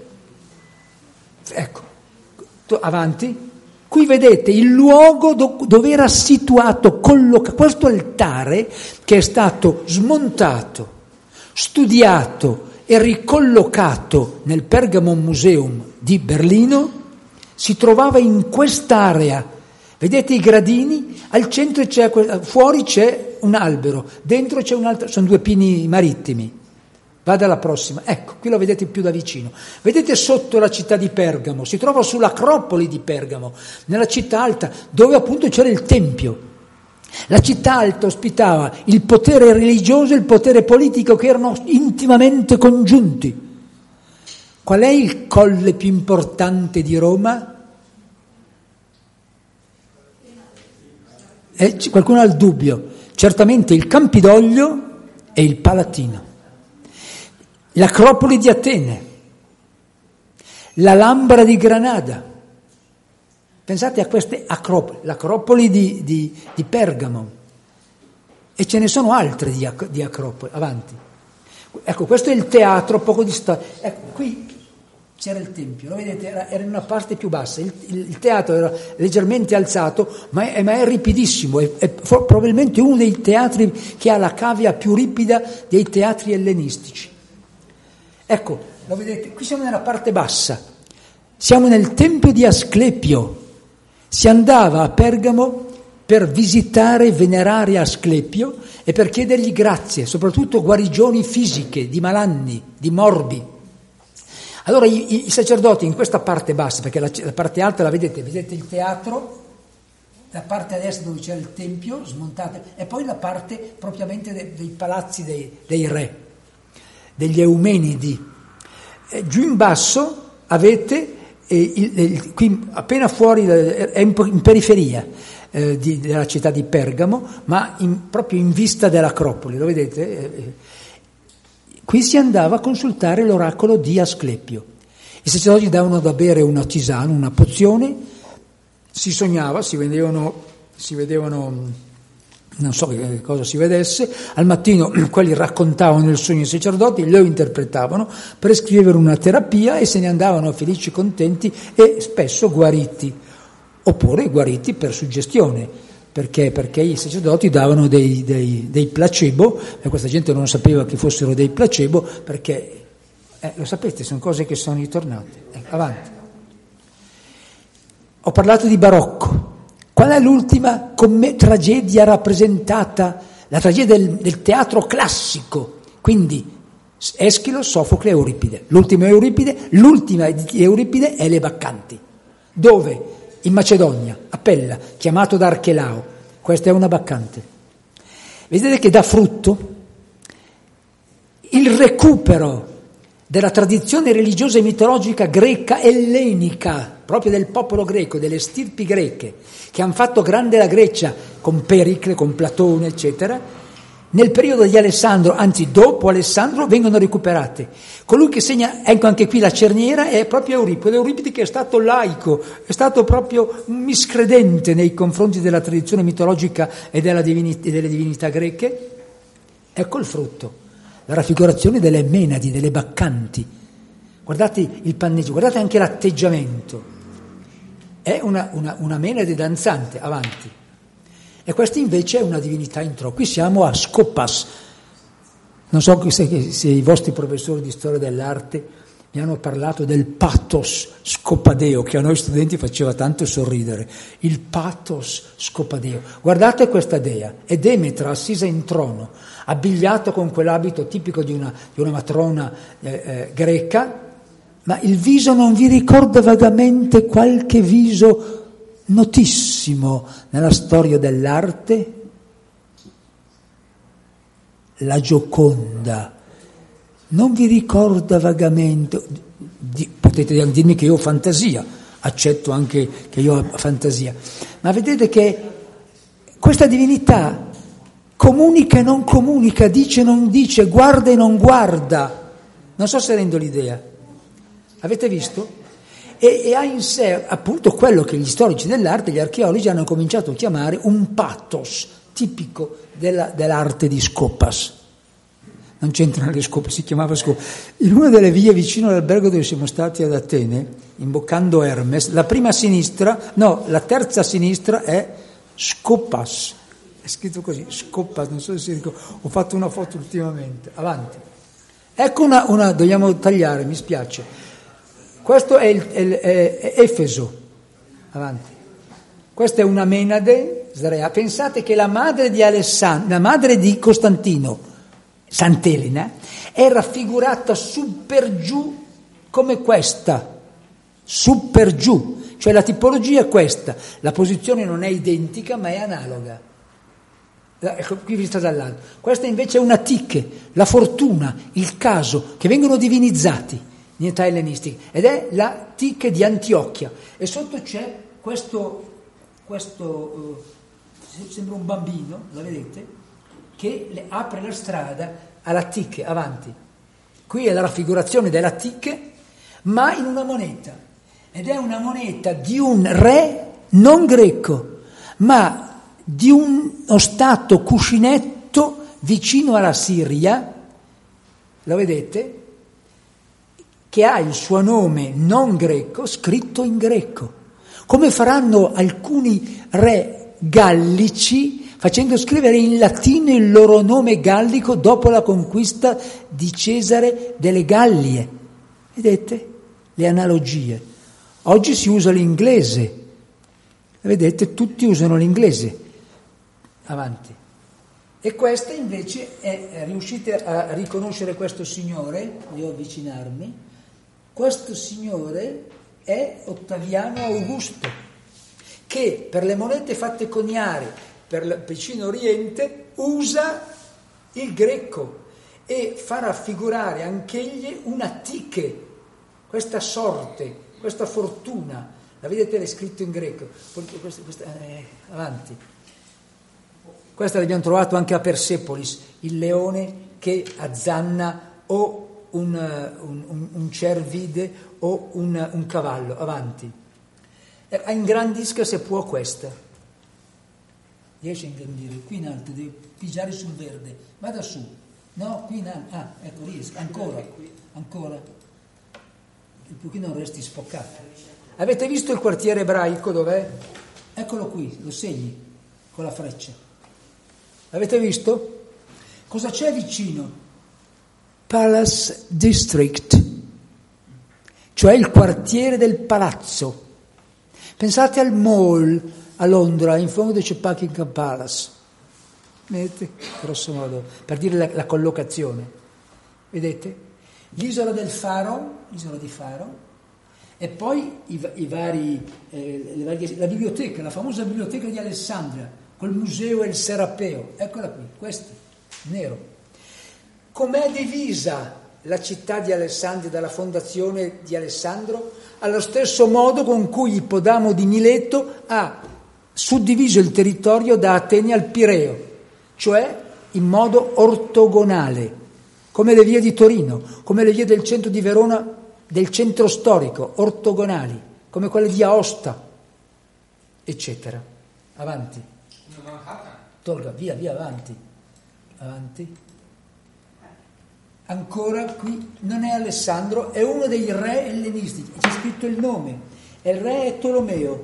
ecco, avanti, qui vedete il luogo do, dove era situato, collocato, questo altare che è stato smontato, studiato e ricollocato nel Pergamon Museum di Berlino, si trovava in quest'area. Vedete i gradini? Al centro c'è, fuori c'è un albero, dentro c'è un altro, sono due pini marittimi. Vada alla prossima. Ecco, qui lo vedete più da vicino. Vedete sotto la città di Pergamo, si trova sull'acropoli di Pergamo, nella città alta, dove appunto c'era il tempio. La città alta ospitava il potere religioso e il potere politico che erano intimamente congiunti. Qual è il colle più importante di Roma? Eh, qualcuno ha il dubbio. Certamente il Campidoglio e il Palatino. L'Acropoli di Atene. L'Alhambra di Granada. Pensate a queste acropoli. L'Acropoli di, di, di Pergamo. E ce ne sono altre di, di acropoli. Avanti. Ecco, questo è il teatro, poco distante. Ecco, qui c'era il tempio, lo vedete, era, era in una parte più bassa, il, il, il teatro era leggermente alzato, ma è, ma è ripidissimo, è, è for, probabilmente uno dei teatri che ha la cavia più ripida dei teatri ellenistici. Ecco, lo vedete, qui siamo nella parte bassa, siamo nel tempio di Asclepio, si andava a Pergamo per visitare e venerare Asclepio e per chiedergli grazie, soprattutto guarigioni fisiche, di malanni, di morbi. Allora i, i sacerdoti in questa parte bassa, perché la, la parte alta la vedete, vedete il teatro, la parte a destra dove c'era il tempio, smontate, e poi la parte propriamente de, dei palazzi dei, dei re, degli Eumenidi. E giù in basso avete, eh, il, il, qui appena fuori, è in, in periferia, Eh, di, della città di Pergamo, ma in, proprio in vista dell'Acropoli, lo vedete? Eh, qui si andava a consultare l'oracolo di Asclepio. I sacerdoti davano da bere una tisana, una pozione, si sognava, si vedevano, si vedevano, non so che cosa si vedesse, al mattino quelli raccontavano il sogno ai sacerdoti, lo interpretavano, prescrivevano una terapia e se ne andavano felici, contenti e spesso guariti. Oppure guariti per suggestione, perché, perché i sacerdoti davano dei, dei, dei placebo, e questa gente non sapeva che fossero dei placebo, perché, eh, lo sapete, sono cose che sono ritornate. Eh, avanti. Ho parlato di barocco. Qual è l'ultima comm- tragedia rappresentata? La tragedia del, del teatro classico, quindi Eschilo, Sofocle e Euripide. L'ultima Euripide, l'ultima di Euripide è Le Baccanti, dove? In Macedonia, a Pella, chiamato da Archelao. Questa è una baccante. Vedete che dà frutto il recupero della tradizione religiosa e mitologica greca ellenica, proprio del popolo greco, delle stirpi greche, che hanno fatto grande la Grecia con Pericle, con Platone, eccetera, nel periodo di Alessandro, anzi dopo Alessandro, vengono recuperate. Colui che segna, ecco anche qui la cerniera, è proprio Euripide. Euripide che è stato laico, è stato proprio un miscredente nei confronti della tradizione mitologica e della divinità, delle divinità greche. Ecco il frutto, la raffigurazione delle menadi, delle baccanti. Guardate il panneggio, guardate anche l'atteggiamento. È una, una, una menade danzante, avanti. E questa invece è una divinità in tro. Qui siamo a Scopas. Non so se, se i vostri professori di storia dell'arte mi hanno parlato del pathos scopadeo, che a noi studenti faceva tanto sorridere. Il pathos scopadeo. Guardate questa dea, è Demetra assisa in trono, abbigliata con quell'abito tipico di una, di una matrona eh, eh, greca, ma il viso non vi ricorda vagamente qualche viso notissimo nella storia dell'arte? La Gioconda. Non vi ricorda vagamente? Di, potete dirmi che io ho fantasia, accetto anche che io ho fantasia, ma vedete che questa divinità comunica e non comunica, dice e non dice, guarda e non guarda. Non so se rendo l'idea. Avete visto? E, e ha in sé appunto quello che gli storici dell'arte, gli archeologi hanno cominciato a chiamare un pathos tipico della, dell'arte di Scopas. Non c'entrano le scope, si chiamava Scopas. In una delle vie vicino all'albergo dove siamo stati ad Atene, imboccando Hermes, la prima a sinistra, no, la terza a sinistra è Scopas. È scritto così, Scopas, non so se si ricorda, ho fatto una foto ultimamente. Avanti. Ecco una, una dobbiamo tagliare, mi spiace. Questo è, il, è, è, è Efeso, avanti. Questa è una menade, Sdrea. Pensate che la madre di Alessandro, la madre di Costantino, Sant'Elena, è raffigurata su per giù come questa, su per giù, cioè la tipologia è questa, la posizione non è identica ma è analoga. Ecco, qui vista dall'alto. Questa invece è una ticche, la fortuna, il caso, che vengono divinizzati in età ellenistica, ed è la ticche di Antiochia, e sotto c'è questo, questo uh, sembra un bambino, lo vedete, che le apre la strada alla ticche, avanti. Qui è la raffigurazione della ticche, ma in una moneta, ed è una moneta di un re non greco, ma di uno stato cuscinetto vicino alla Siria, lo vedete? Che ha il suo nome non greco scritto in greco, come faranno alcuni re gallici facendo scrivere in latino il loro nome gallico dopo la conquista di Cesare delle Gallie. Vedete le analogie? Oggi si usa l'inglese, vedete, tutti usano l'inglese. Avanti. E questa invece è, riuscite a riconoscere questo signore, devo avvicinarmi, questo signore è Ottaviano Augusto, che per le monete fatte coniare per il vicino Oriente usa il greco e fa raffigurare anch'egli una ticche, questa sorte, questa fortuna. La vedete, è scritto in greco. Questa, questa, eh, avanti. Questa l'abbiamo trovato anche a Persepolis, il leone che azzanna o un, un, un cervide o un, un cavallo. Avanti. Eh, ingrandisca se può questa. Riesce a ingrandire, qui in alto, devi pigiare sul verde, vada su, no, qui in alto, ah, ecco, riesco, ancora, ancora, il pochino non resti spoccato. Avete visto il quartiere ebraico dov'è? Eccolo qui, lo segni, con la freccia. Avete visto? Cosa c'è vicino? Palace District, cioè il quartiere del palazzo. Pensate al mall a Londra, in fondo c'è Buckingham Palace, vedete, grosso modo, per dire la, la collocazione, vedete? L'isola del Faro, l'isola di Faro, e poi i, i vari, eh, le varie, la biblioteca, la famosa biblioteca di Alessandria, col museo e il Serapeo, eccola qui, questa, nero. Com'è divisa la città di Alessandria dalla fondazione di Alessandro? Allo stesso modo con cui Ippodamo di Mileto ha suddiviso il territorio da Atene al Pireo, cioè in modo ortogonale, come le vie di Torino, come le vie del centro di Verona, del centro storico, ortogonali, come quelle di Aosta, eccetera. Avanti. Tolga, via, via, avanti. Avanti. Ancora qui non è Alessandro, è uno dei re ellenistici, c'è scritto il nome, il re è Tolomeo,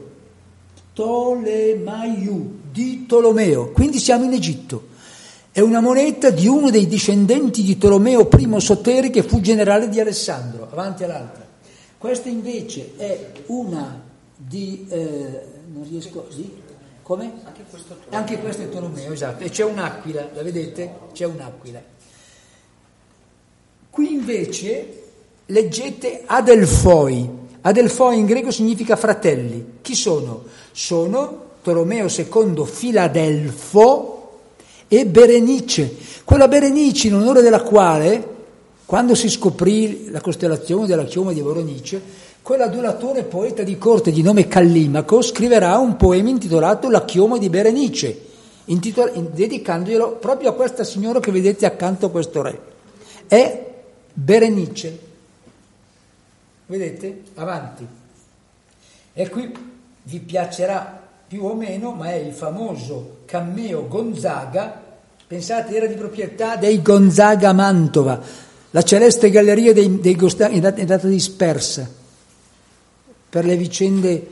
Tolemaiu, di Tolomeo, quindi siamo in Egitto. È una moneta di uno dei discendenti di Tolomeo I Soteri, che fu generale di Alessandro. Avanti all'altra. Questa invece è una di... Eh, non riesco... Di, come? Anche questo, Anche questo è Tolomeo, esatto. E c'è un'aquila, la vedete? C'è un'aquila. Qui invece leggete Adelfoi. Adelfoi in greco significa fratelli. Chi sono? Sono Tolomeo secondo Filadelfo e Berenice, quella Berenice in onore della quale, quando si scoprì la costellazione della chioma di Veronice, quell'adulatore poeta di corte di nome Callimaco scriverà un poema intitolato La chioma di Berenice, intitola, dedicandoglielo proprio a questa signora che vedete accanto a questo re. È Berenice. Vedete? Avanti. E qui vi piacerà più o meno, ma è il famoso Cammeo Gonzaga, pensate, era di proprietà dei Gonzaga Mantova, la celeste galleria dei, dei Gonzaga è andata, è andata dispersa per le vicende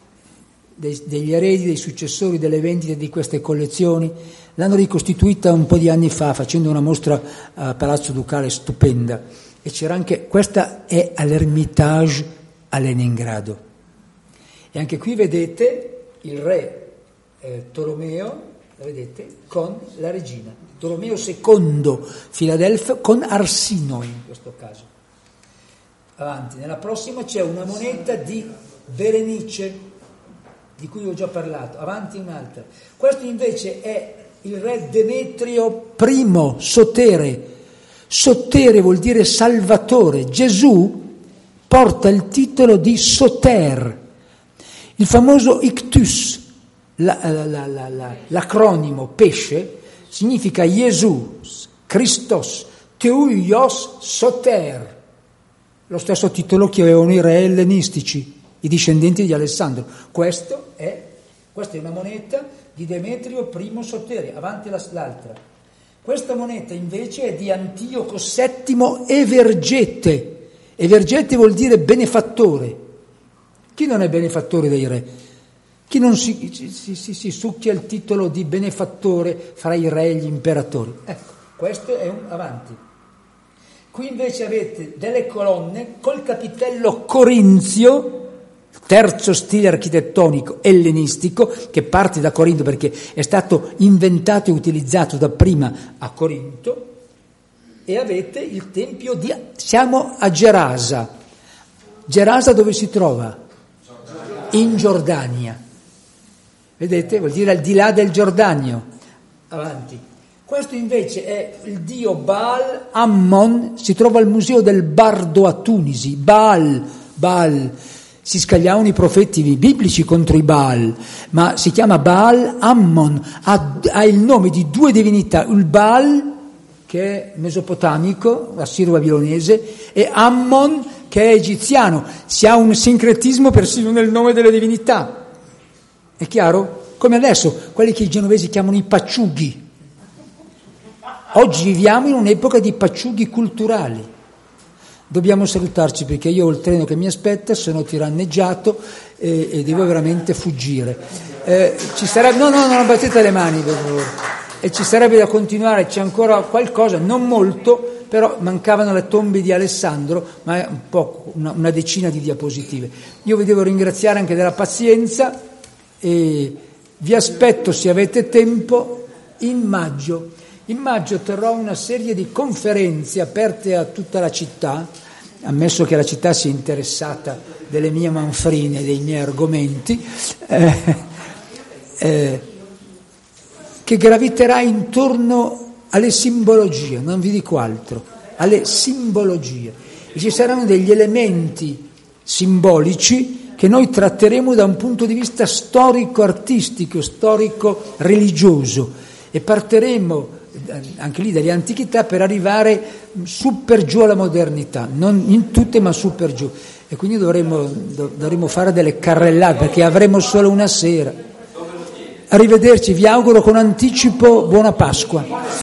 dei, degli eredi, dei successori, delle vendite di queste collezioni. L'hanno ricostituita un po' di anni fa facendo una mostra a Palazzo Ducale stupenda, e c'era anche, questa è all'Ermitage a Leningrado, e anche qui vedete il re eh, Tolomeo, la vedete, con la regina. Tolomeo secondo Filadelfo con Arsino in questo caso. Avanti, nella prossima c'è una moneta di Berenice, di cui ho già parlato. Avanti un'altra. Questo invece è il re Demetrio I Sotere. Sotere vuol dire salvatore. Gesù porta il titolo di Soter. Il famoso ictus, la, la, la, la, la, l'acronimo pesce, significa Gesù, Christos, Teuios Soter, lo stesso titolo che avevano i re ellenistici, i discendenti di Alessandro. Questo è, questa è una moneta di Demetrio I Sotere, avanti l'altra. Questa moneta invece è di Antioco settimo Evergete. Evergete vuol dire benefattore. Chi non è benefattore dei re? Chi non si, si, si, si succhia il titolo di benefattore fra i re e gli imperatori? Ecco, questo è un avanti. Qui invece avete delle colonne col capitello corinzio, terzo stile architettonico ellenistico, che parte da Corinto perché è stato inventato e utilizzato dapprima a Corinto, e avete il tempio di... siamo a Gerasa. Gerasa dove si trova? In Giordania. Vedete? Vuol dire al di là del Giordanio. Avanti. Questo invece è il dio Baal Ammon, si trova al museo del Bardo a Tunisi. Baal, Baal. Si scagliavano i profeti biblici contro i Baal, ma si chiama Baal Ammon, ha, ha il nome di due divinità, il Baal che è mesopotamico, assiro-babilonese, e Ammon che è egiziano. Si ha un sincretismo persino nel nome delle divinità. È chiaro? Come adesso, quelli che i genovesi chiamano i pacciughi. Oggi viviamo in un'epoca di pacciughi culturali. Dobbiamo salutarci perché io ho il treno che mi aspetta, sono tiranneggiato e, e devo veramente fuggire. Eh, ci sarebbe, no, no, non battete le mani per favore. E ci sarebbe da continuare, c'è ancora qualcosa, non molto, però mancavano le tombe di Alessandro, ma è un po' una, una decina di diapositive. Io vi devo ringraziare anche della pazienza e vi aspetto, se avete tempo, in maggio. In maggio terrò una serie di conferenze aperte a tutta la città, ammesso che la città sia interessata delle mie manfrine, dei miei argomenti, eh, eh, che graviterà intorno alle simbologie, non vi dico altro, alle simbologie. E ci saranno degli elementi simbolici che noi tratteremo da un punto di vista storico-artistico, storico-religioso, e partiremo anche lì dalle antichità per arrivare su per giù alla modernità, non in tutte ma su per giù, e quindi dovremmo, dovremmo fare delle carrellate perché avremo solo una sera. Arrivederci, vi auguro con anticipo buona Pasqua.